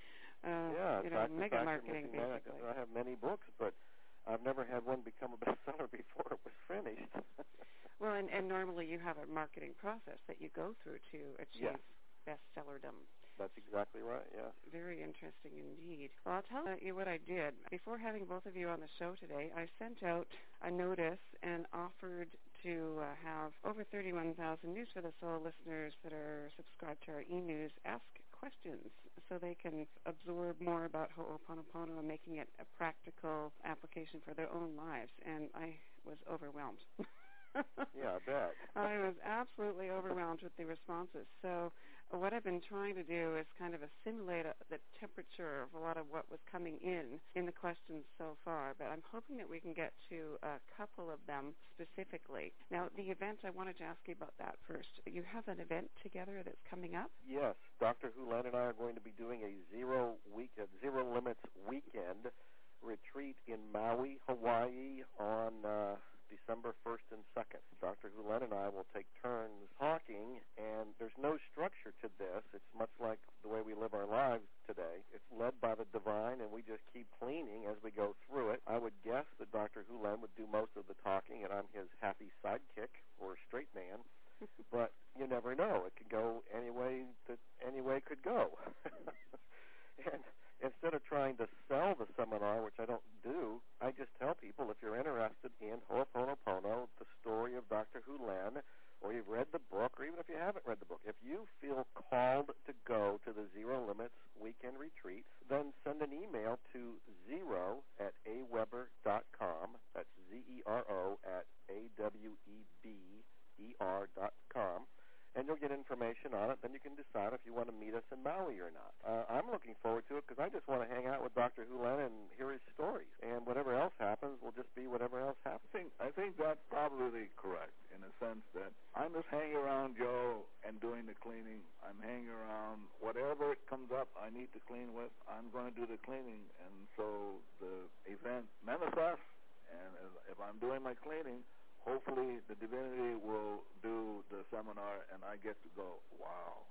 mega marketing, basically.
I have many books, but I've never had one become a bestseller before it was finished.
Well, and normally you have a marketing process that you go through to achieve bestsellerdom.
That's exactly right, yes.
Very interesting indeed. Well, I'll tell you what I did. Before having both of you on the show today, I sent out a notice and offered to have over 31,000 News for the Soul listeners that are subscribed to our e-news ask questions so they can absorb more about Ho'oponopono and making it a practical application for their own lives. And I was overwhelmed.
Yeah, I bet.
I was absolutely overwhelmed with the responses. So what I've been trying to do is kind of assimilate the temperature of a lot of what was coming in the questions so far. But I'm hoping that we can get to a couple of them specifically. Now, the event, I wanted to ask you about that first. You have an event together that's coming up?
Yes. Dr. Hulen and I are going to be doing a Zero Limits weekend retreat in Maui, Hawaii on December 1st and 2nd. Dr. Hulen and I will take turns talking, and there's no structure to this. It's much like the way we live our lives today. It's led by the divine, and we just keep cleaning as we go through it. I would guess that Dr. Hulen would do most of the talking, and I'm his happy sidekick or straight man. But you never know. It could go any way that any way could go. And instead of trying to sell the seminar, which I don't do, I just tell people if you're interested in Ho'oponopono, the story of Dr. Hulen, or you've read the book, or even if you haven't read the book, if you feel called to go to the Zero Limits Weekend Retreat, then send an email to zero@aweber.com. That's ZERO@AWEBER.com. and you'll get information on it. Then you can decide if you want to meet us in Maui or not. I'm looking forward to it because I just want to hang out with Dr. Hulen and hear his stories. And whatever else happens will just be whatever else happens.
I think that's probably correct in a sense that I'm just hanging around Joe and doing the cleaning. I'm hanging around whatever comes up I need to clean with. I'm going to do the cleaning, and so the event manifests. And if I'm doing my cleaning, hopefully the divinity will do the seminar, and I get to go, wow.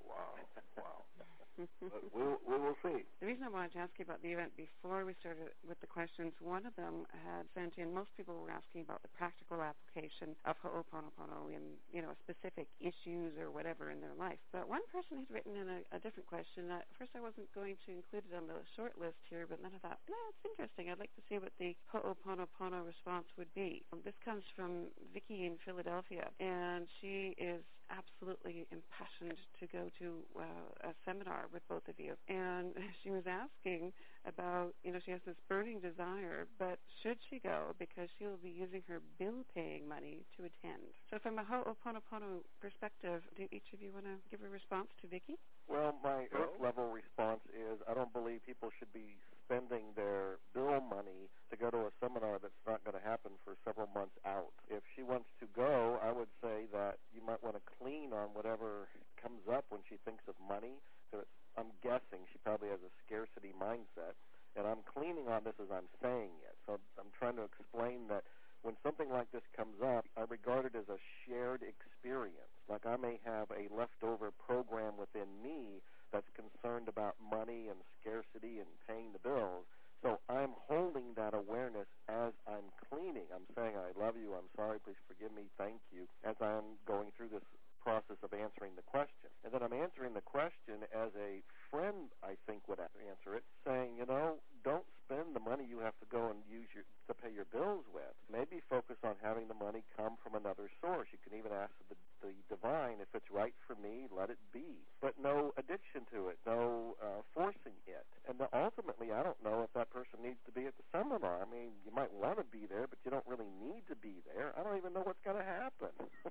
But we will see.
The reason I wanted to ask you about the event before we started with the questions, one of them had sent in, most people were asking about the practical application of Ho'oponopono in, specific issues or whatever in their life. But one person had written in a different question. At first I wasn't going to include it on the short list here, but then I thought, it's interesting. I'd like to see what the Ho'oponopono response would be. This comes from Vicki in Philadelphia, and she is absolutely impassioned to go to a seminar with both of you. And she was asking about, she has this burning desire, but should she go because she will be using her bill-paying money to attend? So from a Ho'oponopono perspective, do each of you want to give a response to Vicki?
Well, my Earth-level response is I don't believe people should be spending their bill money to go to a seminar that's not going to happen for several months out. If she wants to go, I would say that you might want to clean on whatever comes up when she thinks of money. So I'm guessing she probably has a scarcity mindset, and I'm cleaning on this as I'm saying it. So I'm trying to explain that when something like this comes up, I regard it as a shared experience. Like I may have a leftover program within me that's concerned about money and scarcity and paying the bills. So I'm holding that awareness as I'm cleaning. I'm saying, I love you, I'm sorry, please forgive me, thank you, as I'm going through this process of answering the question. And then I'm answering the question as a friend, I think, would answer it, saying, don't spend the money you have to go and use to pay your bills with. Maybe focus on having the money come from another source. You can even ask the divine, if it's right for me, let it be. But no addiction to it, no forcing it. And ultimately, I don't know if that person needs to be at the seminar. I mean, you might want to be there, but you don't really need to be there. I don't even know what's going to happen.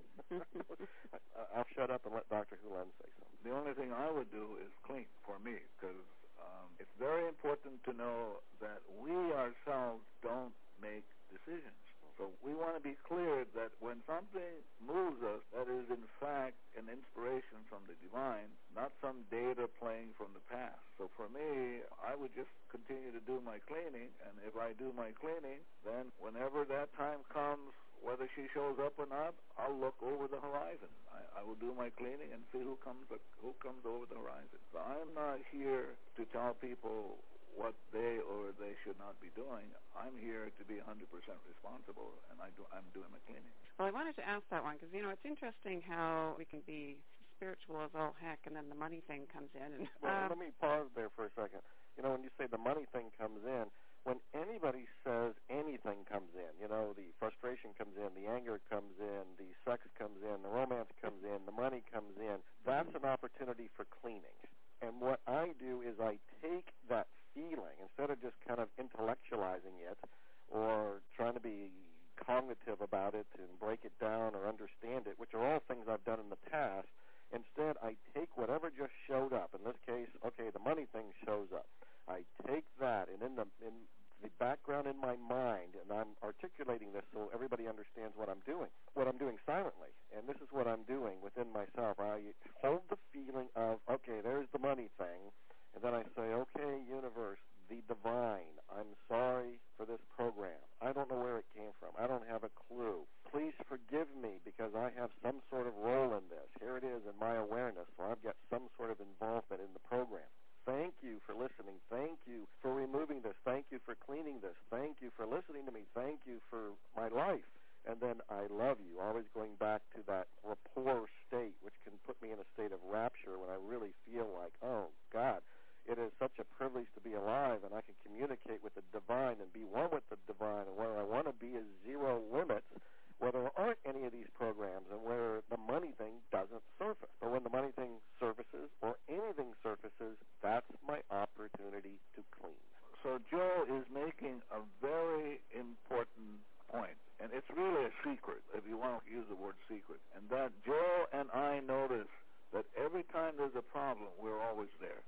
I'll shut up and let Dr. Hulen say something.
The only thing I would do is clean for me, because it's very important to know that we ourselves don't make decisions. So we want to be clear that when something moves us, that is in fact an inspiration from the divine, not some data playing from the past. So for me, I would just continue to do my cleaning, and if I do my cleaning, then whenever that time comes, whether she shows up or not, I'll look over the horizon. I will do my cleaning and see who comes over the horizon. So I'm not here to tell people what they or they should not be doing. I'm here to be 100% responsible, and I'm doing my cleaning.
Well, I wanted to ask that one because, it's interesting how we can be spiritual as all heck, and then the money thing comes in. And,
well, let me pause there for a second. When you say the money thing comes in, when anybody says anything comes in, the frustration comes in, the anger comes in, the sex comes in, the romance comes in, the money comes in, that's an opportunity for cleaning. And what I do is I take that feeling, instead of just kind of intellectualizing it or trying to be cognitive about it and break it down or understand it, which are all things I've done in the past, instead I take whatever just showed up. In this case, the money thing shows up. I take that, and in the background in my mind, and I'm articulating this so everybody understands what I'm doing silently. And this is what I'm doing within myself. I hold the feeling of, there's the money thing, and then I say, okay, universe, the divine, I'm sorry for this program. I don't know where it came from. I don't have a clue. Please forgive me because I have some sort of role in this. Here it is in my awareness, so I've got some sort of involvement in the program. Thank you for listening. Thank you for removing this. Thank you for cleaning this. Thank you for listening to me. Thank you for my life. And then I love you, always going back to that rapport state, which can put me in a state of rapture when I really feel like, oh, God, it is such a privilege to be alive, and I can communicate with the divine and be one with the divine, and where I want to be is zero limits, where there aren't any of these programs and where the money thing doesn't surface. But when the money thing surfaces or anything surfaces, that's my opportunity to clean.
So Joe is making a very important point, and it's really a secret, if you want to use the word secret, and that Joe and I notice that every time there's a problem, we're always there.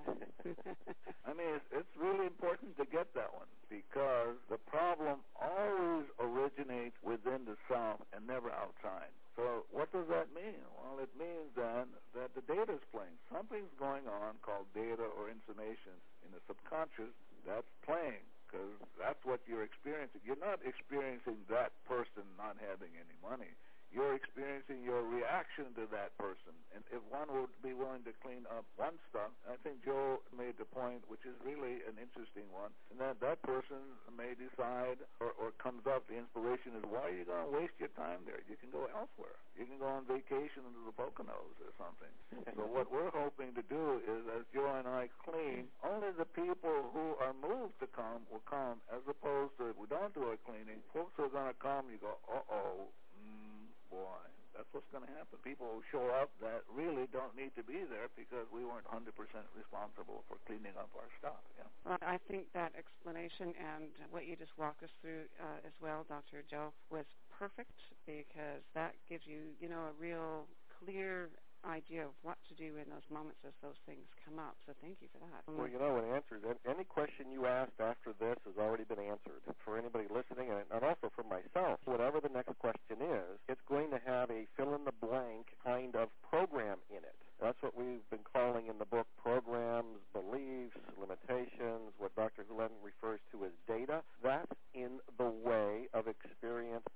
I mean, it's really important to get that one, because the problem always originates within the self and never outside. So what does that mean? Well, it means then that the data is playing. Something's going on called data or information in the subconscious that's playing, because that's what you're experiencing. You're not experiencing that person not having any money. You're experiencing your reaction to that person. And if one would be willing to clean up one stuff, I think Joe made the point, which is really an interesting one, and that person may decide or comes up, the inspiration is, why are you going to waste your time there? You can go elsewhere. You can go on vacation into the Poconos or something. So what we're hoping to do is, as Joe and I clean, only the people who are moved to come will come, as opposed to if we don't do a cleaning, folks who are going to come, you go, uh-oh, boy, that's what's going to happen. People who show up that really don't need to be there because we weren't 100% responsible for cleaning up our stuff. Yeah.
Well, I think that explanation and what you just walked us through as well, Dr. Joe, was perfect, because that gives you, a real clear idea of what to do in those moments as those things come up. So thank you for that.
Well, it answers any question you asked after this has already been answered. For anybody listening, and also for myself, whatever the next question is, it's going to have a fill-in-the-blank kind of program in it. That's what we've been calling in the book programs, beliefs, limitations, what Dr. Hulen refers to as data. That's in the way of experiencing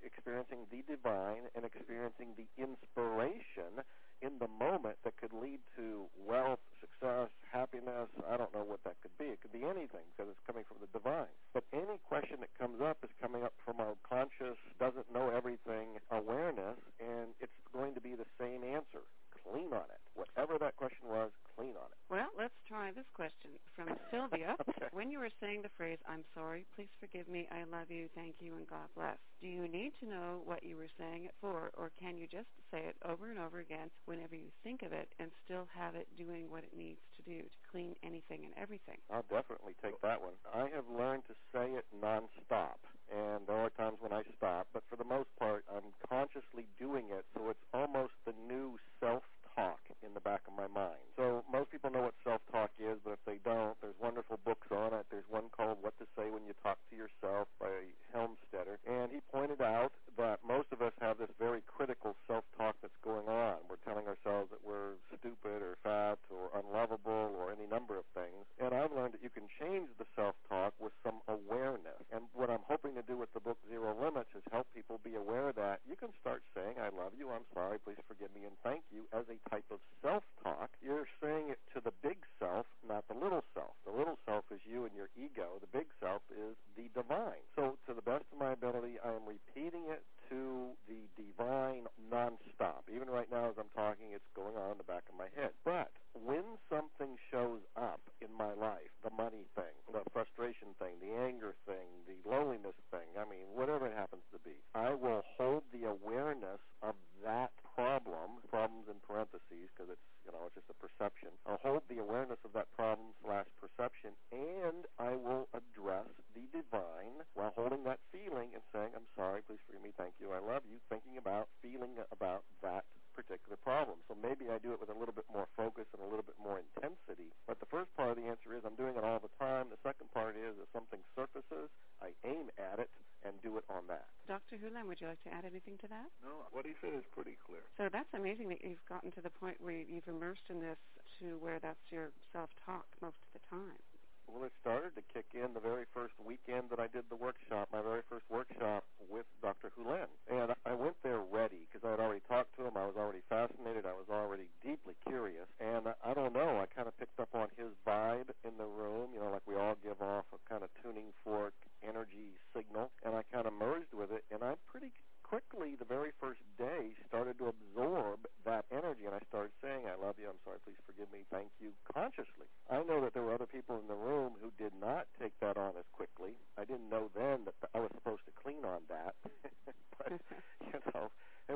the divine and experiencing the inspiration in the moment that could lead to wealth, success, happiness. I don't know what that could be. It could be anything, because it's coming from the divine. But any question that comes up is coming up from our conscious, doesn't know everything awareness, and it's going to be the same answer. Clean on it. Whatever that question was, clean on it.
Well, let's try this question from Sylvia.
Okay.
When you were saying the phrase, "I'm sorry, please forgive me, I love you, thank you, and God bless," do you need to know what you were saying it for, or can you just say it over and over again whenever you think of it and still have it doing what it needs to do to clean anything and everything?
I'll definitely take that one. I have learned to say it nonstop, and there are times when I stop, but for the most part, I'm consciously doing it, so it's almost the new self-talk in the back of my mind. So most people know what self-talk is, but if they don't, there's wonderful books on it. There's one called What to Say When You Talk to Yourself by Helmstetter, and he pointed out that most of us have this very critical self-talk that's going on. We're telling ourselves that we're stupid or fat or unlovable or any number of things, and I've learned that you can change the self-talk with some awareness. And what I'm hoping to do with the book Zero Limits is help people be aware that you can start saying, I love you, I'm sorry, please forgive me, and thank you, as a type of self-talk. You're saying it to the big self, not the little self. The little self is you and your ego. The big self is the divine. So to the best of my ability, I am repeating it to the divine nonstop. Even right now as I'm talking, it's going on in the back of my head. But when something shows up in my life, the money thing, the frustration thing, the anger thing, the loneliness thing, whatever it happens to be, I will hold the awareness of that problem, problems in parentheses, because it's just a perception. I'll hold the awareness of that problem/perception, and I will address the divine while holding that feeling and saying, I'm sorry, please forgive me, thank you, I love you, feeling about that particular problem. So maybe I do it with a little bit more focus and a little bit more intensity. But the first part of the answer is I'm doing it all the time. The second part is if something surfaces, I aim at it and do it on that.
Dr. Hulen, would you like to add anything to that?
No, what he said is pretty clear.
So that's amazing that you've gotten to the point where you've immersed in this to where that's your self-talk most of the time.
Well, it started to kick in the very first weekend that I did the workshop, my very first workshop with Dr. Hulen. And I went there ready because I had already talked to him. I was already fascinated. I was already deeply curious. And I don't know, I kind of picked up on his vibe in the room, like we all give off a kind of tuning fork energy signal. And I kind of merged with it. And I pretty quickly, the very first day, started to absorb that energy, and I started saying, I love you, I'm sorry, please forgive me, thank you, consciously. I know that there were other people in the room who did not take that on as quickly. I didn't know then that I was supposed to clean on that. But, it was my first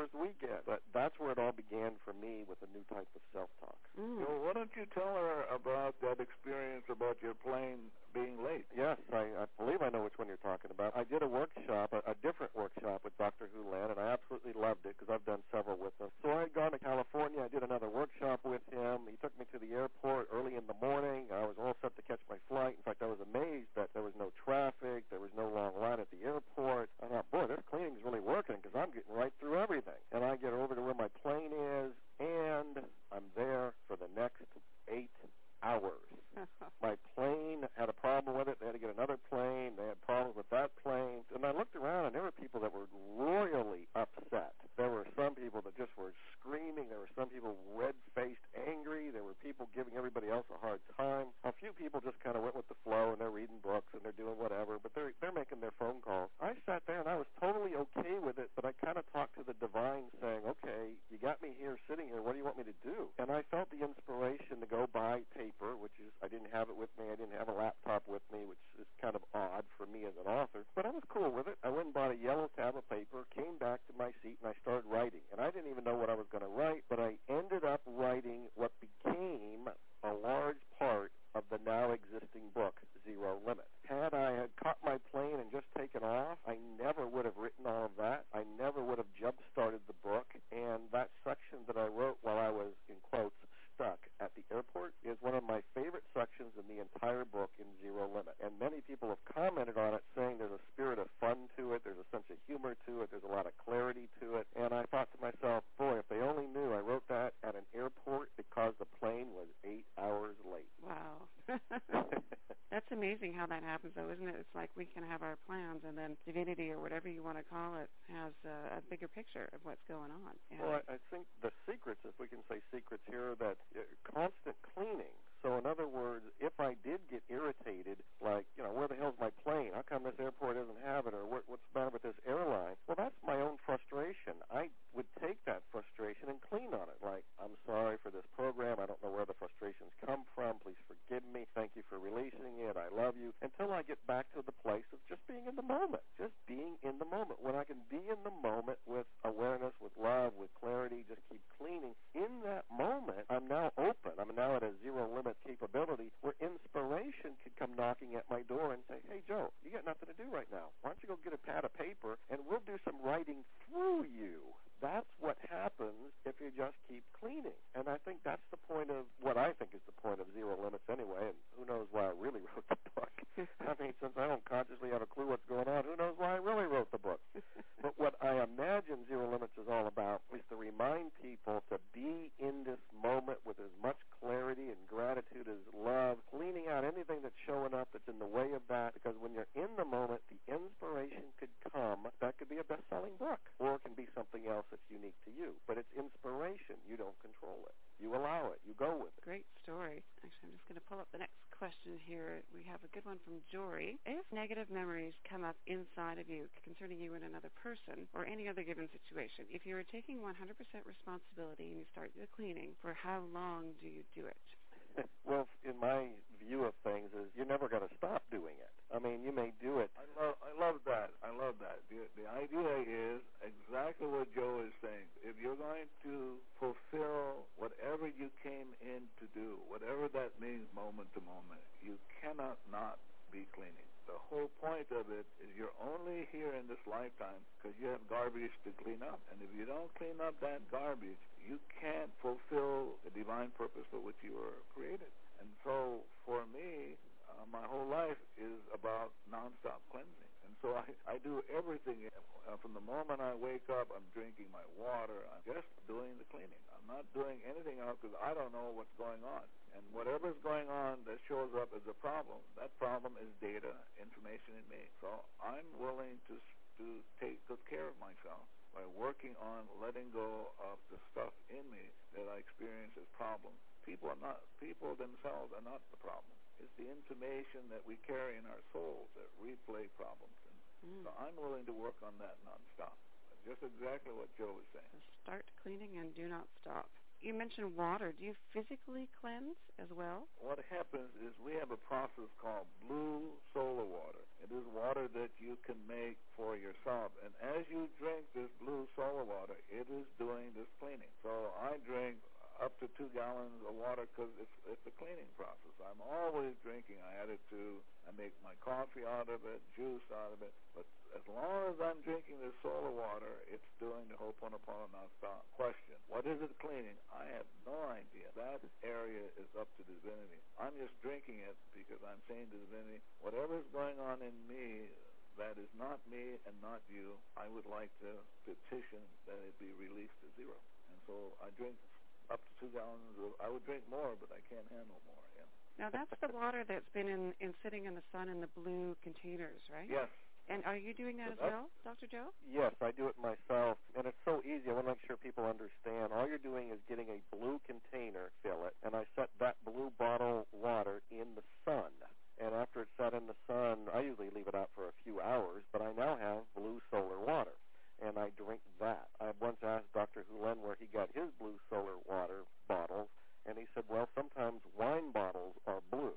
this weekend. But that's where it all began for me with a new type of self-talk.
Well, why don't you tell her about that experience about your plane being late?
Yes, I believe I know which one you're talking about. I did a workshop, a different workshop with Dr. Hulan, and I absolutely loved it because I've done several with him. So I had gone to California. I did another workshop with him. He took me to the airport early in the morning. I was all set to catch my flight. In fact, I was amazed that there was no traffic. There was no long line at the airport. I thought, boy, this cleaning's really working because I'm getting right through everything. And I get over to where my plane is, and I'm there for the next 8 hours. My plane had a problem with it. They had to get another plane. They had problems with that plane. And I looked around, and there were people that were royally upset. There were some people that just were screaming. There were some people red-faced angry. There were people giving everybody else a hard time. A few people just kind of went with the flow, and they're reading books, and they're doing whatever, but they're making their phone calls. I sat there, and I was totally okay with it, but I kind of talked to the divine saying, okay, you got me here, sitting here. What do you want me to do? And I felt the inspiration to go buy paper, which is, I didn't have it with me. I didn't have a laptop with me, which is kind of odd for me as an author. But I was cool with it. I went and bought a yellow tab of paper, came back to my seat, and I started writing. And I didn't even know what I was going to write, but I ended up writing what became a large part of the now existing book, Zero Limit. Had I had caught my plane and just taken off, I never would have written all of that. I never would have jump-started the book. And that section that I wrote while I was, in quotes, stuck at the airport is one of my favorite sections in the entire book in Zero Limit. And many people have commented on it saying there's a spirit of fun to it, there's a sense of humor to it, there's a lot of clarity to it. And I thought to myself, boy, if they only knew I wrote that at an airport because the plane was 8 hours late.
Wow. That's amazing how that happens, though, isn't it? It's like we can have our plans, and then divinity, or whatever you want to call it, has a bigger picture of what's going on. Yeah.
Well, I think the secrets, if we can say secrets here, are that constant cleaning. So in other words, if I did get irritated, like, where the hell's my plane? How come this airport doesn't have it? Or what's the matter with this airline? Well, that's my own frustration. I would take that frustration and clean on it. Like, I'm sorry for this program. I don't know where the frustrations come from. Please forgive me. Thank you for releasing it. I love you. Until I get back to the place of just being in the moment. Just being in the moment. When I can be in the moment with awareness, with love, with clarity, just keep cleaning. In that moment, I'm now open. I'm now at a zero limit capability where inspiration could come knocking at my door and say, hey, Joe, you got nothing to do right now. Why don't you go get a pad of paper and we'll do some writing through you. That's what happens if you just keep cleaning. And I think that's the point of what I think is the point of Zero Limits anyway, and who knows why I really wrote the book. I mean, since I don't consciously have a clue what's going on, who knows why I really wrote the book. But what I imagine Zero Limits is all about is to remind people to be in this moment with as much clarity and gratitude as love, cleaning out anything that's showing up that's in the way of that, because when you're in the moment, the inspiration could come. That could be a best-selling book, or it can be something else that's unique to you. But it's inspiration. You don't control it. You allow it. You go with it.
Great story. Actually, I'm just going to pull up the next question here. We have a good one from Jory. If negative memories come up inside of you concerning you and another person or any other given situation, if you are taking 100% responsibility and you start the cleaning, for how long do you do it?
Well, in my view of things, is you're never going to stop doing it. I mean, you may do it.
I love that. I love that. The idea is exactly what Joe is saying. If you're going to fulfill whatever you came in to do, whatever that means moment to moment, you cannot not be cleaning. The whole point of it is you're only here in this lifetime because you have garbage to clean up. And if you don't clean up that garbage, you can't fulfill the divine purpose for which you were created. And so for me, my whole life is about nonstop cleansing. And so I do everything. From the moment I wake up, I'm drinking my water. I'm just doing the cleaning. I'm not doing anything else because I don't know what's going on. And whatever's going on that shows up as a problem, that problem is data, information in me. So I'm willing to take good care of myself by working on letting go of the stuff in me that I experience as problems. People themselves are not the problem. It's the information that we carry in our souls that replay problems. And so I'm willing to work on that nonstop. Just exactly what Joe was saying.
So start cleaning and do not stop. you mentioned water. Do you physically cleanse as well?
What happens is we have a process called blue solar water. It is water that you can make for yourself. And as you drink this blue solar water, it is doing this cleaning. So I drink up to 2 gallons of water because it's a cleaning process. I'm always drinking. I make my coffee out of it, juice out of it. But as long as I'm drinking this solar water, it's doing the Ho'oponopono nonstop. Question, what is it cleaning? I have no idea. That area is up to divinity. I'm just drinking it because I'm saying to divinity, whatever's going on in me that is not me and not you, I would like to petition that it be released to zero. And so I drink up to 2 gallons I would drink more, but I can't handle more. Yeah.
Now that's the water that's been in sitting in the sun in the blue containers, right?
Yes.
And are you doing that as well, Dr. Joe?
Yes, I do it myself, and it's so easy. I want to make sure people understand. All you're doing is getting a blue container, fill it, and I set that blue bottle water in the sun. And after it's set in the sun, I usually leave it out for a few hours, but I now have blue solar water, and I drink that. I once asked Dr. Hulen where he got his blue solar water bottles, and he said, well, sometimes wine bottles are blue.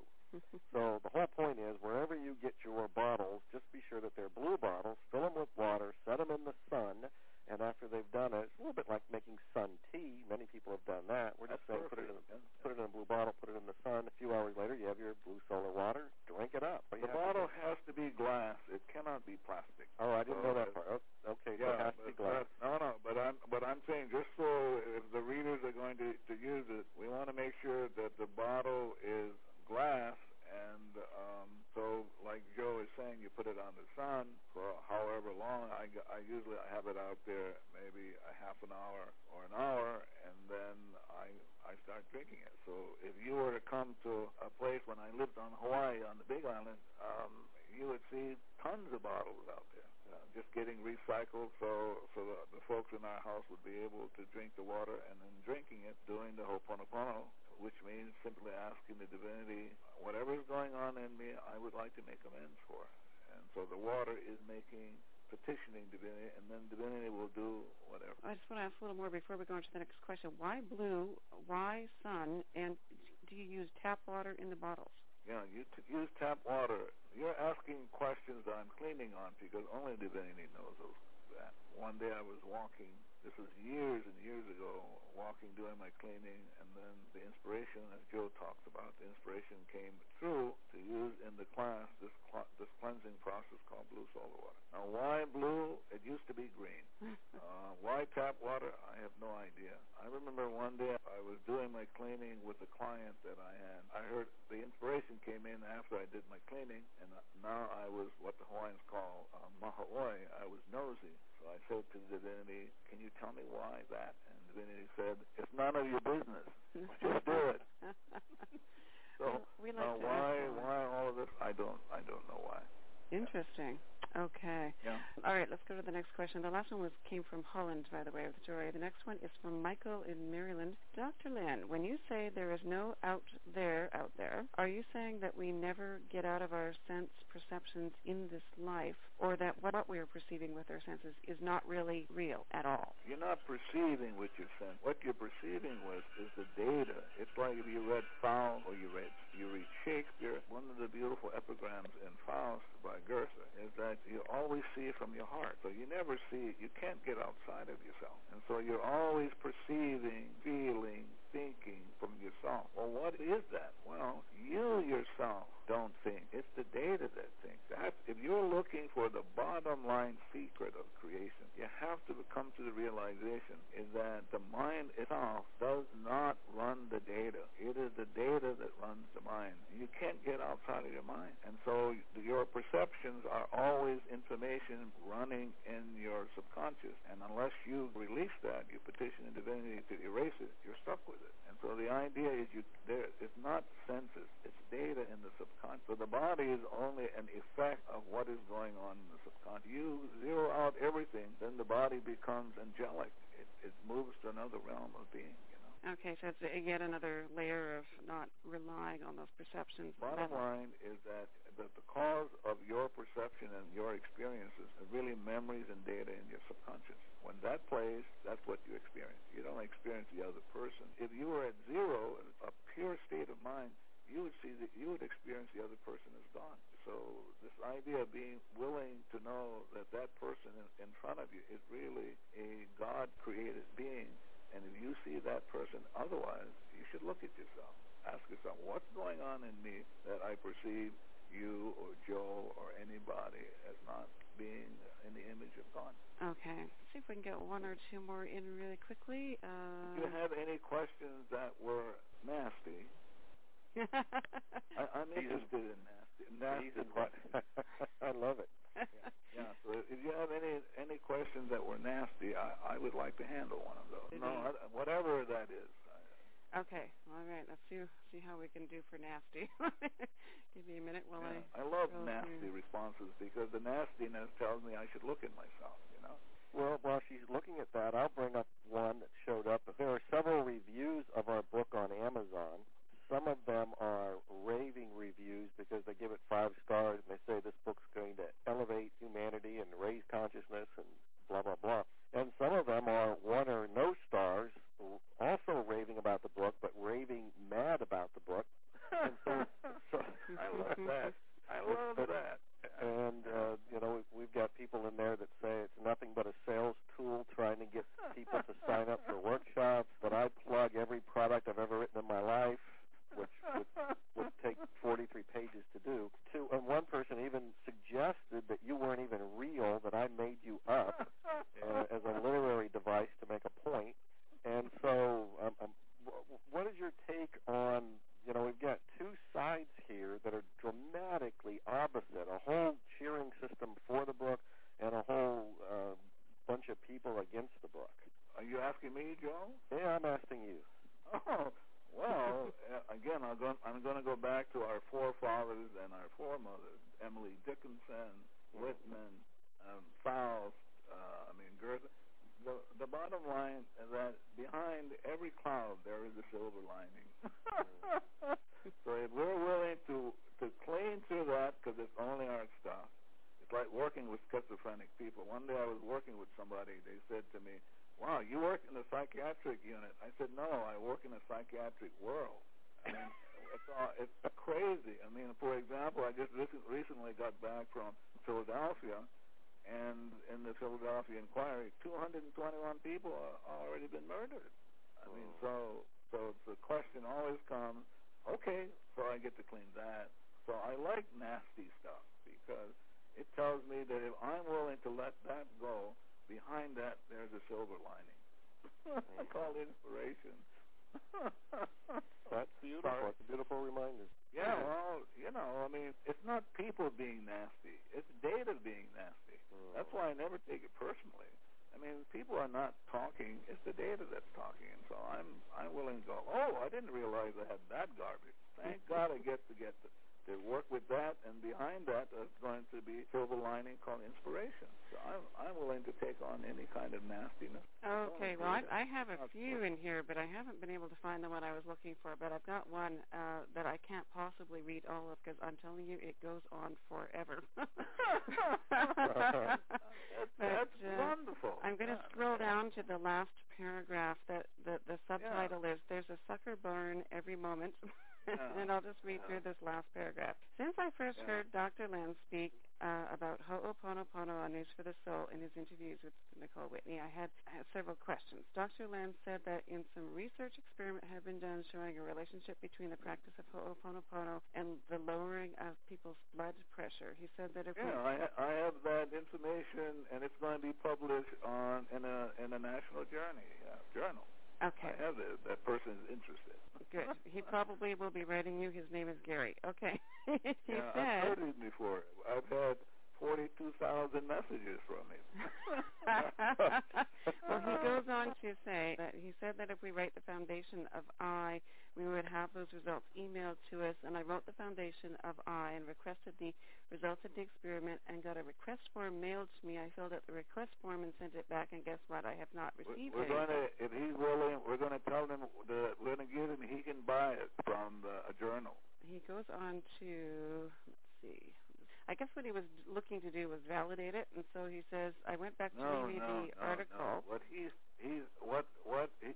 So the whole point is, wherever you get your bottles, just be sure that they're blue bottles, fill them with water, set them in the sun, and after they've done it, it's a little bit like making sun tea. Many people have done that. We're just saying put it in a blue bottle, put it in the sun. A few hours later, you have your blue solar water. Drink it up.
The bottle has to be glass. It cannot be plastic.
Oh, I didn't know that part. Okay, so it has to be glass.
No, but I'm saying just so if the readers are going to use it, we want to make sure that the bottle is glass. And so, like Joe is saying, you put it on the sun for however long. I usually have it out there maybe a half an hour or an hour, and then I start drinking it. So if you were to come to a place when I lived on Hawaii on the Big Island, you would see tons of bottles out there. Just getting recycled, so the folks in our house would be able to drink the water, and then drinking it, doing the Ho'oponopono, which means simply asking the divinity, whatever is going on in me, I would like to make amends for. And so the water is petitioning divinity, and then divinity will do whatever.
I just want to ask a little more before we go on to the next question. Why blue? Why sun? And do you use tap water in the bottles?
Yeah, you use tap water. You're asking questions that I'm cleaning on because only divinity knows that. One day I was walking, this was years and years ago, walking, doing my cleaning, and then the inspiration, as Joe talked about, the inspiration came through to use in the class this cleansing process called blue solar water. Now, why blue? It used to be green. Why tap water? I have no idea. I remember one day I was doing my cleaning with a client that I had. I heard the inspiration came in after I did my cleaning, and now I was what the Hawaiians call maha'oi. I was nosy. So I said to divinity, can you tell me why that? And divinity said, it's none of your business. Just do it. So why all of this? I don't know why.
Interesting. Okay.
Yeah.
All right, let's go to the next question. The last one came from Holland, by the way, of the story. The next one is from Michael in Maryland. Dr. Lynn, when you say there is no out there, are you saying that we never get out of our sense perceptions in this life, or that what we are perceiving with our senses is not really real at all?
You're not perceiving with your sense. What you're perceiving with is the data. It's like if you read Faust or you read Shakespeare. One of the beautiful epigrams in Faust by Goethe is that you always see it from your heart. So you never see it. You can't get outside of yourself. And so you're always perceiving, feeling, thinking from yourself. Well, what is that? Well, you yourself don't think. It's the data that thinks. If you're looking for the bottom line secret of creation, you have to come to the realization is that the mind itself does not run the data. It is the data that runs the mind. You can't get outside of your mind. And so your perceptions are always information running in your subconscious. And unless you release that, you petition the divinity to erase it, you're stuck with it. And so the idea is it's not senses, it's data in the subconscious. So the body is only an effect of what is going on in the subconscious. You zero out everything, then the body becomes angelic. It moves to another realm of being.
Okay, so it's yet another layer of not relying on those perceptions.
Bottom line is that the cause of your perception and your experiences are really memories and data in your subconscious. When that plays, that's what you experience. You don't experience the other person. If you were at zero, a pure state of mind, you would see that you would experience the other person as gone. So this idea of being willing to know that that person in front of you is really a God-created being, and if you see that person otherwise, you should look at yourself. Ask yourself, what's going on in me that I perceive you or Joe or anybody as not being in the image of God?
Okay. Let's see if we can get one or two more in really quickly.
Do you have any questions that were nasty? I'm interested in nasty questions.
I love it.
Yeah. So if you have any questions that were nasty, I would like to handle one of those. No, whatever that is.
Okay. All right. Let's see how we can do for nasty. Give me a minute while
I love nasty responses because the nastiness tells me I should look at myself. You know.
Well, while she's looking at that, I'll bring up one that showed up. There are several reviews of our book on Amazon. Some of them are raving reviews because they give it 5 stars and they say this book's going to elevate humanity and raise consciousness and blah, blah, blah. And some of them are 1 or no stars, also raving about the book, but raving mad about the book. And so
I love that. I love that.
And, we've got people in there that say it's nothing but a sales tool trying to get people to sign up for workshops, that I plug every product I've ever written in my life, which would take 43 pages to do. And one person even suggested that you weren't even real, that I made you up as a literary device to make a point. And so what is your take on, we've got 2 sides here that are dramatically opposite, a whole cheering system for the book and a whole bunch of people against the book.
Are you asking me, Joe?
Yeah, I'm asking you.
Oh, well, again, I'm going to go back to our forefathers and our foremothers, Emily Dickinson, Whitman, Faust, Goethe. The bottom line is that behind every cloud there is a silver lining. So if we're willing to cling to that, because it's only our stuff, it's like working with schizophrenic people. One day I was working with somebody. They said to me, "Wow, you work in the psychiatric unit." I said, "No, I work in a psychiatric world." I mean, it's crazy. I mean, for example, I just recently got back from Philadelphia, and in the Philadelphia Inquiry, 221 people have already been murdered. I mean, so the question always comes, okay, so I get to clean that. So I like nasty stuff because it tells me that if I'm willing to let that go, behind that there's a silver lining. I call it inspiration.
That's beautiful.
Sorry.
It's a beautiful reminder.
Yeah, well, it's not people being nasty. It's data being nasty. That's why I never take it personally. I mean, people are not talking. It's the data that's talking. And so I'm willing to go, oh, I didn't realize I had that garbage. Thank God I get to work with that, and behind that is going to be silver lining called inspiration. So I'm willing to take on any kind of nastiness.
Okay, well, I have a few in here, but I haven't been able to find the one I was looking for. But I've got one that I can't possibly read all of because I'm telling you, it goes on forever.
That's wonderful.
I'm going to scroll down to the last paragraph. That the subtitle is "There's a sucker burn every moment." And I'll just read through this last paragraph. Since I first heard Dr. Land speak about Ho'oponopono on News for the Soul in his interviews with Nicole Whitney, I had several questions. Dr. Land said that in some research experiment had been done showing a relationship between the practice of Ho'oponopono and the lowering of people's blood pressure. He said that if
I have that information, and it's going to be published in a national journal.
Okay.
I have it. That person is interested.
Good. He probably will be writing you. His name is Gary. Okay. He said,
I've heard it before. I've had 42,000 messages from him.
Well, he goes on to say that he said that if we write the foundation of I, we would have those results emailed to us. And I wrote the foundation of I and requested the results of the experiment and got a request form mailed to me. I filled out the request form and sent it back. And guess what? I have not received it.
If he's willing, we're going to tell him we're going to give him. He can buy it from a journal.
He goes on to, let's see, I guess what he was looking to do was validate it, and so he says, I went back to read the article.
No. It's not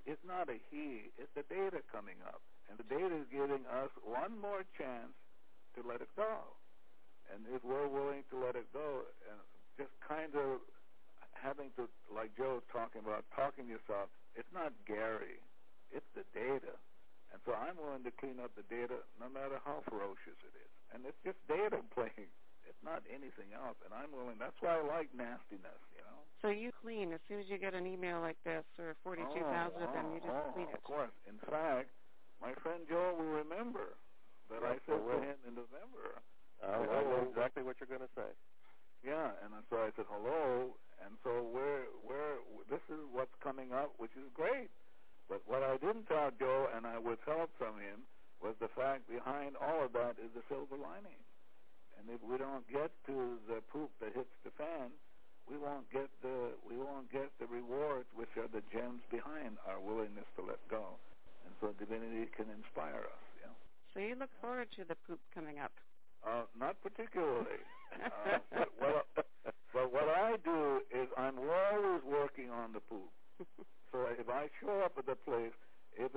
not a he. It's the data coming up. And the data is giving us one more chance to let it go. And if we're willing to let it go, and just kind of having to, like Joe's talking about, talking yourself, it's not Gary, it's the data. And so I'm willing to clean up the data no matter how ferocious it is. And it's just data playing. It's not anything else. And I'm willing. That's why I like nastiness, you know.
So you clean as soon as you get an email like this, or 42,000 of them, you just clean it.
Of course. In fact, my friend Joe will remember that I said to him in November.
I know exactly what you're going to say.
Yeah, and so I said hello, and so this is what's coming up, which is great. But what I didn't tell Joe, and I withheld from him, was the fact behind all of that is the silver lining. And if we don't get to the poop that hits the fan, we won't get the rewards, which are the gems behind our willingness to let go. And so divinity can inspire us. You know?
So you look forward to the poop coming up?
Not particularly. But what I do is I'm always working on the poop. So if I show up at the place, if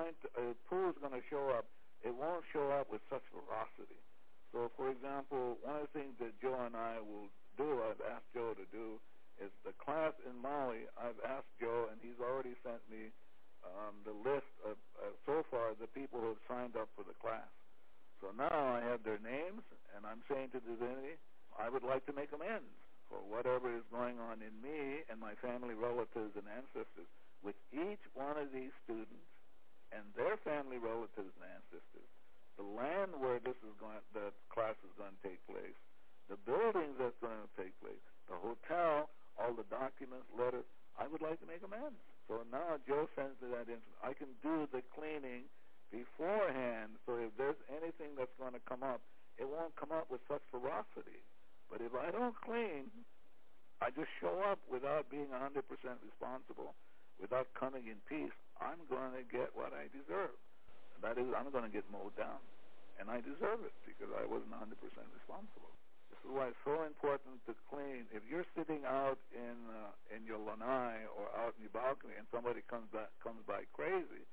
poo is going to show up, it won't show up with such ferocity. So, for example, one of the things that Joe and I will do, I've asked Joe to do, is the class in Maui. I've asked Joe, and he's already sent me the list of, so far, the people who have signed up for the class. So now I have their names, and I'm saying to divinity, I would like to make amends for whatever is going on in me and my family relatives and ancestors with each one of these students and their family relatives and ancestors, the land where the class is going to take place, the buildings that's going to take place, the hotel, all the documents, letters. I would like to make amends. So now Joe sends me that info. I can do the cleaning beforehand, so if there's anything that's going to come up, it won't come up with such ferocity. But if I don't clean, I just show up without being 100% responsible, without coming in peace, I'm going to get what I deserve. That is, I'm going to get mowed down. And I deserve it because I wasn't 100% responsible. This is why it's so important to clean. If you're sitting out in your lanai or out in your balcony and somebody comes by crazy,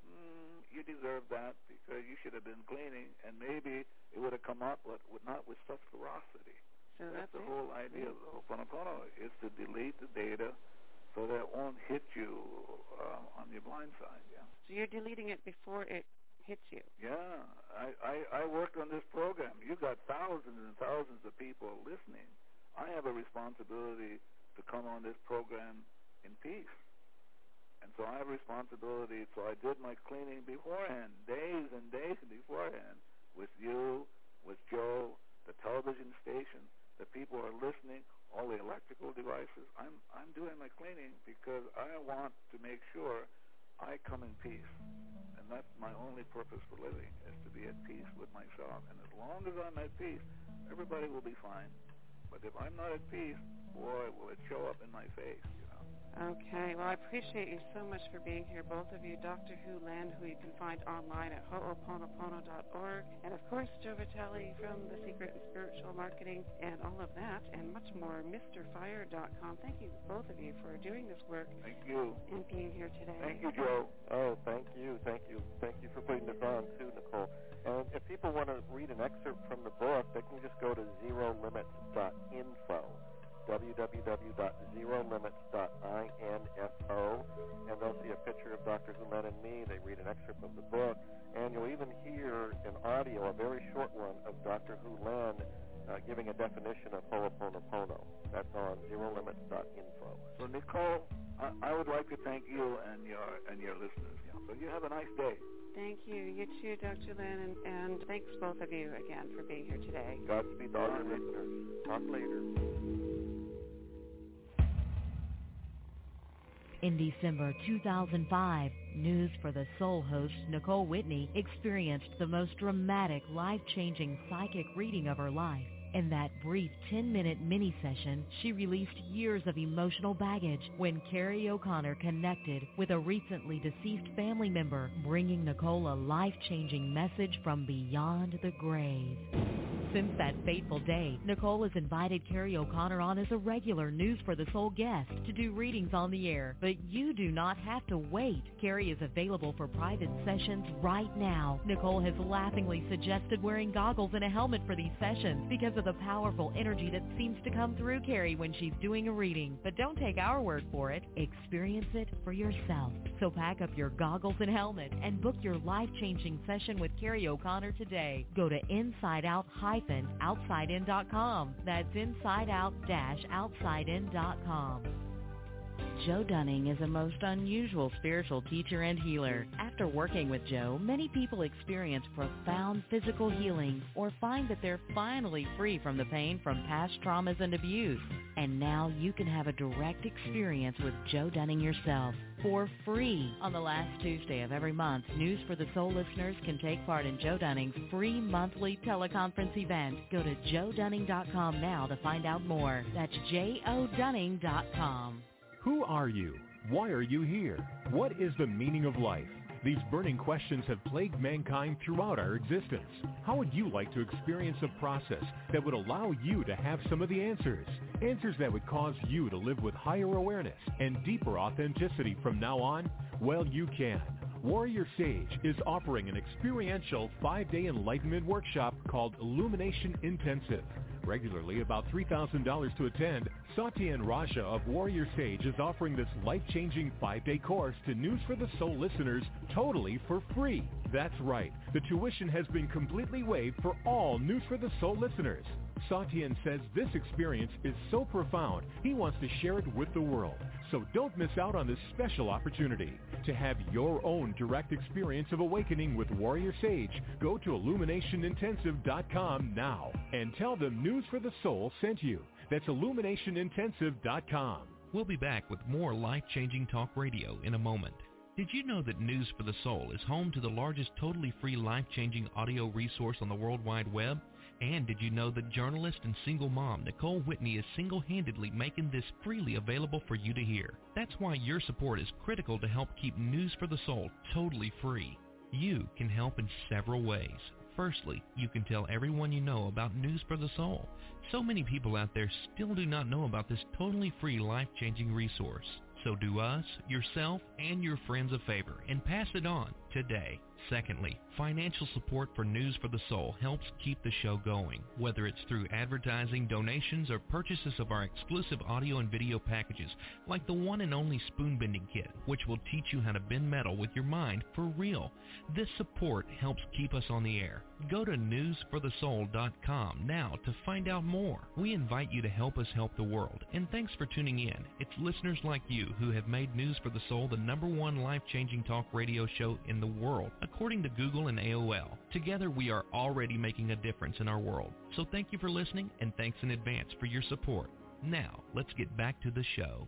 you deserve that because you should have been cleaning, and maybe it would have come up, but not with such ferocity.
So
that's the whole idea of the Ho'oponopono, is to delete the data so that it won't hit you on your blind side. Yeah.
So you're deleting it before it hits you.
Yeah, I worked on this program. You got thousands and thousands of people listening. I have a responsibility to come on this program in peace. And so I have responsibility. So I did my cleaning beforehand, days and days beforehand, with you, with Joe, the television station, the people who are listening, all the electrical devices. I'm doing my cleaning because I want to make sure I come in peace. And that's my only purpose for living, is to be at peace with myself. And as long as I'm at peace, everybody will be fine. But if I'm not at peace, boy, will it show up in my face, you know.
Okay. Well, I appreciate you so much for being here, both of you. Dr. Hu Len, who you can find online at ho'oponopono.org. And, of course, Joe Vitale from The Secret and Spiritual Marketing and all of that and much more, MrFire.com. Thank you, both of you, for doing this work.
Thank you.
And being here today.
Thank you, Joe.
Oh, thank you. Thank you. Thank you for putting this on, too, Nicole. And if people want to read an excerpt from the book, they can just go to zerolimits.info. www.zerolimits.info, and they'll see a picture of Dr. Hu Len and me. They read an excerpt of the book, and you'll even hear an audio, a very short one, of Dr. Hu Len giving a definition of Ho'oponopono. That's on zerolimits.info.
So, Nicole, I would like to thank you and your listeners. So you have a nice day.
Thank you. You too, Dr. Len, and thanks both of you again for being here today.
Godspeed to all your listeners. Talk later.
In December 2005, News for the Soul host Nicole Whitney experienced the most dramatic, life-changing psychic reading of her life. In that brief 10-minute mini-session, she released years of emotional baggage when Carrie O'Connor connected with a recently deceased family member, bringing Nicole a life-changing message from beyond the grave. Since that fateful day, Nicole has invited Carrie O'Connor on as a regular News for the Soul guest to do readings on the air. But you do not have to wait. Carrie is available for private sessions right now. Nicole has laughingly suggested wearing goggles and a helmet for these sessions because of the powerful energy that seems to come through Carrie when she's doing a reading. But don't take our word for it. Experience it for yourself. So pack up your goggles and helmet and book your life-changing session with Carrie O'Connor today. Go to InsideOut-OutsideIn.com. That's InsideOut-OutsideIn.com. Joe Dunning is a most unusual spiritual teacher and healer. After working with Joe, many people experience profound physical healing or find that they're finally free from the pain from past traumas and abuse. And now you can have a direct experience with Joe Dunning yourself for free. On the last Tuesday of every month, News for the Soul listeners can take part in Joe Dunning's free monthly teleconference event. Go to joedunning.com now to find out more. That's joedunning.com.
Who are you? Why are you here? What is the meaning of life? These burning questions have plagued mankind throughout our existence. How would you like to experience a process that would allow you to have some of the answers? Answers that would cause you to live with higher awareness and deeper authenticity from now on? Well, you can. Warrior Sage is offering an experiential 5-day enlightenment workshop called Illumination Intensive. Regularly about $3,000 to attend, Satyan Raja of Warrior Sage is offering this life-changing 5-day course to News for the Soul listeners totally for free. That's right. The tuition has been completely waived for all News for the Soul listeners. Satyan says this experience is so profound, he wants to share it with the world. So don't miss out on this special opportunity. To have your own direct experience of awakening with Warrior Sage, go to IlluminationIntensive.com now and tell them News for the Soul sent you. That's IlluminationIntensive.com.
We'll be back with more life-changing talk radio in a moment. Did you know that News for the Soul is home to the largest totally free life-changing audio resource on the World Wide Web? And did you know that journalist and single mom Nicole Whitney is single-handedly making this freely available for you to hear? That's why your support is critical to help keep News for the Soul totally free. You can help in several ways. Firstly, you can tell everyone you know about News for the Soul. So many people out there still do not know about this totally free life-changing resource. So do us, yourself, and your friends a favor and pass it on today. Secondly, financial support for News for the Soul helps keep the show going, whether it's through advertising, donations, or purchases of our exclusive audio and video packages, like the one and only Spoon Bending Kit, which will teach you how to bend metal with your mind for real. This support helps keep us on the air. Go to newsforthesoul.com now to find out more. We invite you to help us help the world, and thanks for tuning in. It's listeners like you who have made News for the Soul the #1 life-changing talk radio show in the world, according to Google and AOL. Together we are already making a difference in our world. So thank you for listening, and thanks in advance for your support. Now, let's get back to the show.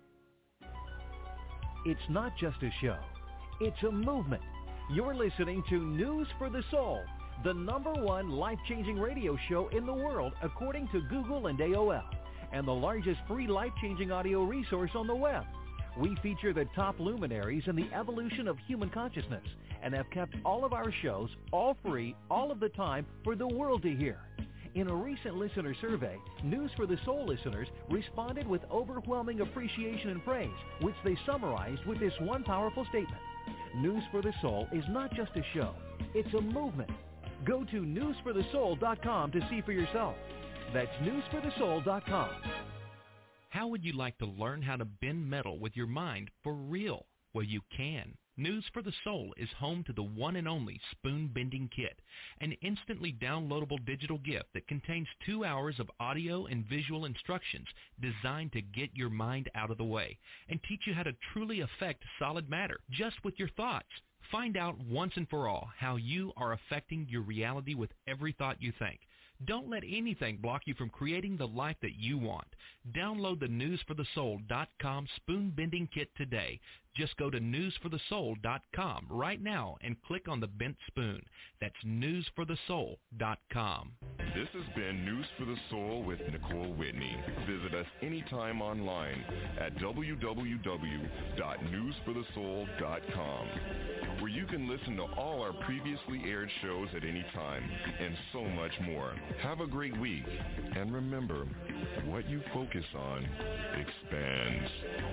It's not just a show. It's a movement. You're listening to News for the Soul, the #1 life-changing radio show in the world, according to Google and AOL, and the largest free life-changing audio resource on the web. We feature the top luminaries in the evolution of human consciousness and have kept all of our shows all free all of the time for the world to hear. In a recent listener survey, News for the Soul listeners responded with overwhelming appreciation and praise, which they summarized with this one powerful statement: News for the Soul is not just a show, it's a movement. Go to newsforthesoul.com to see for yourself. That's newsforthesoul.com.
How would you like to learn how to bend metal with your mind for real? Well, you can. News for the Soul is home to the one and only Spoon Bending Kit, an instantly downloadable digital gift that contains 2 hours of audio and visual instructions designed to get your mind out of the way and teach you how to truly affect solid matter just with your thoughts. Find out once and for all how you are affecting your reality with every thought you think. Don't let anything block you from creating the life that you want. Download the newsforthesoul.com Spoon Bending Kit today. Just go to newsforthesoul.com right now and click on the bent spoon. That's newsforthesoul.com.
This has been News for the Soul with Nicole Whitney. Visit us anytime online at www.newsforthesoul.com, where you can can listen to all our previously aired shows at any time, and so much more. Have a great week, and remember, what you focus on expands.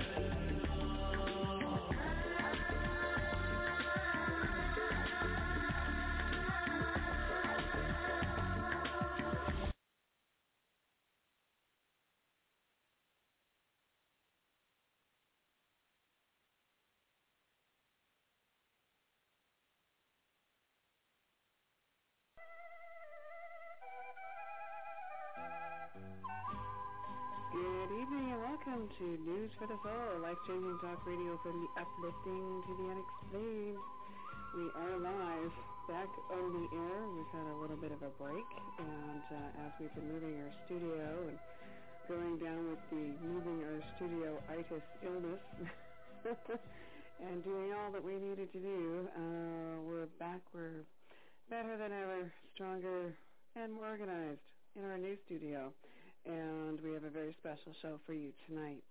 Good evening and welcome to News for the Soul, life-changing talk radio from the uplifting to the unexplained. We are live, back on the air. We've had a little bit of a break, and as we've been moving our studio and going down with the moving our studio-itis illness and doing all that we needed to do, we're back. We're better than ever, stronger and more organized in our new studio. And we have a very special show for you tonight.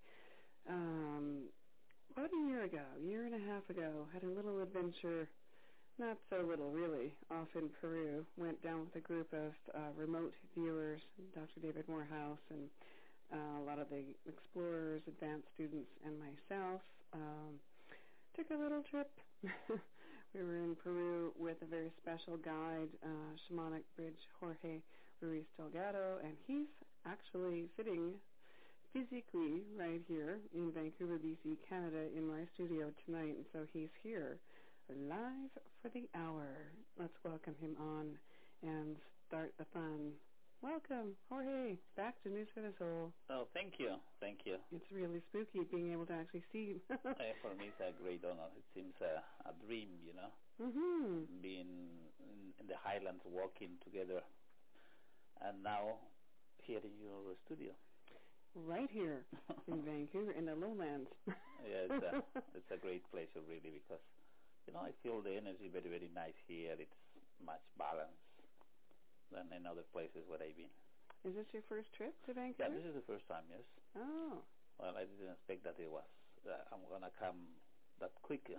About a year and a half ago, had a little adventure, not so little really, off in Peru. Went down with a group of remote viewers, Dr. David Morehouse, and a lot of the explorers, advanced students, and myself. Took a little trip. We were in Peru with a very special guide, Shamanic Bridge Jorge Ruiz Delgado, and he's actually sitting physically right here in Vancouver, BC, Canada, in my studio tonight, and so he's here live for the hour. Let's welcome him on and start the fun. Welcome, Jorge, back to News for the Soul.
Oh, thank you. Thank you.
It's really spooky being able to actually see.
For me, it's a great honor. It seems a dream, you know, being in the highlands, walking together, and now here in your studio.
Right here in Vancouver, in the lowlands.
Yeah, it's a great pleasure, really, because, you know, I feel the energy very, very nice here. It's much balanced than in other places where I've been.
Is this your first trip to Vancouver?
Yeah, this is the first time, yes.
Oh.
Well, I didn't expect that it was. I'm going to come that quick.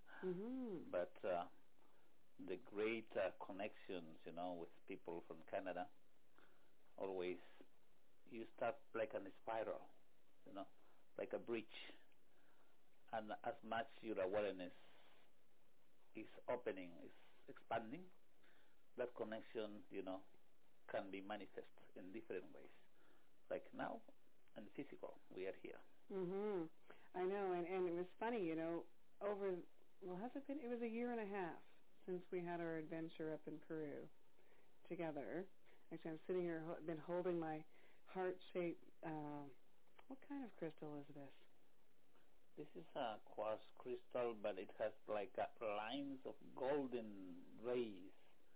But the great connections, you know, with people from Canada, always, you start like a spiral, you know, like a bridge. And as much your awareness is opening, is expanding, that connection, you know, can be manifest in different ways. Like now, and physical, we are here.
I know, and it was funny, you know, has it been? It was a year and a half since we had our adventure up in Peru together. Actually, I'm sitting here, been holding my heart-shaped, what kind of crystal is this?
This is a quartz crystal, but it has like lines of golden rays.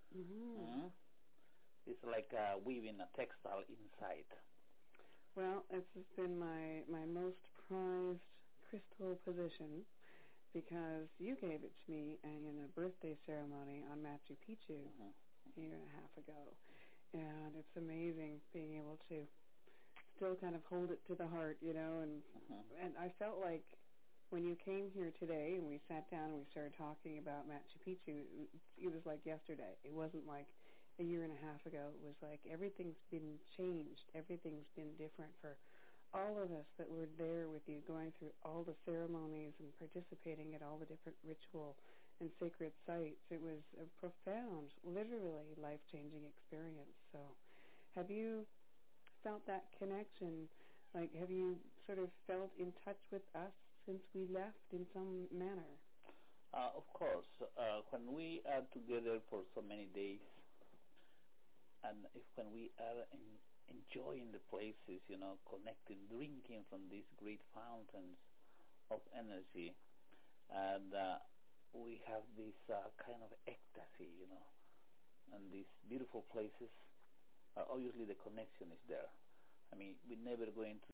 It's like weaving a textile inside.
Well, this has been my most prized crystal position because you gave it to me in a birthday ceremony on Machu Picchu a year and a half ago. And it's amazing being able to still kind of hold it to the heart, you know, and I felt like when you came here today and we sat down and we started talking about Machu Picchu, it was like yesterday. It wasn't like a year and a half ago. It was like everything's been changed. Everything's been different for all of us that were there with you, going through all the ceremonies and participating at all the different ritual and sacred sites. It was a profound, literally life-changing experience. So have you felt that connection? Like, have you sort of felt in touch with us since we left in some manner?
Of course. When we are together for so many days, and when we are enjoying the places, you know, connecting, drinking from these great fountains of energy, and we have this kind of ecstasy, you know, and these beautiful places, obviously the connection is there. I mean, we're never going to